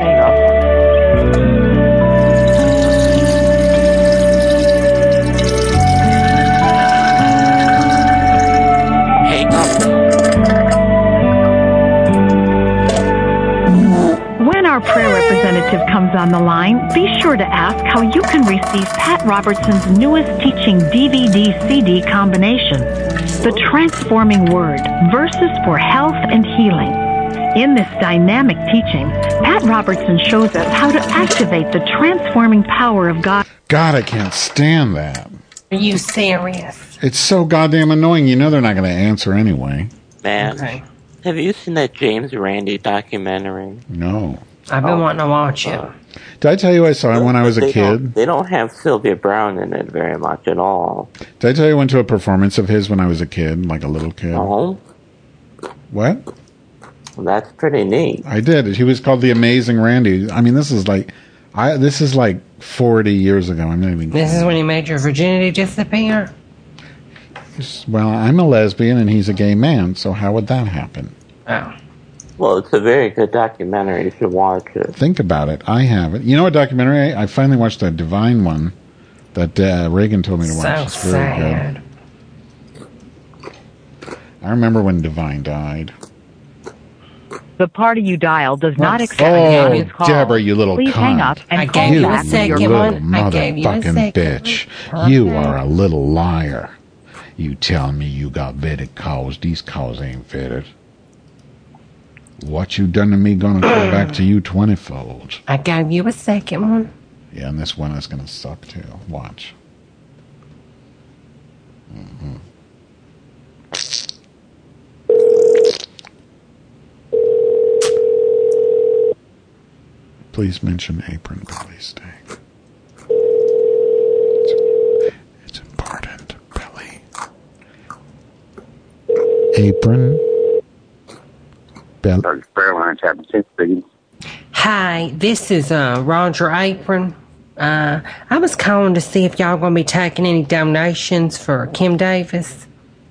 When our prayer representative comes on the line, be sure to ask how you can receive Pat Robertson's newest teaching D V D C D combination, The Transforming Word, Verses for Health and Healing. In this dynamic teaching, Pat Robertson shows us how to activate the transforming power of God. God, I can't stand that. Are you serious? It's so goddamn annoying. You know they're not going to answer anyway. Man, Okay. have you seen that James Randi documentary? No. I've been wanting to watch it. Did I tell you I saw it when I was a They kid? don't- They don't have Sylvia Brown in it very much at all. Did I tell you I went to a performance of his when I was a kid, like a little kid? No. What? Well, that's pretty neat. I did. He was called The Amazing Randy. I mean, this is like, I this is like forty years ago. I'm not even. This is when you made your virginity disappear? Well, I'm a lesbian and he's a gay man, so how would that happen? Oh. Well, it's a very good documentary. You should watch it. Think about it. I have it. You know what documentary? I, I finally watched that Divine one that uh, Reagan told me to watch. So It's very sad. good. I remember when Divine died. The party you dialed does not accept Oh, this call. Deborah, you little Please cunt. hang up and I call gave you a back when you're second little one. I gave you a motherfucking second bitch. one. You Okay. are a little liar. You tell me you got vetted calls. These calls ain't vetted. What you done to me gonna come back to you twenty-fold. I gave you a second one. Yeah, and this one is gonna suck too. Watch. Mm-hmm. Please mention Apron Belly Steak. It's, it's important, Belly. Apron. Bell. Fairline Chapter ten speaking. Hi, this is uh, Roger Apron. Uh, I was calling to see if y'all going to be taking any donations for Kim Davis.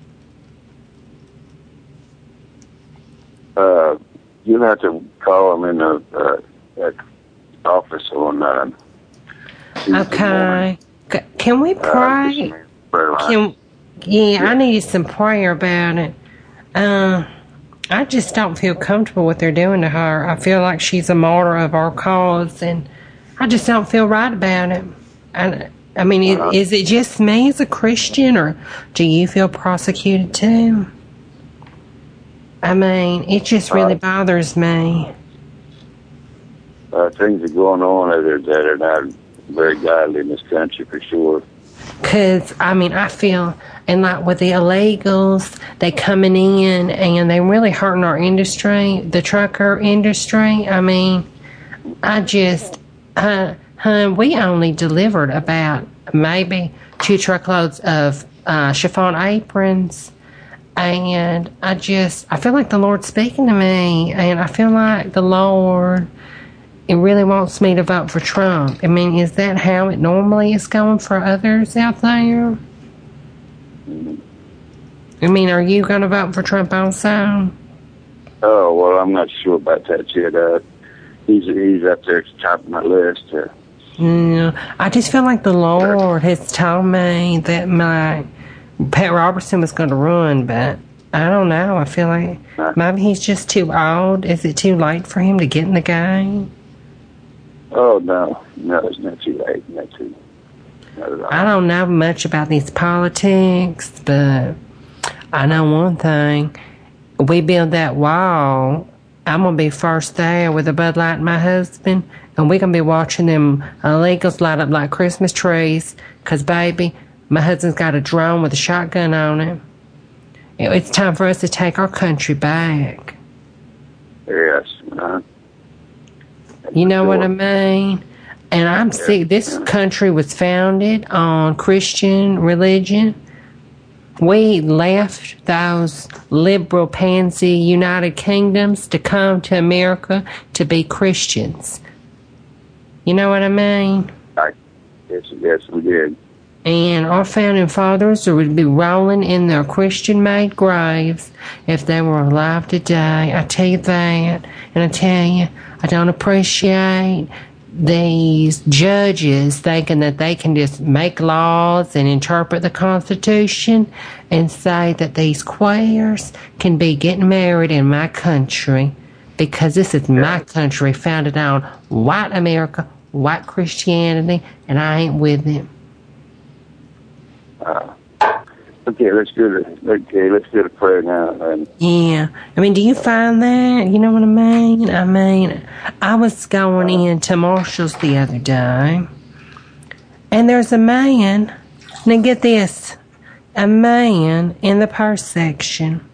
Uh, you'll have to call them in the uh, at office on uh, Tuesday Okay. morning. C- can we pray? Fairline. Can, yeah, I needed some prayer about it. Uh, I just don't feel comfortable what they're doing to her. I feel like she's a martyr of our cause, and I just don't feel right about it. I, I mean, Uh-huh. is, is it just me as a Christian, or do you feel prosecuted too? I mean, it just really bothers me. Uh, things are going on that are, that are not very godly in this country for sure. Because, I mean, I feel, and like with the illegals, they coming in and they really hurting our industry, the trucker industry. I mean, I just, uh, hun, we only delivered about maybe two truckloads of uh, chiffon aprons. And I just, I feel like the Lord's speaking to me. And I feel like the Lord, it really wants me to vote for Trump. I mean, is that how it normally is going for others out there? I mean, are you going to vote for Trump also? Oh, well, I'm not sure about that yet. Uh, he's, he's up there at the top of my list. Uh, Yeah, I just feel like the Lord has told me that my Pat Robertson was going to run, but I don't know. I feel like maybe he's just too old. Is it too late for him to get in the game? oh, no. No, it's not too late. Not too not at all. I don't know much about these politics, but I know one thing. We build that wall, I'm going to be first there with a Bud Light and my husband, and we're going to be watching them illegals light up like Christmas trees, because, baby, my husband's got a drone with a shotgun on it. It's time for us to take our country back. Yes. Uh, You know what I mean? And I'm sick. This country was founded on Christian religion. We left those liberal pansy United Kingdoms to come to America to be Christians. You know what I mean? I, yes, yes, we did. And our founding fathers would be rolling in their Christian-made graves if they were alive today. I tell you that. And I tell you, I don't appreciate these judges thinking that they can just make laws and interpret the Constitution and say that these queers can be getting married in my country, because this is my country founded on white America, white Christianity, and I ain't with it. Uh, okay, let's do the okay. Let's do the prayer now. And Yeah. I mean, do you find that? You know what I mean? I mean, I was going into Marshall's the other day, and there's a man, now get this, a man in the purse section.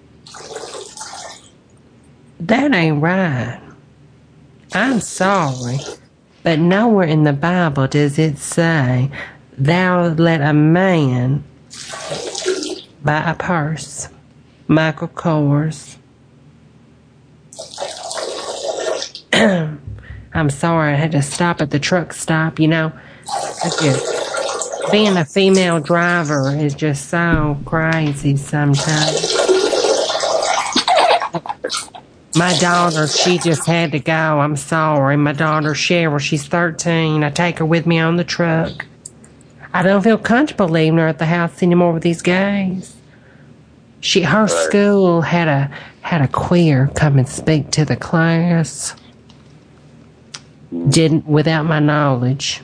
That ain't right. I'm sorry, but nowhere in the Bible does it say, thou let a man buy a purse. Michael Kors. I'm sorry, I had to stop at the truck stop. You know, I just, being a female driver is just so crazy sometimes. My daughter, she just had to go. I'm sorry. My daughter, Cheryl, she's thirteen. I take her with me on the truck. I don't feel comfortable leaving her at the house anymore with these guys. She, her school had a had a queer come and speak to the class. Didn't without my knowledge.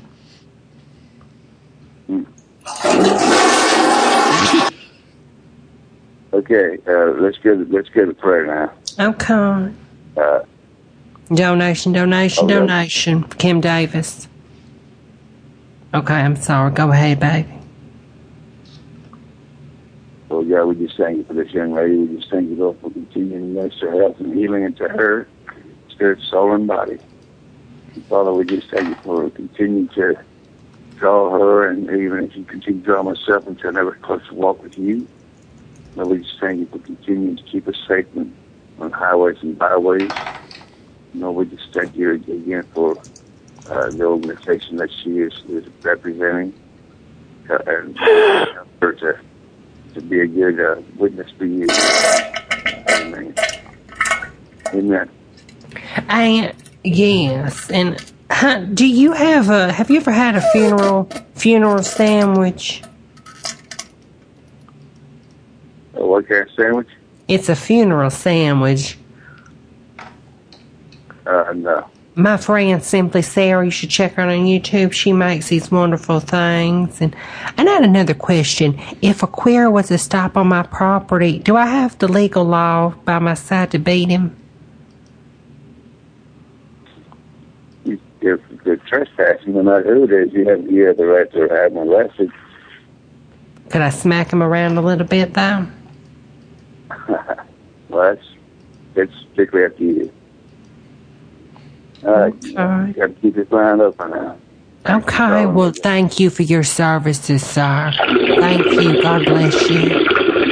okay, uh, let's get let's get a prayer now. Okay. Uh, Donation, donation, Okay. donation. Kim Davis. Okay, I'm sorry. Go ahead, baby. So, God, we just thank you for this young lady. We just thank you, Lord, for continuing to minister health and healing into her spirit, soul, and body. And Father, we just thank you for continuing to draw her, and even if you continue to draw myself into another closer walk with you. Lord, we just thank you for continuing to keep us safe on, on highways and byways. Lord, we just thank you again for uh, the organization that she is, is representing, uh, and help her to, to be a good uh, witness for you. Amen. Amen. And yes, and huh, do you have a? Have you ever had a funeral funeral sandwich? Uh, what kind of sandwich? It's a funeral sandwich. Uh, no. My friend Simply Sarah, you should check her out on YouTube. She makes these wonderful things. And and I had another question. If a queer was to stop on my property, do I have the legal law by my side to beat him? If you're trespassing, no matter who it is, you have, you have the right to have him arrested. Could I smack him around a little bit, though? Well, that's, that's strictly up to you. All right. You got to keep your mind open now. Okay, well, thank you for your services, sir. Thank you. God bless you.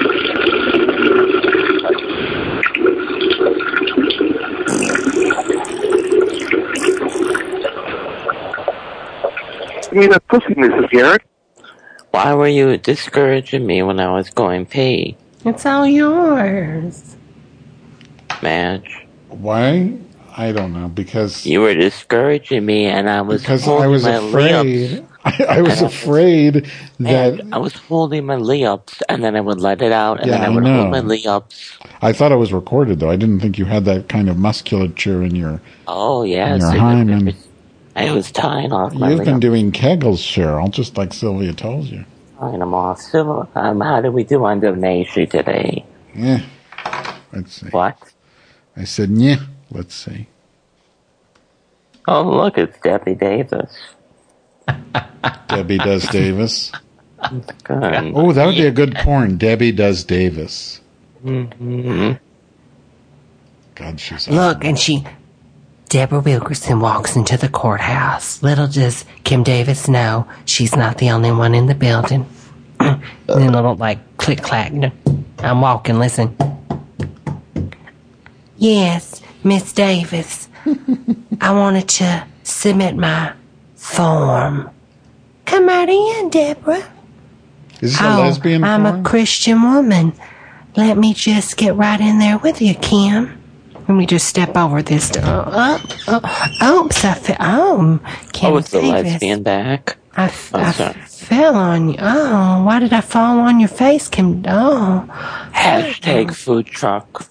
Give me that pussy, Missus Garrett. Why were you discouraging me when I was going pee, It's all yours. Madge? Why? I don't know, because... You were discouraging me, and I was Because holding I was my afraid. lips. I, I was And afraid that... And I was holding my lips, and then I would let it out, and Yeah, then I I would know. hold my lips. I thought it was recorded, though. I didn't think you had that kind of musculature in your, Oh, in yes. your it- hymen. I was tying off my You've lips. been doing Kegels, Cheryl, just like Sylvia told you. Tying them off. So, um, how did we do on donation today? Yeah. Let's see. What? I said, yeah. Let's see. Oh, look, it's Debbie Davis. Debbie Does Davis. Good. Oh, that would be a good porn. Debbie Does Davis. Mm-hmm. God, she's... Look, and she... Deborah Wilkerson walks into the courthouse. Little does Kim Davis know she's not the only one in the building. And then a little, like, click-clack. I'm walking, listen. Yes, Miss Davis. I wanted to submit my form. Come right in, Deborah. Is this a oh, lesbian I'm porn? a Christian woman. Let me just get right in there with you, Kim. Let me just step over this. Oh, oh, oh, oops, I fell. Oh, Kim Oh, it's the Davis. lesbian back? I, f- Oh, I sorry. fell on you. Oh, why did I fall on your face, Kim? Oh. Hashtag food truck.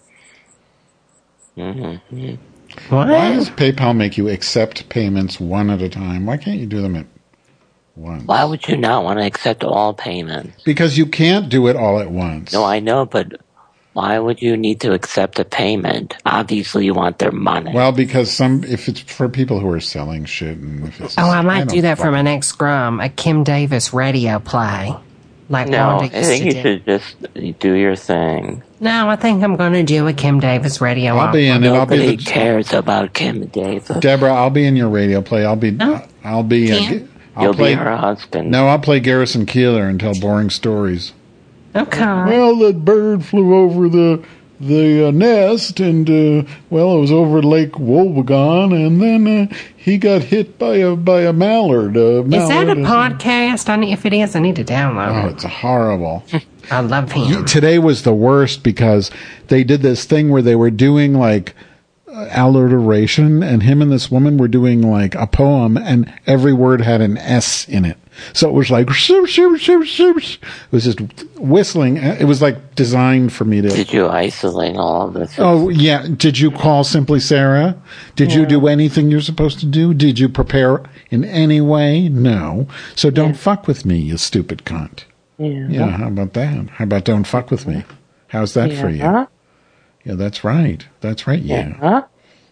Mm-hmm. What? Why does PayPal make you accept payments one at a time? Why can't you do them at once? Why would you not want to accept all payments? Because you can't do it all at once. No, I know, but why would you need to accept a payment? Obviously, you want their money. Well, because some, if it's for people who are selling shit, and if it's Oh, I might don't do that for fuck- my next scrum, a Kim Davis radio play. Like No, Wanda I used think to you do. should just do your thing. No, I think I'm going to do a Kim Davis radio. I'll be in it. I'll be Nobody the, cares about Kim Davis. Deborah, I'll be in your radio play. I'll be. I'll be. Uh, I'll You'll play, be her husband. No, I'll play Garrison Keillor and tell boring stories. Okay. Well, that bird flew over the the uh, nest, and uh, well, it was over Lake Wobegon, and then uh, he got hit by a by a mallard. Uh, Is that a mallard podcast? I need, if it is, I need to download Oh, it. it's horrible. I love him. Today was the worst because they did this thing where they were doing like uh, alliteration, and him and this woman were doing like a poem, and every word had an S in it. So it was like, shoo, shoo, shoo, shoo. It was just whistling. It was like designed for me to. Did you isolate all of this? Oh, yeah. Did you call Simply Sarah? Did you Yeah. do anything you're supposed to do? Did you prepare in any way? No. So don't fuck with me, you stupid cunt. Yeah. Yeah, how about that? How about don't fuck with me? How's that for you? Yeah. Yeah, that's right. That's right, yeah. Huh?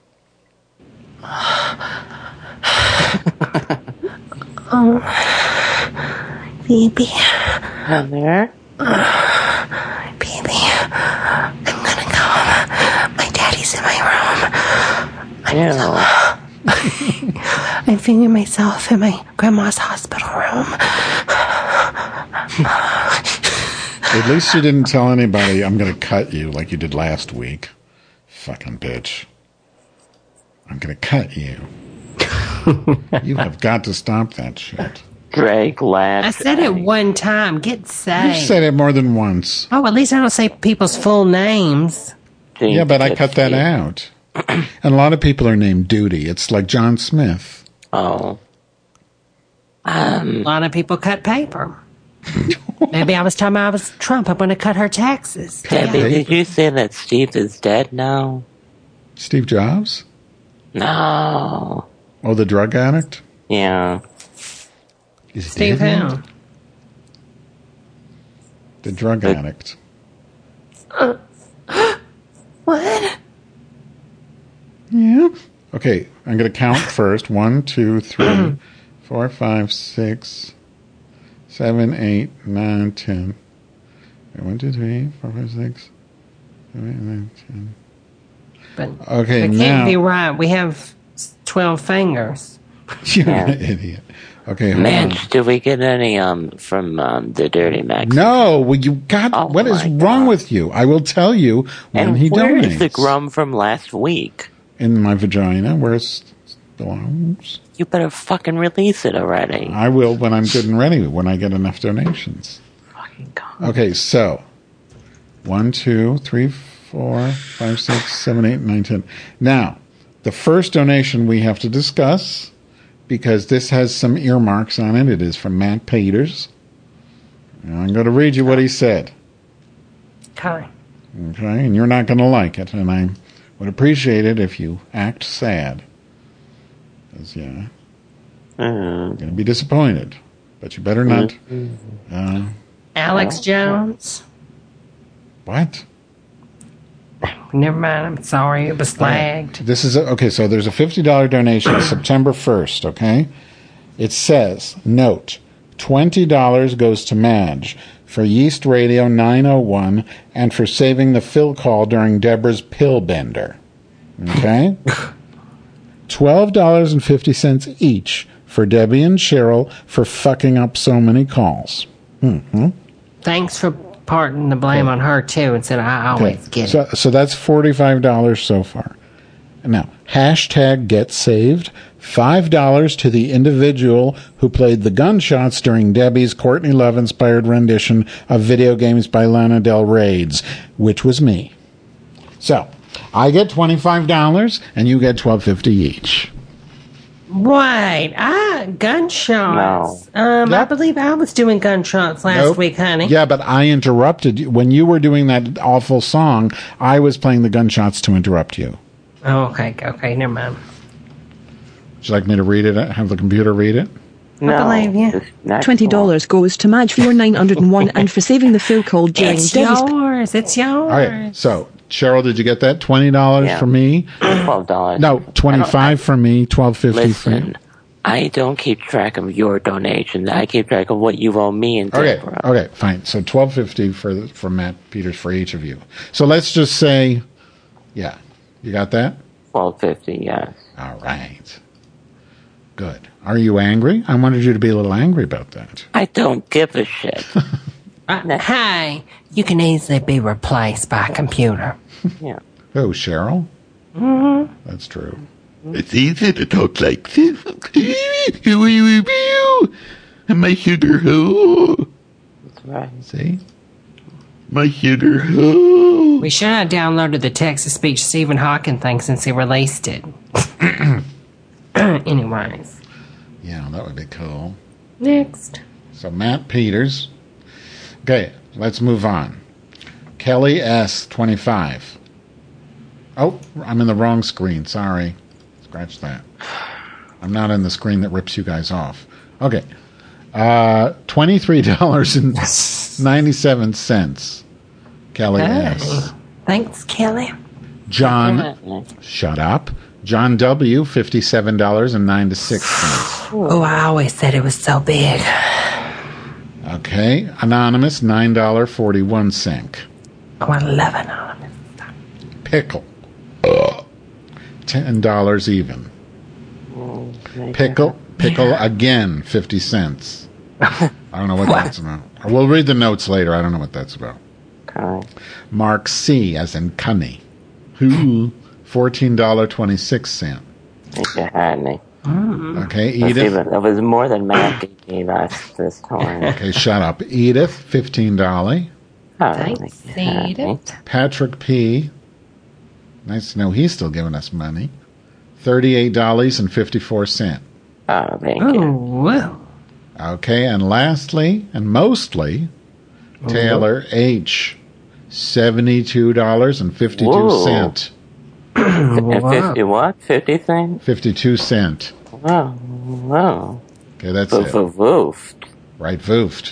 Oh, baby. Hi there. Baby, I'm gonna go home. My daddy's in my room. Ew. I finger myself in my grandma's hospital room. At least you didn't tell anybody I'm going to cut you like you did last week. Fucking bitch. I'm going to cut you. You have got to stop that shit. Greg laughed. I said it one time. Get You've saved. said it more than once. Oh, at least I don't say people's full names. Yeah, but I cut that out. And a lot of people are named Duty. It's like John Smith. Oh. Um, A lot of people cut paper. Maybe I was talking about I was Trump. I'm going to cut her taxes. Debbie, did you say that Steve is dead now? Steve Jobs? No. Oh, the drug addict? Yeah. Is Steve dead? who? The drug addict. Uh, what? Yeah. Okay, I'm going to count first. One, two, three, four, five, six, seven, eight, nine, ten. One, two, three, four, five, six, seven, eight, nine, ten. But Okay, it now can't be right. We have twelve fingers. You're Yeah. an idiot. Okay, hold Man, on. did we get any um from um, the Dirty Max? No, well, you got. Oh what is my wrong with you? I will tell you when And he where donates. is the grum from last week? In my vagina, where it belongs. You better fucking release it already. I will when I'm good and ready. When I get enough donations. Fucking God. Okay, so one, two, three, four, five, six, seven, eight, nine, ten. Now, the first donation we have to discuss, because this has some earmarks on it. It is from Matt Peters. And I'm going to read you what he said. Okay. Okay, and you're not going to like it, and I would appreciate it if you act sad. Because, yeah, Mm. you're going to be disappointed. But you better not. Uh, Alex Jones. what? Never mind. I'm sorry. It was flagged. This is a, okay. So there's a fifty dollars donation September first. Okay, it says note twenty dollars goes to Madge for Yeast Radio nine oh one and for saving the Phil call during Deborah's pill bender. Okay, twelve dollars and fifty cents each for Debbie and Cheryl for fucking up so many calls. Mm-hmm. Thanks for parting the blame on her, too, and said I always Okay. get so, it. So that's forty-five dollars so far. Now, hashtag get saved, five dollars to the individual who played the gunshots during Debbie's Courtney Love-inspired rendition of Video Games by Lana Del Rey's, which was me. So, I get twenty-five dollars, and you get twelve fifty each. Wait, I gunshots. Um, I believe I was doing gunshots last Nope. week, honey. Yeah, but I interrupted you. When you were doing that awful song, I was playing the gunshots to interrupt you. Oh, okay, okay, never mind. Would you like me to read it? Have the computer read it? I believe you. Twenty dollars goes to Madge four nine hundred and one and for saving the Phil call during It's Debbie's. yours. It's yours. All right. So, Cheryl, did you get that? Twenty dollars Yeah. for me. Twelve dollars. No, twenty-five for me. Twelve fifty for you. Listen, I don't keep track of your donations. I keep track of what you owe me and Okay. Deborah. Okay. Fine. So twelve fifty for for Matt Peters for each of you. So let's just say, yeah, you got that. Twelve fifty. Yes. All right. Good. Are you angry? I wanted you to be a little angry about that. I don't give a shit. Uh, hey, you can easily be replaced by a computer. Yeah. Oh, Cheryl. Mm-hmm. That's true. It's easy to talk like this. My sugar hoe. That's right. See? My sugar hoe. We should have downloaded the text-to-speech Stephen Hawking thing since he released it. Anyways. Yeah, that would be cool. Next. So Matt Peters. Okay, let's move on. Kelly S. twenty-five. Oh, I'm in the wrong screen. Sorry. Scratch that. I'm not in the screen that rips you guys off. Okay. Uh, twenty-three dollars and ninety-seven cents. Kelly Hey. S. Thanks, Kelly. John, shut up. John W., fifty-seven dollars and ninety-six cents. Oh, I always said it was so big. Okay. Anonymous, nine dollars and forty-one cents. Oh, I love Anonymous. Pickle, ten dollars even. Pickle, pickle again, fifty cents. I don't know what, what that's about. We'll read the notes later. I don't know what that's about. Okay. Mark C, as in Cunny. Who? fourteen dollars and twenty-six cents. Think you had me. Mm. Okay, Let's Edith. see, that was more than Matt gave me last this time. Okay, shut up. Edith, fifteen dollars. Oh, Thanks, Edith. Patrick P. Nice to know he's still giving us money. thirty-eight dollars and fifty-four cents. Oh, thank Oh, you. wow. Okay, and lastly, and mostly, Taylor H. seventy-two dollars and fifty-two cents. And fifty what? Fifty thing? fifty-two cents. Wow. Wow. Okay, that's Voof, it. voof, voof. Right, voofed.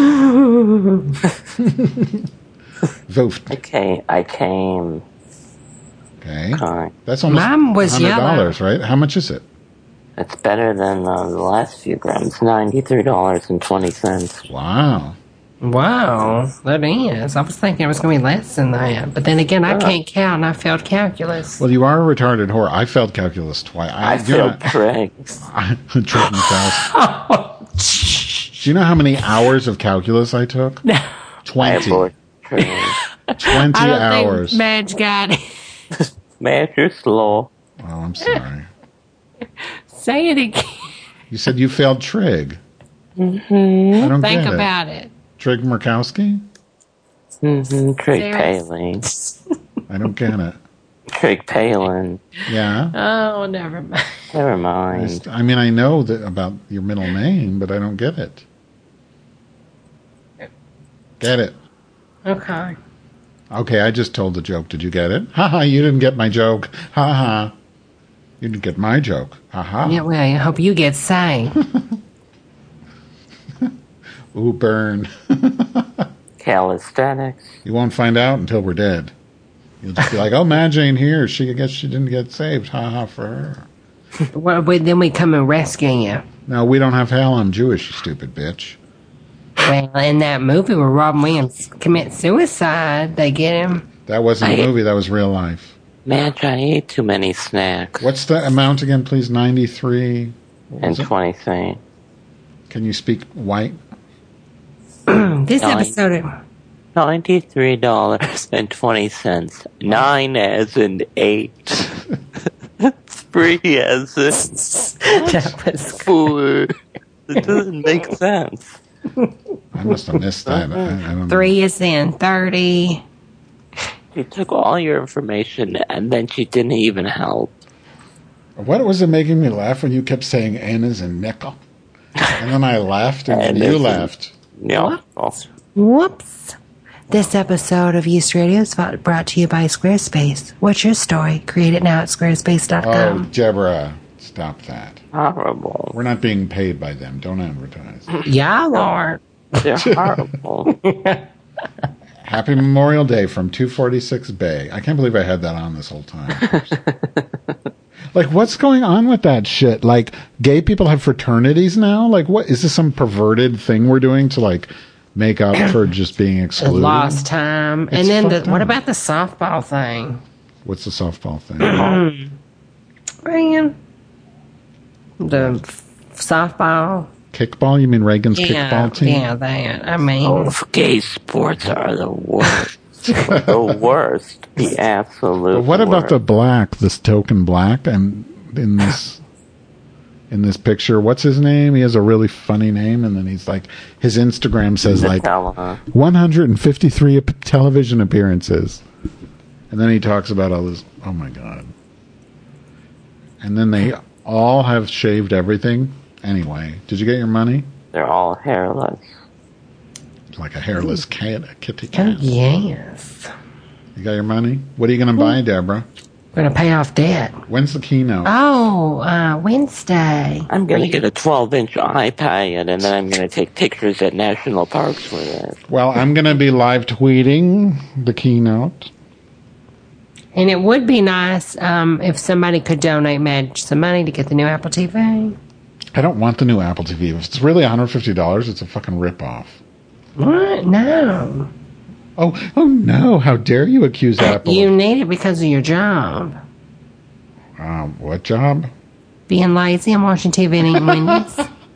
Voofed. Okay, I came. Okay. Okay. That's almost Mine was one hundred dollars, right? How much is it? It's better than uh, the last few grams. ninety-three dollars and twenty cents. Wow. Wow, that is. I was thinking it was going to be less than that. But then again, I can't count and I failed calculus. Well, you are a retarded whore. I failed calculus twice. I do failed not- trig. I- trig myself. Do you know how many hours of calculus I took? twenty. twenty I don't hours. think Madge got it. Man, you're slow. Oh, I'm sorry. Say it again. You said you failed trig. Mm-hmm. I don't Think get it. about it. Trig Murkowski? Mm-hmm. Trig Serious? Palin. I don't get it. Trig Palin. Yeah? Oh, never mind. Never I, mind. st- I mean, I know that about your middle name, but I don't get it. Get it. Okay. Okay, I just told the joke. Did you get it? Ha ha, you didn't get my joke. Ha ha. You didn't get my joke. Ha ha. Yeah, well, I hope you get saved. Ooh, burn. Calisthenics. You won't find out until we're dead. You'll just be like, oh, Mad Jane here. She, I guess she didn't get saved. Ha ha for her. Well, we- then we come and rescue you. No, we don't have hell. I'm Jewish, you stupid bitch. Well, in that movie where Robin Williams commits suicide, they get him. That wasn't a I- movie. That was real life. Madge, I ate too many snacks. What's the amount again, please? ninety-three What And was it? twenty-three. Can you speak white? This Nine. episode of... Ninety-three dollars and twenty cents. Nine as in eight. Three as in That was four. It doesn't make sense. I must have missed that. I, I don't know. Three is in thirty. She took all your information and then she didn't even help. What was it making me laugh when you kept saying N is in nickel? And then I laughed and, And then you this is- laughed. No. Whoops. This episode of Youth Radio is brought to you by Squarespace. What's your story? Create it now at squarespace dot Oh, com. Deborah, stop that. Horrible. We're not being paid by them. Don't advertise. Y'all are. They're horrible. Happy Memorial Day from two forty-six Bay. I can't believe I had that on this whole time. Like, what's going on with that shit? Like, gay people have fraternities now? Like, what? Is this some perverted thing we're doing to, like, make up for just being excluded? Lost time. It's and then the, fucked what up. about the softball thing? What's the softball thing? Man. The f- softball. Kickball? You mean Reagan's Yeah, kickball team? yeah, that. I mean, Oh, gay sports are the worst. The worst. The absolute But what about worst. the black, this token black, and in this in this picture, what's his name? He has a really funny name, and then he's like, his Instagram says like Nutella. one hundred fifty-three ap- television appearances, and then he talks about all this. Oh my god! And then they all have shaved everything. Anyway, did you get your money? They're all hairless. Like a hairless cat, a kitty oh, cat. yes. You got your money? What are you going to buy, Deborah? We're going to pay off debt. When's the keynote? Oh, uh, Wednesday. I'm going to get a twelve-inch iPad, and then I'm going to take pictures at national parks with it. Well, I'm going to be live tweeting the keynote. And it would be nice um, if somebody could donate Madge some money to get the new Apple T V. I don't want the new Apple T V. If it's really one hundred fifty dollars, it's a fucking ripoff. What? No. Oh, oh no! How dare you accuse Apple? You need it because of your job. Um, what job? Being lazy and watching T V and eating Wendy's.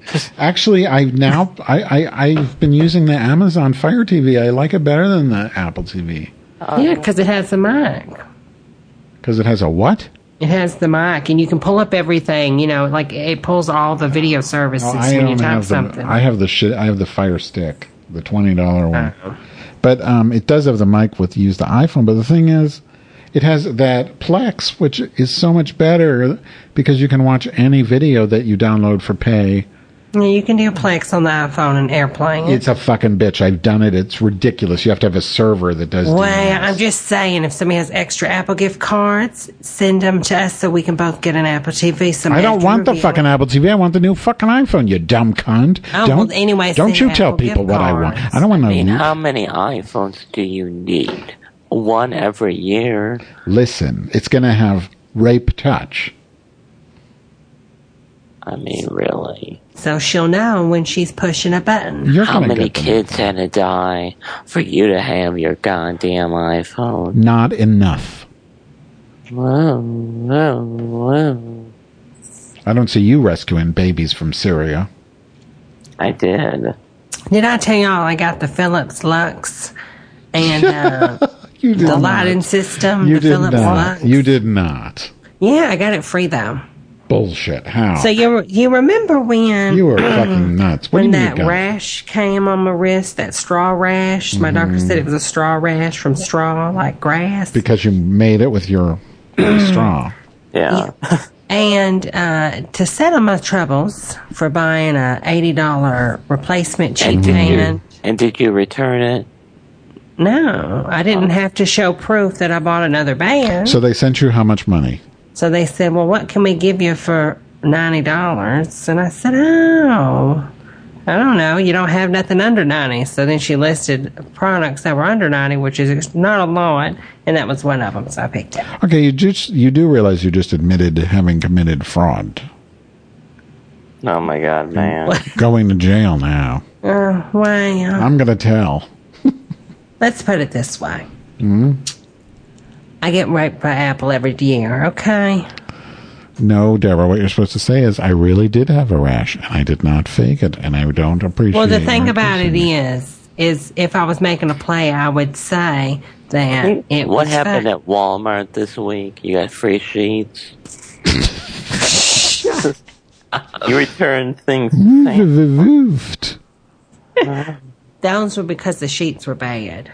Actually, I now I, I I've been using the Amazon Fire T V. I like it better than the Apple T V Yeah, because it has the mic. because it has a what? It has the mic, and you can pull up everything. You know, like it pulls all the video services Oh, I when you don't type have the. something. I have the shit. I have the Fire Stick, the twenty dollar one. But um, it does have the mic with use the iPhone. But the thing is, it has that Plex, which is so much better because you can watch any video that you download for pay. Yeah, you can do Plex on the iPhone and AirPlay. It's a fucking bitch. I've done it. It's ridiculous. You have to have a server that does. Well, D N S. I'm just saying, if somebody has extra Apple gift cards, send them to us so we can both get an Apple T V. Some I don't extra want the review. fucking Apple T V. I want the new fucking iPhone. You dumb cunt. Oh, don't well, anyway, don't send you tell Apple people gift what I want. cards. I don't want I to. mean, how many iPhones do you need? One every year. Listen, it's going to have Rape Touch. I mean, really. So she'll know when she's pushing a button. You're How gonna many get them. kids had to die for you to have your goddamn iPhone? Not enough. Whoa, whoa, whoa. I don't see you rescuing babies from Syria. I did. Did I tell y'all I got the Philips Lux and uh, You did the not. lighting system? You the did Philips not. Lux. You did not. Yeah, I got it free though. Bullshit. How? So you you remember when You were fucking nuts. What do when you mean that you got- rash came on my wrist, that straw rash? My doctor Mhm. said it was a straw rash from straw, like grass. Because you made it with your straw. Yeah. And uh, to settle my troubles for buying a eighty dollar replacement cheap And did pan. you, and did you return it? No, I didn't have to show proof that I bought another band. So they sent you how much money? So they said, well, what can we give you for ninety dollars? And I said, oh, I don't know. You don't have nothing under ninety. So then she listed products that were under ninety, which is not a lot, and that was one of them. So I picked it. Okay, you just you do realize you just admitted to having committed fraud. Oh my god, man. Going to jail now. Uh, well, I'm going to tell. let's put it this way. Hmm? I get raped by Apple every year, okay? No, Deborah, what you're supposed to say is, I really did have a rash, and I did not fake it, and I don't appreciate Well, the your thing about it kissing me. is, is if I was making a play, I would say that it What was happened fake. at Walmart this week? You got free sheets? You returned things the same. Those were because the sheets were bad.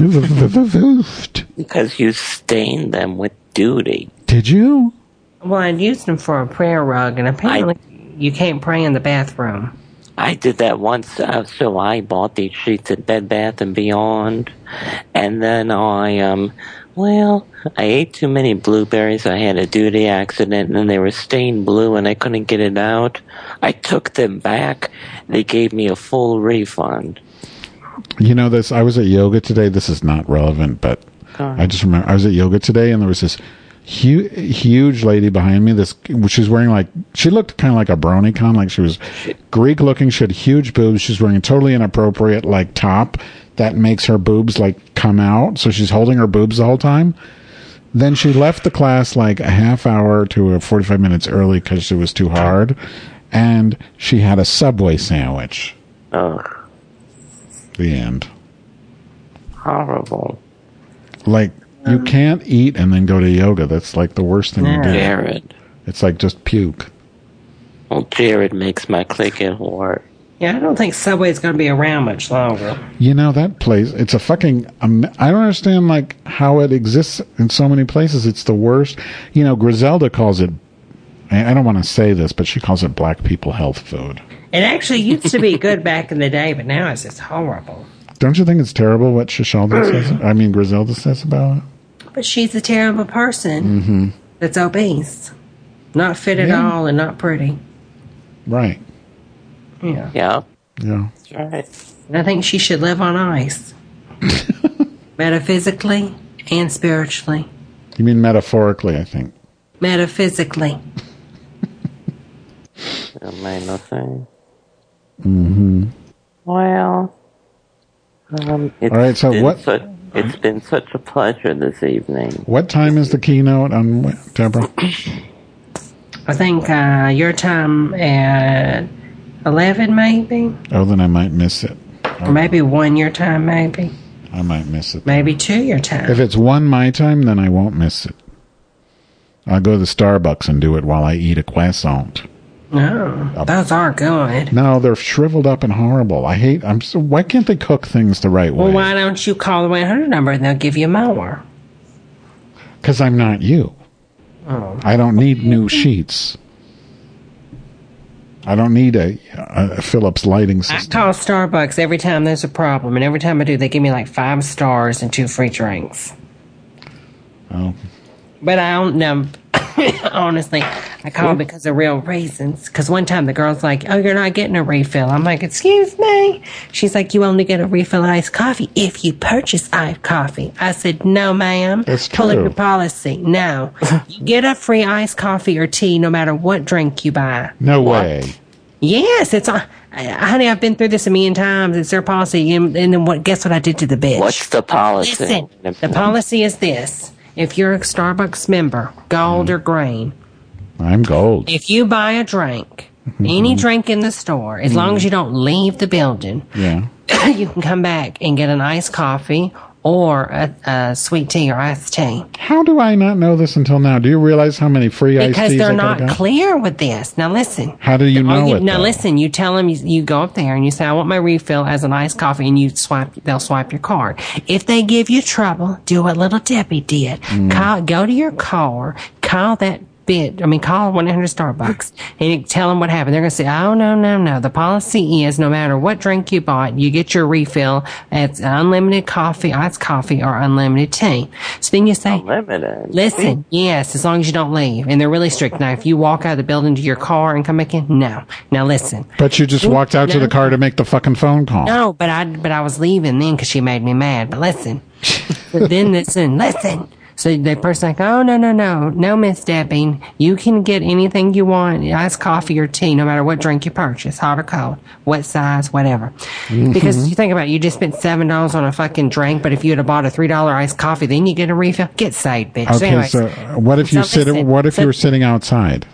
Because you stained them with duty. Did you? Well, I'd used them for a prayer rug, and apparently you can't pray in the bathroom. I did that once, uh, so I bought these sheets at Bed Bath and Beyond, and then I, um, well, I ate too many blueberries, I had a duty accident, and they were stained blue, and I couldn't get it out. I took them back, they gave me a full refund. You know this, I was at yoga today, this is not relevant, but I just remember, I was at yoga today, and there was this hu- huge lady behind me, this, she was wearing like, she looked kind of like a BronyCon, like she was Greek looking, she had huge boobs, she's wearing a totally inappropriate like top that makes her boobs like come out, so she's holding her boobs the whole time. Then she left the class like a half hour to forty-five minutes early because it was too hard, and she had a Subway sandwich. Ugh. The end. Horrible. Like, you can't eat and then go to yoga. That's like the worst thing you do. Jared. It's like just puke. Well, Jared makes my click it hard. Yeah, I don't think Subway's going to be around much longer. You know, that place, it's a fucking, um, I don't understand like how it exists in so many places. It's the worst. You know, Griselda calls it, I I don't want to say this, but she calls it black people health food. It actually used to be good back in the day, but now it's just horrible. Don't you think it's terrible what Shishalda says? I mean, Griselda says about it? But she's a terrible person Mm-hmm. that's obese. Not fit at Yeah. all and not pretty. Right. Yeah. Yeah. Yeah. That's right. And I think she should live on ice. Metaphysically and spiritually. You mean metaphorically, I think. Metaphysically. That made no sense. Mm-hmm. Well, um, it's All right, so been what- Such, it's been such a pleasure this evening. What time is the keynote on Deborah? I think uh, your time at eleven maybe? Oh, then I might miss it. Or maybe one your time, maybe. I might miss it. Maybe two your time. If it's one my time, then I won't miss it. I'll go to the Starbucks and do it while I eat a croissant. No, those are good. No, they're shriveled up and horrible. I hate. I'm so. Why can't they cook things the right Well, way? why don't you call the one eight hundred number and they'll give you more? Because I'm not you. Oh. I don't need new sheets. I don't need a, a Philips lighting I system. call Starbucks every time there's a problem, and every time I do, they give me like five stars and two free drinks. Oh. But I don't know. Honestly, I call because of real reasons. Because one time the girl's like, oh, you're not getting a refill. I'm like, excuse me? She's like, you only get a refill of iced coffee if you purchase iced coffee. I said, no, ma'am. That's Pull up true. your policy. No. You get a free iced coffee or tea no matter what drink you buy. No way. Yes, it's on. Honey, I've been through this a million times. It's their policy. And, and then what? Guess what I did to the bitch? What's the policy? Listen, the policy is this. If you're a Starbucks member, gold or green, I'm gold. if you buy a drink, any drink in the store, as long as you don't leave the building, Yeah. you can come back and get an iced coffee or a, a sweet tea or iced tea. How do I not know this until now? Do you realize how many free iced Because teas they're I could've not got? clear with this. Now listen. How do you All know you, it? Now though? listen, you tell them, you, you go up there and you say, I want my refill as an iced coffee, and you swipe, they'll swipe your card. If they give you trouble, do what little Debbie did. Mm. Call, go to your car, call that bit, I mean, call one eight hundred Starbucks and you tell them what happened. They're going to say, oh, no, no, no. The policy is no matter what drink you bought, you get your refill. It's unlimited coffee, iced coffee, or unlimited tea. So then you say, Unlimited. listen, yes, as long as you don't leave. And they're really strict. Now, if you walk out of the building to your car and come back in, no. Now, listen. But you just walked out to the car to make the fucking phone call. No, but I, but I was leaving then because she made me mad. But listen. But then listen, listen. So the person's like, oh, no, no, no. No, Miss Debbie. You can get anything you want, iced coffee or tea, no matter what drink you purchase, hot or cold, what size, whatever. Mm-hmm. Because you think about it, you just spent seven dollars on a fucking drink, but if you had bought a three dollar iced coffee, then you get a refill. Get saved, bitch. Okay, Anyways, so what if you so sit? listen, What if so- you were sitting outside?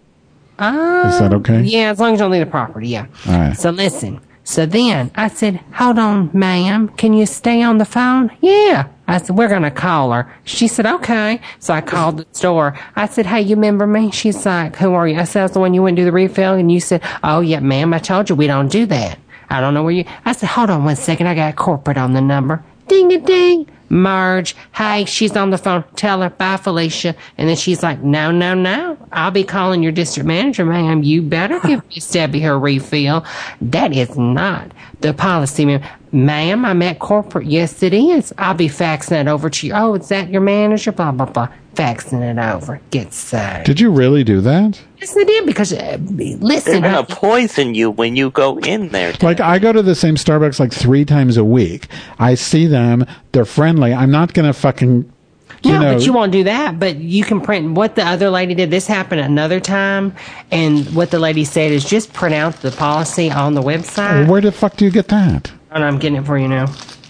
Um, Is that okay? Yeah, as long as you don't leave the property, yeah. All right. So listen. So then I said, hold on, ma'am. Can you stay on the phone? Yeah. I said, we're going to call her. She said, okay. So I called the store. I said, hey, you remember me? She's like, who are you? I said, I was the one you went to do the refill. And you said, oh, yeah, ma'am, I told you we don't do that. I don't know where you... I said, hold on one second. I got corporate on the number. Ding-a-ding. Marge, hey, she's on the phone. Tell her, bye, Felicia. And then she's like, no, no, no. I'll be calling your district manager, ma'am. You better give Miss Debbie her refill. That is not the policy, ma'am. Ma'am, I'm at corporate. Yes, it is. I'll be faxing it over to you. Oh, is that your manager? Blah, blah, blah. Faxing it over. Get saved. Did you really do that? Yes, I did, because, uh, listen. They're I- gonna poison you when you go in there. Like, I go to the same Starbucks like three times a week. I see them. They're friendly. I'm not going to fucking, you no, know. but you won't do that. But you can print what the other lady did. This happened another time, and what the lady said is just print out the policy on the website. Where the fuck do you get that? And I'm getting it for you now.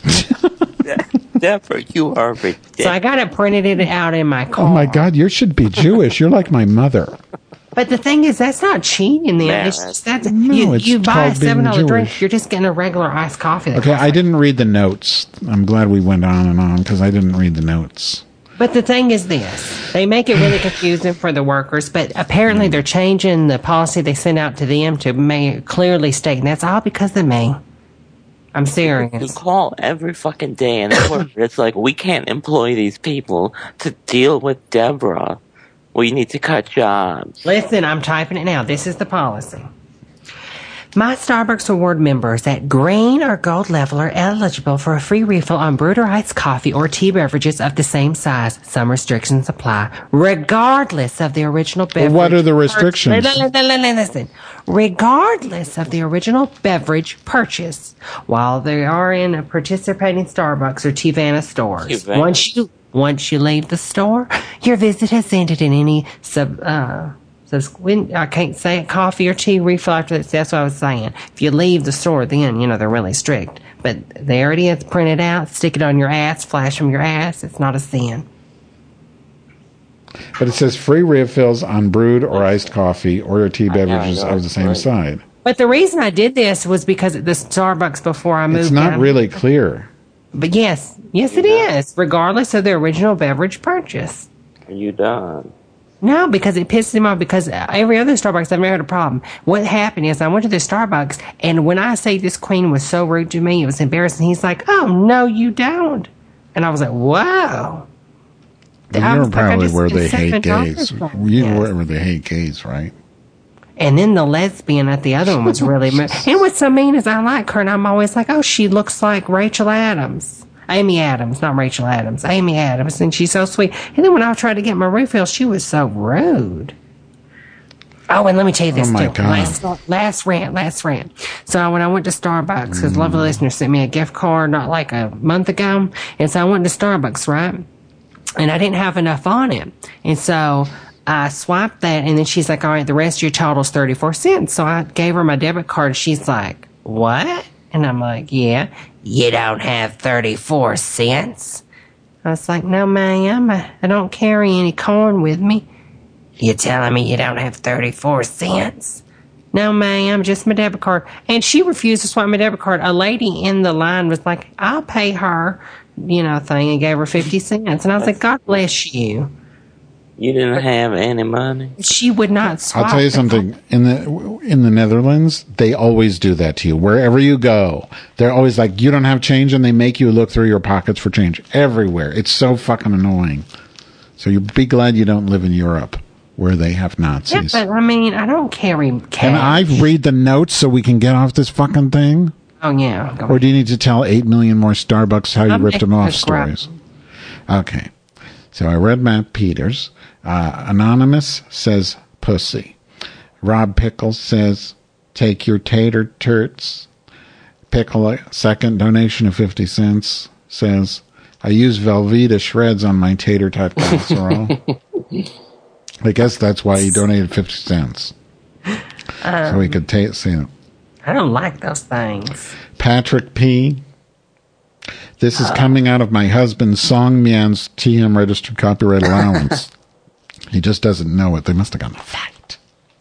Deborah, you are ridiculous. So I got it printed it out in my car. Oh my God, you should be Jewish. You're like my mother. But the thing is, that's not cheating. Then Yeah. it's just that's No, you. it's You buy a called being seven dollar drink, Jewish. you're just getting a regular iced coffee. that Okay, costs I like- didn't read the notes. I'm glad we went on and on because I didn't read the notes. But the thing is this. They make it really confusing for the workers, but apparently they're changing the policy they send out to them to make it clearly state, and that's all because of me. I'm You serious. call every fucking day, and it's like, we can't employ these people to deal with Deborah. We need to cut jobs. Listen, I'm typing it now. This is the policy. My Starbucks Award members at green or gold level are eligible for a free refill on brewed or iced coffee or tea beverages of the same size. Some restrictions apply, regardless of the original beverage. what are the restrictions? Listen, listen, listen. Regardless of the original beverage purchase, while they are in a participating Starbucks or Teavana stores. Teavana. Once you once you leave the store, your visit has ended in any sub. Uh, Says, when, I can't say it, coffee or tea refill after this. That's what I was saying. If you leave the store, then, you know, they're really strict. But there it is, print it out, stick it on your ass, flash from your ass. It's not a sin. But it says free refills on brewed or iced coffee or tea I know, I beverages know, of the same right. side. But the reason I did this was because at the Starbucks before I moved It's not down- really clear. But yes, yes it is, regardless of the original beverage purchase. Are you done? No, because it pisses him off because every other Starbucks I've never had a problem. What happened is I went to the Starbucks, and when I say this queen was so rude to me, it was embarrassing. He's like, oh, no, you don't. And I was like, whoa. I You're was like, I probably just where they spent hate seven dollars gays. for it. You're Yes. where they hate gays, right? And then the lesbian at the other one was really mean. And what's so mean is I like her, and I'm always like, oh, she looks like Rachel Adams. Amy Adams, not Rachel Adams. Amy Adams, and she's so sweet. And then when I tried to get my refill, she was so rude. Oh, and let me tell you this, Oh, my too. God. Last, last rant, last rant. So when I went to Starbucks, because lovely listener sent me a gift card not like a month ago, and so I went to Starbucks, right? And I didn't have enough on it. And so I swiped that, and then she's like, all right, the rest of your total's thirty-four cents. So I gave her my debit card, and she's like, what? And I'm like, yeah. You don't have thirty-four cents? I was like, no, ma'am, I, I don't carry any corn with me. You telling me you don't have thirty-four cents? No, ma'am, just my debit card. And she refused to swipe my debit card. A lady in the line was like, I'll pay her, you know, thing, and gave her fifty cents. And I was like, God bless you. You didn't have any money? She would not swipe. I'll tell you the something. In the in the Netherlands, they always do that to you. Wherever you go, they're always like, you don't have change, and they make you look through your pockets for change. Everywhere. It's so fucking annoying. So you be glad you don't live in Europe, where they have Yeah, Nazis. but I mean, I don't carry Can cash. I read the notes so we can get off this fucking thing? Oh, yeah. Go Or do you need to tell eight million more Starbucks how you I'm ripped them making off a grab. stories? Okay. So I read Matt Peters. Uh, Anonymous says pussy. Rob Pickles says take your tater turts. Pickle, a second donation of fifty cents, says I use Velveeta shreds on my tater tot casserole. I guess that's why he donated fifty cents. Um, so he could ta- see it. I don't like those things. Patrick P. This is Uh. coming out of my husband's Song Mian's T M registered copyright allowance. He just doesn't know it. They must have gotten a fight.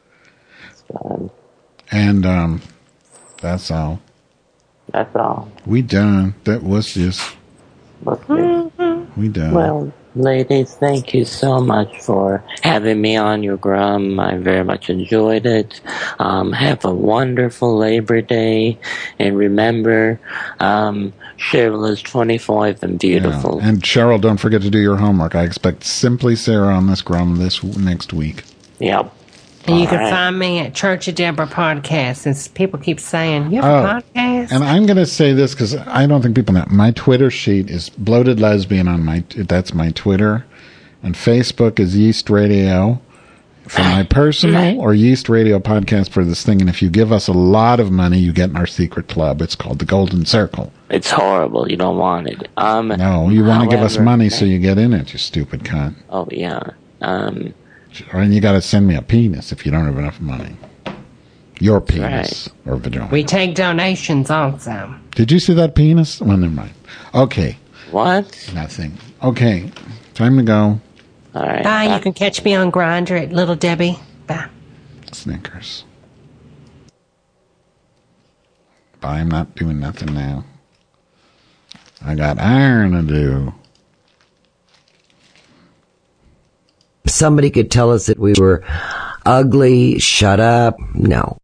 And um, that's all. That's all. We done. That was just. We done. Well, ladies, thank you so much for having me on your Grum. I very much enjoyed it. Um, have a wonderful Labor Day. And remember, um, Cheryl is twenty-five and beautiful. Yeah. And Cheryl, don't forget to do your homework. I expect Simply Sarah on this Grum this next week. Yep. And you All can right. find me at Church of Deborah Podcast, since people keep saying, you have Oh, a podcast? and I'm going to say this because I don't think people know. My Twitter sheet is Bloated Lesbian on my, that's my Twitter. And Facebook is Yeast Radio for my personal, or Yeast Radio podcast for this thing. And if you give us a lot of money, you get in our secret club. It's called the Golden Circle. It's horrible. You don't want it. Um, No, you want to give us however- money so you get in it, you stupid cunt. Oh, yeah. Um, And you got to send me a penis if you don't have enough money. Your penis or vagina. We take donations also. Did you see that penis? Well, never mind. Okay. What? Nothing. Okay. Time to go. All right. Bye. You can catch me on Grindr at Little Debbie. Bye. Snickers. Bye. I'm not doing nothing now. I got iron to do. If somebody could tell us that we were ugly, shut up. No.